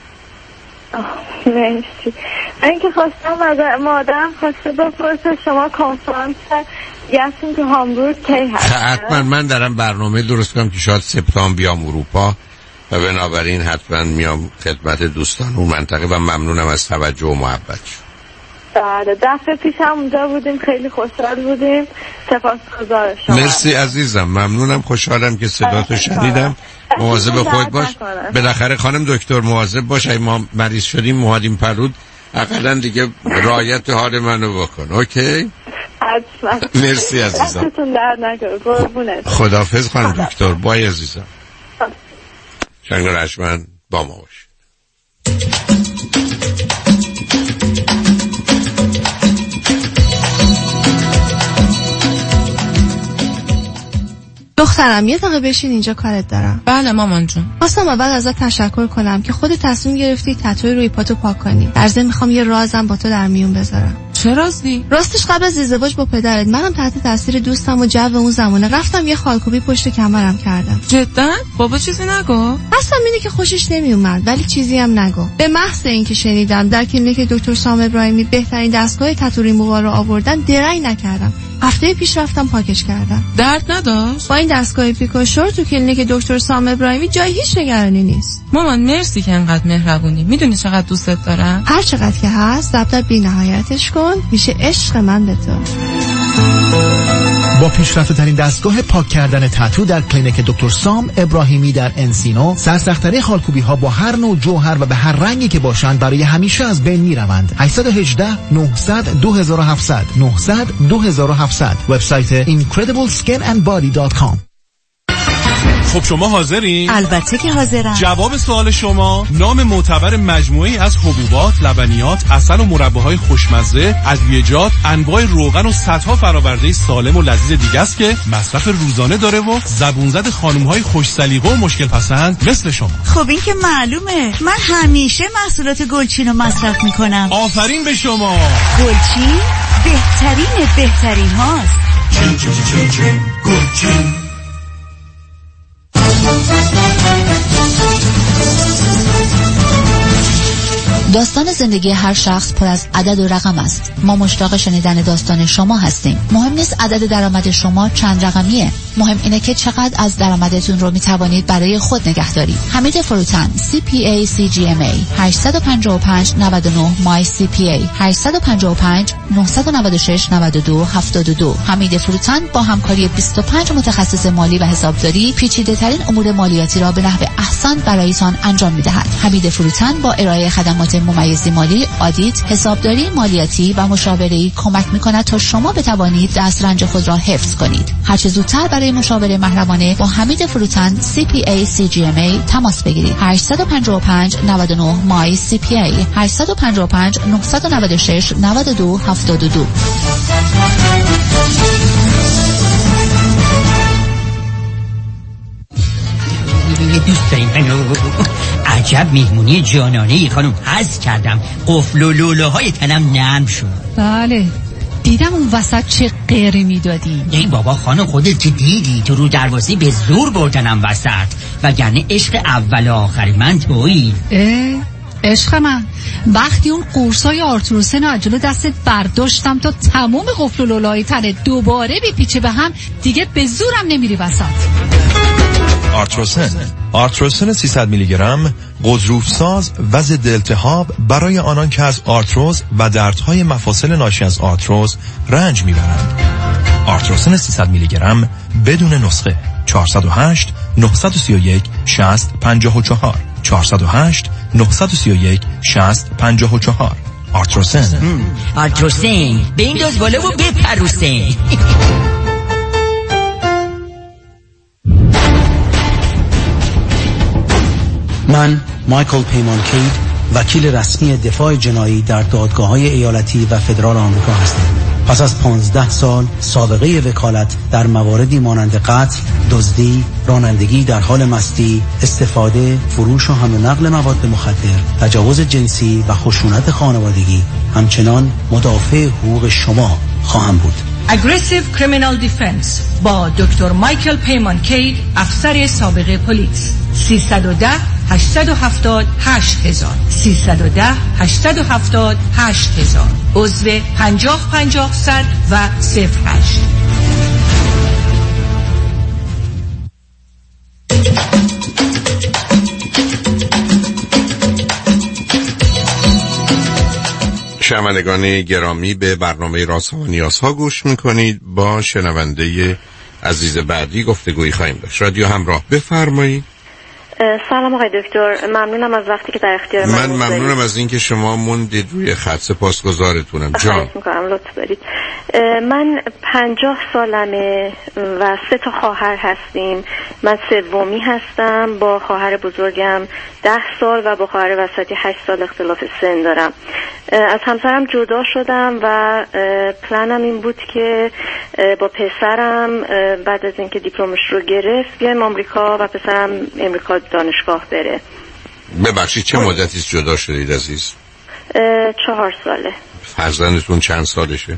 Speaker 3: مرسی. این که خواستم از مادرم خواسته بپرسه شما کنفرانس گفتیم که هامبورگ کی هست؟
Speaker 1: حتما من دارم برنامه درست کنم که شاید سپتامبر بیام اروپا و بنابراین حتما میام خدمت دوستان اون منطقه و ممنونم از توجه و محبت.
Speaker 3: بله، دفعه پیش هم اونجا بودیم، خیلی خوشحال بودیم. سپاسگزار شما.
Speaker 1: مرسی عزیزم، ممنونم، خوشحالم که صداتو شنیدم. مواظب خودت باش. بالاخره خانم دکتر مواظب باش، اگه ما مریض شدیم موهادیم پرود، اقلا دیگه رعایت حال منو بکن. اوکی؟ مرسی عزیزم. خداحافظ خانم دکتر. بای عزیزم. شنگ رشمن با ما باش.
Speaker 2: دخترم یه دقیقه بشین اینجا، کارت دارم.
Speaker 11: بله مامان جون.
Speaker 2: خواستم اول ازت تشکر کنم که خودت تصمیم گرفتی تتوی روی پاتو پاک کنی. در ضمن میخوام یه رازم با تو در میون بذارم.
Speaker 11: چه رازی؟
Speaker 2: راستش قبل از ازدواج با پدرت منم تحت تاثیر دوستم و جو اون زمانه رفتم یه خالکوبی پشت کمرم کردم.
Speaker 11: جدا؟ بابا چیزی نگو؟
Speaker 2: اصلا اینه که خوشش نمیومد، ولی چیزی هم نگو. به محض اینکه شنیدم در کلینیک دکتر سام ابراهیمی بهترین دستگاه تتو ریمووال رو آوردن، درنگ نکردم. هفته پیش رفتم پاکش کردم.
Speaker 11: درد نداشت؟
Speaker 2: با این دستگاه پیکوشور تو کلینیک دکتر سام ابراهیمی جای هیچ نگرانی نیست.
Speaker 11: مامان مرسی که انقدر مهربونی. میدونی چقدر دوستت دارم؟
Speaker 2: هر چقدر که هست ضبط بی‌نهایتش کن، میشه عشق من به تو.
Speaker 12: با پیشرفته ترین دستگاه پاک کردن تتو در کلینیک دکتر سام ابراهیمی در انسینو، سرسخت‌ترین خالکوبی ها با هر نوع جوهر و به هر رنگی که باشند برای همیشه از بین میروند. 818 900 2700 900 2700. وبسایت incredibleskinandbody.com.
Speaker 14: خب شما حاضرین؟
Speaker 25: البته که حاضرم.
Speaker 14: جواب سوال شما: نام معتبر مجموعی از حبوبات، لبنیات، عسل و مرباهای خوشمزه، ادویه‌جات، انواع روغن و صدها فرآورده سالم و لذیذ دیگه است که مصرف روزانه داره و زبون زد خانم‌های خوش سلیقه و مشکل پسند مثل شما.
Speaker 25: خب این که معلومه، من همیشه محصولات گلچین رو مصرف میکنم.
Speaker 14: آفرین به شما.
Speaker 25: گلچین بهترین هاست.
Speaker 14: گلچین.
Speaker 10: داستان زندگی هر شخص پر از عدد و رقم است. ما مشتاق شنیدن داستان شما هستیم. مهم نیست عدد درآمد شما چند رقمیه، مهم اینه که چقدر از درآمدتون رو میتوانید برای خود نگه دارید. حمید فروتن، CPA CGMA، 855 99 مای CPA، 855 996 92 72. حمید فروتن با همکاری 25 متخصص مالی و حسابداری پیچیده ترین امور مالیاتی را به نحو احسن برایتان انجام می‌دهد. حمید فروتن با ارائه خدمات ممیز مالی، آدیت، حسابداری مالیاتی و مشاوره‌ای کمک می‌کند تا شما بتوانید دسترنج خود را حفظ کنید. هر چه زودتر برای مشاوره محرمانه با حمید فروتن CPA CGMA تماس بگیرید. 855 99 مای CPA، 855 996 92 72.
Speaker 15: دوست داریم عجب مهمونی جانانه‌ای خانم، حظ کردم. قفل و لوله‌های تنم نرم شد.
Speaker 16: بله دیدم اون وسط چه غیره میدادی.
Speaker 15: ای بابا خانم خودت که دیدی تو رو دروازه به زور بردنم وسط، وگرنه عشق اول و آخر من تویی.
Speaker 16: عشق من وقتی اون قرصای آرتروسن از جلو دستت برداشتم تا تمام قفل و لوله‌های تنت دوباره بپیچه به هم، دیگه به زورم نمیری وسط.
Speaker 24: آرتروسن 300 میلی گرم غضروفساز و ضد التهاب برای آنان که از آرتروز و دردهای مفاصل ناشی از آرتروز رنج میبرند. آرتروسن 300 میلی گرم بدون نسخه. 408 931 60 54 408 931 60 54. آرتروسن
Speaker 15: به این دوز بالا و بپروسن.
Speaker 18: من مایکل پیمان کید، وکیل رسمی دفاع جنایی در دادگاه‌های ایالتی و فدرال آمریکا هستم. پس از 15 سال سابقه وکالت در مواردی مانند قتل، دزدی، رانندگی در حال مستی، استفاده، فروش و حمل و نقل مواد مخدر، تجاوز جنسی و خشونت خانوادگی، همچنان مدافع حقوق شما خواهم بود.
Speaker 19: Aggressive Criminal Defense با دکتر مایکل پیمان کید، افسر سابق پلیس. 310 870 8000 310 870 8000. عضو 50 50 100 و 08.
Speaker 1: شنوندگان گرامی، به برنامه رازها و نیازها گوش میکنید. با شنونده عزیز بعدی گفتگویی خواهیم داشت. رادیو همراه، بفرمایید.
Speaker 26: سلام آقای دکتر، ممنونم از وقتی که در اختیار
Speaker 1: من ممنونم از اینکه شما موندید روی خط. سپاسگزارتونم. جان
Speaker 26: میکنم، لطف دارید. من 50 سالمه و 3 تا خواهر هستیم. من سومی هستم، با خواهر بزرگم 10 سال و با خواهر وسطی 8 سال اختلاف سن دارم. از همسرم جدا شدم و پلنم این بود که با پسرم بعد از اینکه دیپلمش رو گرفت بیایم آمریکا و پسرم امریکا دانشگاه بره.
Speaker 1: ببخشید چه مدتی جدا شدید عزیز؟
Speaker 26: 4 ساله.
Speaker 1: فرزندتون چند سالشه؟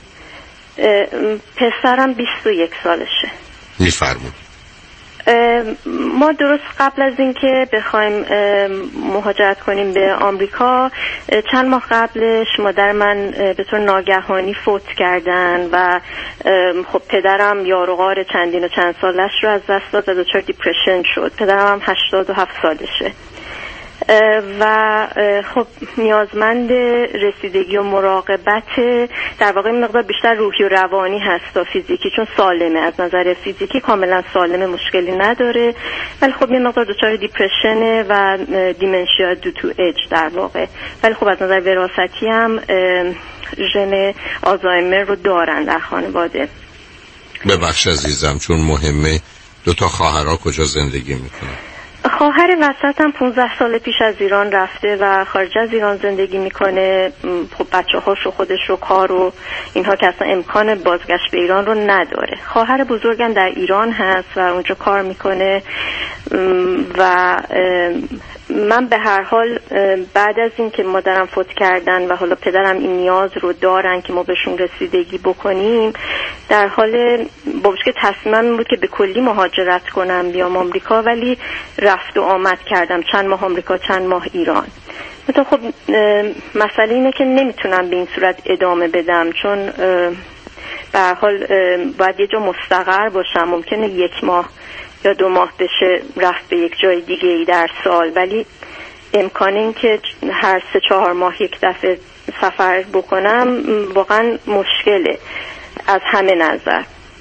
Speaker 26: پسرم 21 سالشه.
Speaker 1: میفرمایید.
Speaker 26: ما درست قبل از اینکه بخوایم مهاجرت کنیم به آمریکا، چند ماه قبلش مادر من به طور ناگهانی فوت کردن و خب پدرم یار و غار چندین و چند سالش رو از دست داد و دچار دیپرشن شد. پدرم هم 87 سالشه و خب نیازمند رسیدگی و مراقبت در واقع این مقدار بیشتر روحی و روانی هست تا فیزیکی، چون سالمه. از نظر فیزیکی کاملا سالمه، مشکلی نداره، ولی خب این مقدار دچار دیپرشنه و دیمنشیا دو تو ایج در واقع. ولی خب از نظر وراثتی هم ژن آلزایمر رو دارن در خانواده.
Speaker 1: ببخش عزیزم، چون مهمه، 2 تا خواهرها کجا زندگی میکنن؟
Speaker 26: خواهر وسطم 15 سال پیش از ایران رفته و خارج از ایران زندگی میکنه. خب بچه‌هاش و خودش رو کار و اینها که اصلا امکان بازگشت به ایران رو نداره. خواهر بزرگم در ایران هست و اونجا کار میکنه و من به هر حال بعد از این که مادرم فوت کردن و حالا پدرم این نیاز رو دارن که ما بهشون رسیدگی بکنیم، در حال باباش که تصمیمم بود که به کلی مهاجرت کنم بیام آمریکا، ولی رفت و آمد کردم، چند ماه آمریکا چند ماه ایران. خب مسئله اینه که نمیتونم به این صورت ادامه بدم، چون به هر حال باید یه جا مستقر باشم. ممکنه 1 ماه یا 2 ماه بشه رفت به یک جای دیگه ای در سال، ولی امکان این که هر 3-4 ماه یک دفعه سفر بکنم واقعا مشکله از همه نظر.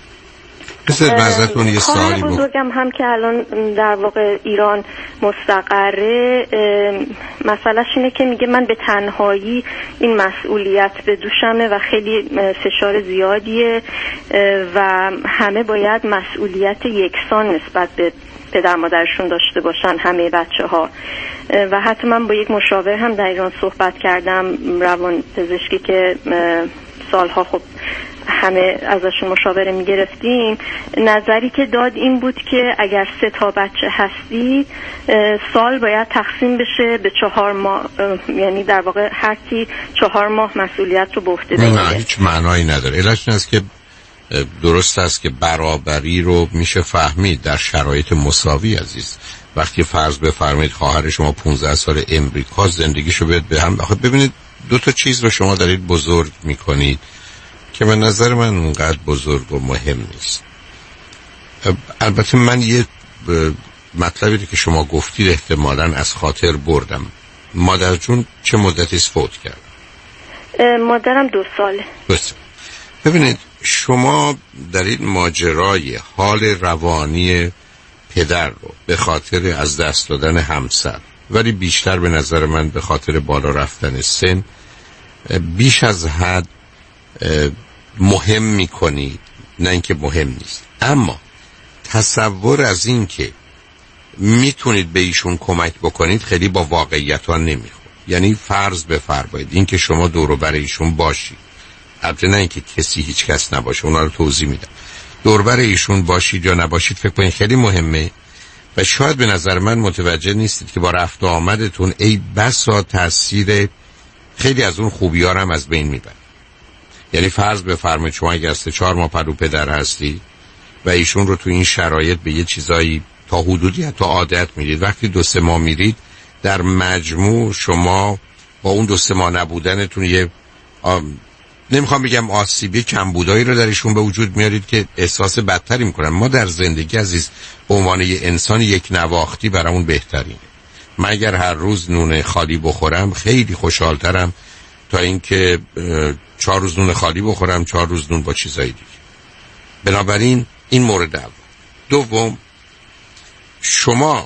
Speaker 26: خواهر بزرگم هم که الان در واقع ایران مستقره، مسئلهش اینه که میگه من به تنهایی این مسئولیت به دوشمه و خیلی فشار زیادیه و همه باید مسئولیت یکسان نسبت به پدر مادرشون داشته باشن، همه بچه ها. و حتی من با یک مشاور هم در ایران صحبت کردم، روان پزشکی که سالها خب همه ازشون مشاوره میگرفتیم. نظری که داد این بود که اگر 3 تا بچه هستی سال باید تقسیم بشه به 4 ماه، یعنی در واقع هر کی 4 ماه مسئولیت رو به عهده بگیره.
Speaker 1: نه هیچ معنایی نداره. علتش این است که درست است که برابری رو میشه فهمید در شرایط مساوی عزیز. وقتی فرض بفرمایید خواهر شما 15 سال امریکا زندگیشو به هم، آخه ببینید 2 تا چیز رو شما دارید بزرگ میکنید که به نظر من اونقدر بزرگ و مهم نیست. البته من یه مطلبی که شما گفتید احتمالاً از خاطر بردم. مادر جون چه مدتی فوت کرد؟
Speaker 26: مادرم 2 ساله.
Speaker 1: ببینید شما در این ماجرای حال روانی پدر رو به خاطر از دست دادن همسر، ولی بیشتر به نظر من به خاطر بالا رفتن سن، بیش از حد مهم میکنید. نه اینکه مهم نیست، اما تصور از این که میتونید به ایشون کمک بکنید خیلی با واقعیت ها نمیخوره. یعنی فرض بفرمایید این که شما دور و بر ایشون باشید، البته نه اینکه کسی هیچ کس نباشه، اونا رو توضیح میدم، دور و بر ایشون باشید یا نباشید فکر کنید خیلی مهمه و شاید به نظر من متوجه نیستید که با رفت و آمدتون ای بسا تاثیر خیلی از اون خوبی‌ها هم از بین میبرد. یعنی فرض بفرمایید شما اگر 3-4 ماه پدر پدر هستی و ایشون رو تو این شرایط به یه چیزایی تا حدودی تا عادت میدید، وقتی 2-3 ماه میرید در مجموع شما با اون 2-3 ماه نبودنتون یه نمیخوام بگم آسیبی کمبودایی رو در ایشون به وجود میارید که احساس بدتری میکنن. ما در زندگی عزیز به عنوان یه انسان یک نواختی برامون بهترینه. من اگر هر روز نون خالی بخورم خیلی خوشحالترم تا اینکه 4 روز نون خالی بخورم 4 روز نون با چیزایی دیگه. بنابراین این مورد اول. دوم، شما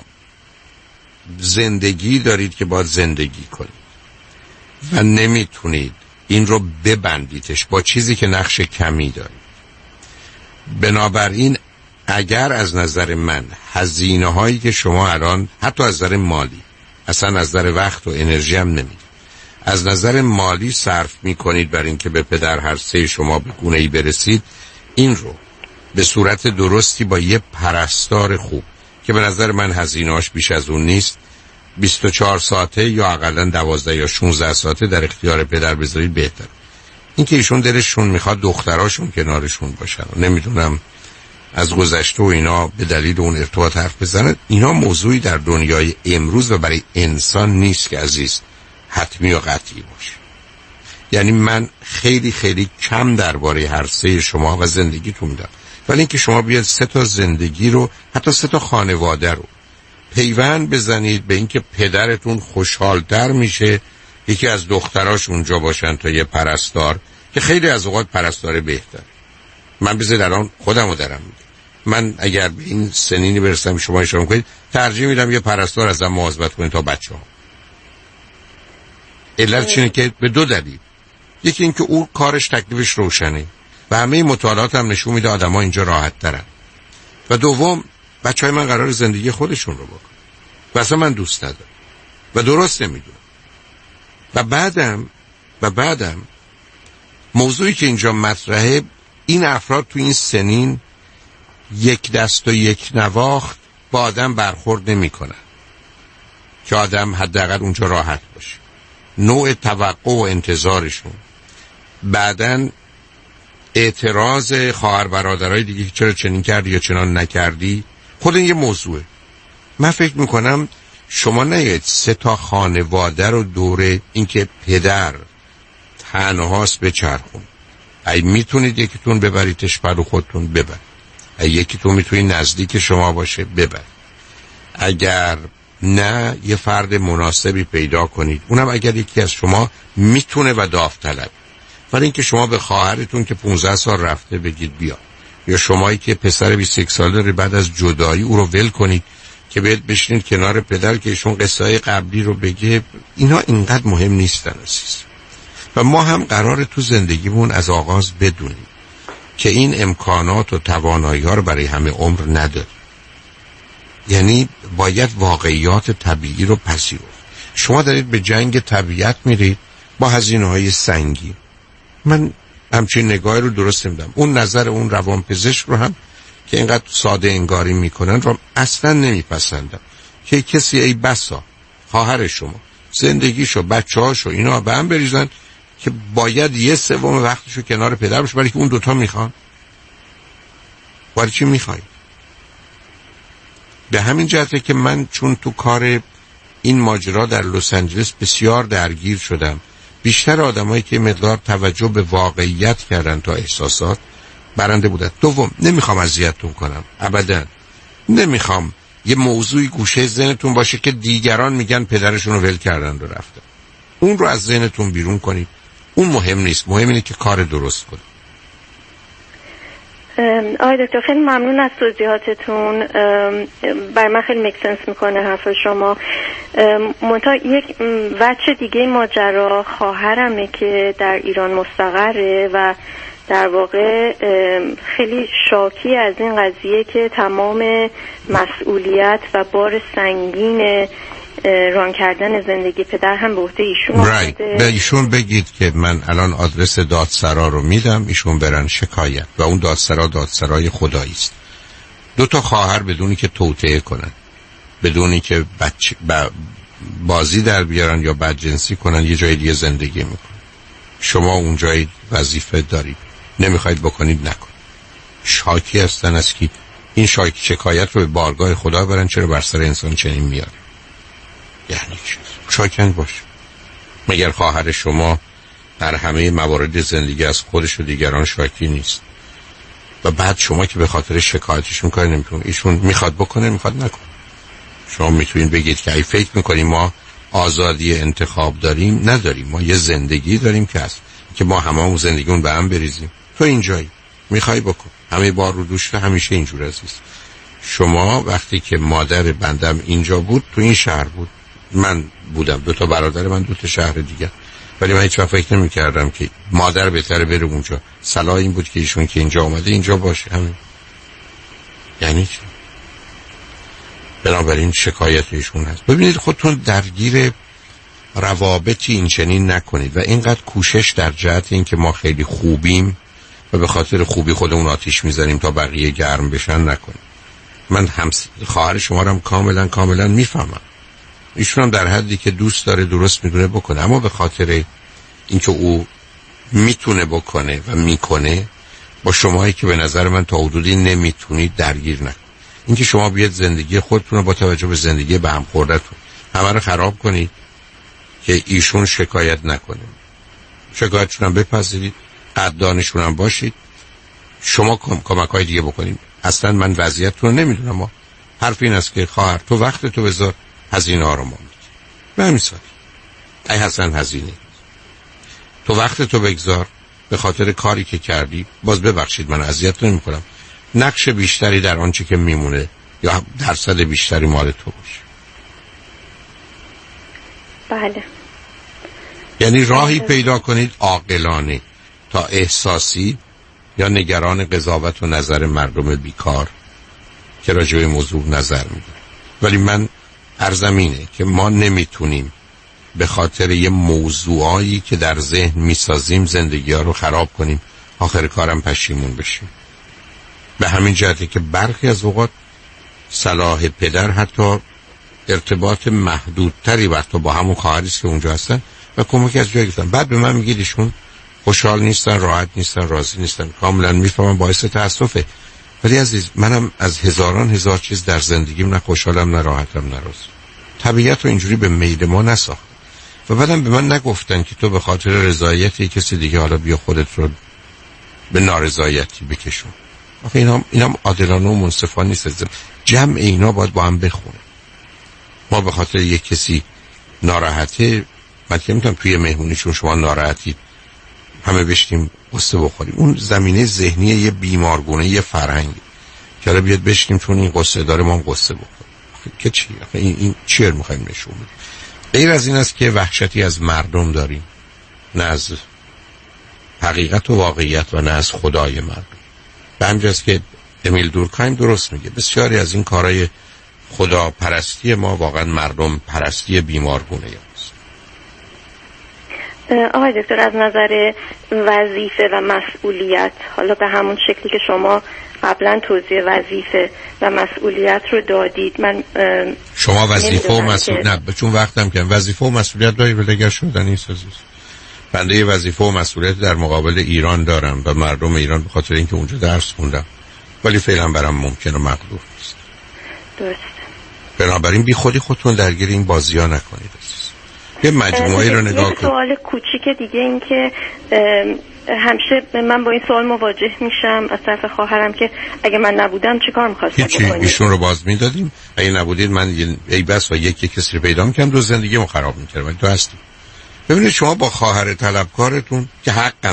Speaker 1: زندگی دارید که باید زندگی کنید و نمیتونید این رو ببندیدش با چیزی که نقش کمی دارید. بنابراین اگر از نظر من هزینه هایی که شما الان حتی از نظر مالی، اصلا از نظر وقت و انرژی هم نمید، از نظر مالی صرف میکنید برای اینکه به پدر هر 3 شما به گونه‌ای برسید، این رو به صورت درستی با یه پرستار خوب که به نظر من هزینه‌اش بیش از اون نیست، 24 ساعته یا حداقل 12 یا 16 ساعته در اختیار پدر بذارید بهتر. این که ایشون دلشون میخواد دختراشون کنارشون باشن، نمیدونم از گذشته و اینا به دلیل اون ارتباط حرف بزنن، اینا موضوعی در دنیای امروز و برای انسان نیست که عزیز حتمی و قطعی باشه. یعنی من خیلی خیلی کم درباره هر 3 شما و زندگیتون میدم، ولی اینکه شما بیاد 3 تا زندگی رو، حتی 3 تا خانواده رو پیوند بزنید به اینکه پدرتون خوشحالتر میشه یکی از دختراش اونجا باشن تا یه پرستار که خیلی از اوقات پرستار بهتر. من بذارید الان خودمو دارم میگم، من اگر به این سنینی برسم شما اشاره کنید ترجیح میدم یه پرستار ازم مواظبت کنه تا بچه‌ها. علتش اینه که به 2 دلیل. یکی این که او کارش تکلیفش روشنه و همه مطالعات هم نشون میده آدم‌ها اینجا راحت ترن، و دوم بچهای من قرار زندگی خودشون رو بکنن و اصلا من دوست ندارم و درست نمیدونم. و بعدم موضوعی که اینجا مطرحه، این افراد تو این سنین یک دست و یک نواخت با آدم برخورد نمی کنن که آدم حداقل اونجا راحت باشه. نوع توقع و انتظارشون، بعدن اعتراض خواهر برادرای دیگه که چرا چنین کردی یا چنان نکردی، خود این یه موضوعه. من فکر میکنم شما نیاید 3 خانواده رو دور اینکه پدر تنهاست بچرخون. ای میتونید یکیتون ببریدش برای خودتون ببر، ای یکیتون میتونید نزدیک شما باشه ببر، اگر نه یه فرد مناسبی پیدا کنید، اونم اگر یکی از شما میتونه و داوطلب. ولی اینکه شما به خواهرتون که 15 سال رفته بگید بیا، یا شمایی که پسر 21 ساله داره بعد از جدایی او رو ول کنید که بیاد بشینید کنار پدر که ایشون قصه‌های قبلی رو بگه، اینا اینقدر مهم نیستن عزیز. و ما هم قراره تو زندگیمون از آغاز بدونیم که این امکانات و توانایی‌ها رو برای همه عمر نداریم. یعنی باید واقعیات طبیعی رو پذیرفت. شما دارید به جنگ طبیعت میرید با هزینه‌های سنگین. من همچین نگاهی رو درست نمیدم. اون نظر اون روانپزشک رو هم که اینقدر ساده انگاری میکنن رو اصلا نمیپسندم که کسی ای بسا خواهر شما زندگیشو بچه‌هاشو اینا به هم بریزن که باید 1/3 وقتشو کنار پدر باشه، ولی که اون دوتا میخوان. برای چی میخوای؟ به همین جهته که من چون تو کار این ماجرا در لس آنجلس بسیار درگیر شدم، بیشتر آدمایی که مقدار توجه به واقعیت کردن تا احساسات برنده بودن. دوم، نمیخوام اذیتتون کنم ابدا، نمیخوام یه موضوعی گوشه ذهنتون باشه که دیگران میگن پدرشون رو ول کردن و رفتن. اون رو از ذهنتون بیرون کنید. اون مهم نیست، مهم اینه که کار درست کنید.
Speaker 26: آقای دکتر خیلی ممنون از توضیحاتتون، برای من خیلی مکسنس میکنه حرف شما. منتها یک وجه دیگه ماجرا خواهرمه که در ایران مستقره و در واقع خیلی شاکی از این قضیه که تمام مسئولیت و بار سنگین ران کردن زندگی پدر هم به عهده ایشون
Speaker 1: اومده. به ایشون بگید که من الان آدرس دادسرا رو میدم، ایشون برن شکایت، و اون دادسرای خدایی است. 2 خواهر بدونی که توطئه کنن، بدونی که بازی در بیارن یا بدجنسی کنن، یه جای دیگه زندگی میکنن. شما اون جای وظیفه دارید، نمیخواید بکنید نکن. شاکی هستن از کی؟ این شکایت رو به بارگاه خدا برن، چرا بر سر انسان چنین میاره؟ یعنی شاکن باش. مگر خواهر شما در همه موارد زندگی از خودش و دیگران شاکی نیست؟ و بعد شما که به خاطر شکایتشون کاری نمیکنید، ایشون میخواد بکنه میخواد نکنه. شما میتونید بگید که ای فکر میکنیم ما آزادی انتخاب داریم؟ نداریم. ما یه زندگی داریم که هست که ما هممون زندگیمون به هم بریزیم. تو اینجایی میخوای بکن، همه بار رو دوش همیشه اینجور عزیز. شما وقتی که مادر بندم اینجا بود، تو این شهر بود، من بودم، 2 برادر من 2 شهر دیگه، ولی من هیچ وقت فکر نمی‌کردم که مادر بهتره بره اونجا. صلاح این بود که ایشون که اینجا اومده اینجا باشه. همین. یعنی چی؟ بنابراین شکایت ایشون هست. ببینید خودتون درگیر روابطی این چنین نکنید و اینقدر کوشش در جهت این که ما خیلی خوبیم و به خاطر خوبی خودمون آتیش می‌ذاریم تا بقیه گرم بشن نکنید. من خواهر شما رو هم کاملا میفهمم. ایشون هم در حدی که دوست داره درست میدونه بکنه، اما به خاطر اینکه او میتونه بکنه و میکنه، با شمایی که به نظر من تا حدودی نمیتونید درگیر نکن. اینکه شما بیاد زندگی خودتون رو با توجه به زندگی به هم خوردتون همه رو خراب کنید که ایشون شکایت نکنه. شکایتشون هم بپذیرید، قدردانشون هم باشید، شما کمک‌های دیگه بکنید. اصلا من وضعیتتون رو نمیدونم، ما حرف این است که خواهر تو وقت تو بذار، هزینه ها رو ما میدیم. به همین سالی. ای حسن هزینه تو وقت تو بگذار، به خاطر کاری که کردی، باز ببخشید من اذیت نمی کنم، نقش بیشتری در آنچه که میمونه یا درصد بیشتری مال تو باشه.
Speaker 26: بله.
Speaker 1: یعنی راهی پیدا کنید عاقلانه تا احساسی یا نگران قضاوت و نظر مردم بیکار که راجع به موضوع نظر میده. ولی من عرضم اینه که ما نمیتونیم به خاطر یه موضوعایی که در ذهن میسازیم زندگی ها رو خراب کنیم، آخر کارم پشیمون بشیم. به همین جهته که برخی از اوقات صلاح پدر حتی ارتباط محدودتری وقتا با همون خواهریست که اونجا هستن و کمکی از جایی گرفتن. بعد به من میگید ایشون خوشحال نیستن، راحت نیستن، راضی نیستن. کاملا میفهمم، باعث تاسفه. ولی عزیز، منم از هزار چیز در زندگیم نه خوشحالم نه راحتم نه راضی. طبیعت رو اینجوری به میل ما نساخت. و بعدم به من نگفتن که تو به خاطر رضایت کسی دیگه حالا بیا خودت رو به نارضایتی بکشون. آخه اینا عادلانه و منصفانه نیست. جمع اینا باید با هم بخونه. ما به خاطر یک کسی ناراحته، من که میتونم توی مهمونی چون شما ناراحتید همه بشتیم قصه بخوریم. اون زمینه ذهنی یه بیمارگونه، یه فرهنگ که حالا بیاد بشتیم چون این قصه داره ما هم قصه بخوریم. که چی؟ این چیه میخوایم نشون بدیم؟ غیر از این است که وحشتی از مردم داریم، نه از حقیقت و واقعیت و نه از خدای مردم. به همجاست که امیل دورکایم درست میگه بسیاری از این کارهای خدا پرستی ما واقعا مردم پرستی بیمارگونه است.
Speaker 26: آقای دکتر، از نظر وظیفه و مسئولیت، حالا به همون شکلی که شما قبلا توضیح وظیفه و مسئولیت رو دادید، من
Speaker 1: شما وظیفه و مسئولیت نه، چون وقتم که وظیفه و مسئولیت داری ولگر شدن نیست عزیز. بنده وظیفه و مسئولیت در مقابل ایران دارم و مردم ایران به خاطر اینکه اونجا درس خوندم، ولی فعلا برام ممکن و مقدور نیست.
Speaker 26: درست.
Speaker 1: بنابراین بی خودی خودتون درگیر این بازی‌ها نکنید عزیز. یه مجموعه رو نگاه کنید.
Speaker 26: سوال کوچیک دیگه این که همیشه من با این سوال مواجه میشم از طرف خواهرم که اگه من نبودم چه کار می‌خواستم بکنید؟
Speaker 1: ایشون رو باز میدادیم. اگه نبودید من ای بس و یک کسی رو پیدا می‌کردم رو زندگیمو خراب می‌کردم. ولی تو هستی. ببینید شما با خواهر طلبکارتون که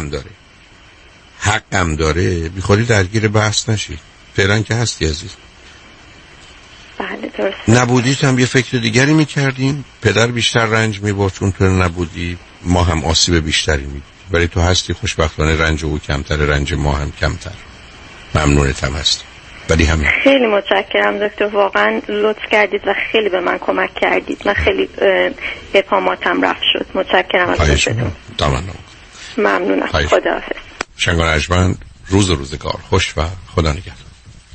Speaker 1: حقم داره بی خودی درگیر بحث نشید. فعلا که هستی عزیز.
Speaker 26: بله درست.
Speaker 1: نبودید هم یه فکر دیگری میکردیم، پدر بیشتر رنج میبرد چون تو نبودی، ما هم آسیب بیشتری میدیم. ولی تو هستی، خوشبختانه رنج او کمتر، رنج ما هم کمتر. ممنونتم هستم. ولی همین.
Speaker 26: خیلی متشکرم دکتر، واقعا لطف کردید و خیلی به من کمک کردید. من خیلی اقاماتم رفت شد. متشکرم از لطفتون. ممنونم. خداحافظ.
Speaker 1: شنگان ارجمند، روزگار خوش و خدا نگهدار.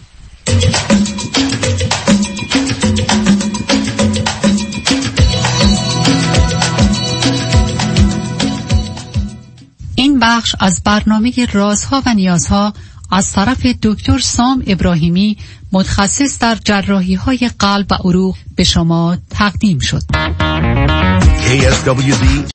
Speaker 16: این بخش از برنامه رازها و نیازها از طرف دکتر سام ابراهیمی، متخصص در جراحی‌های قلب و عروق، به شما تقدیم شد.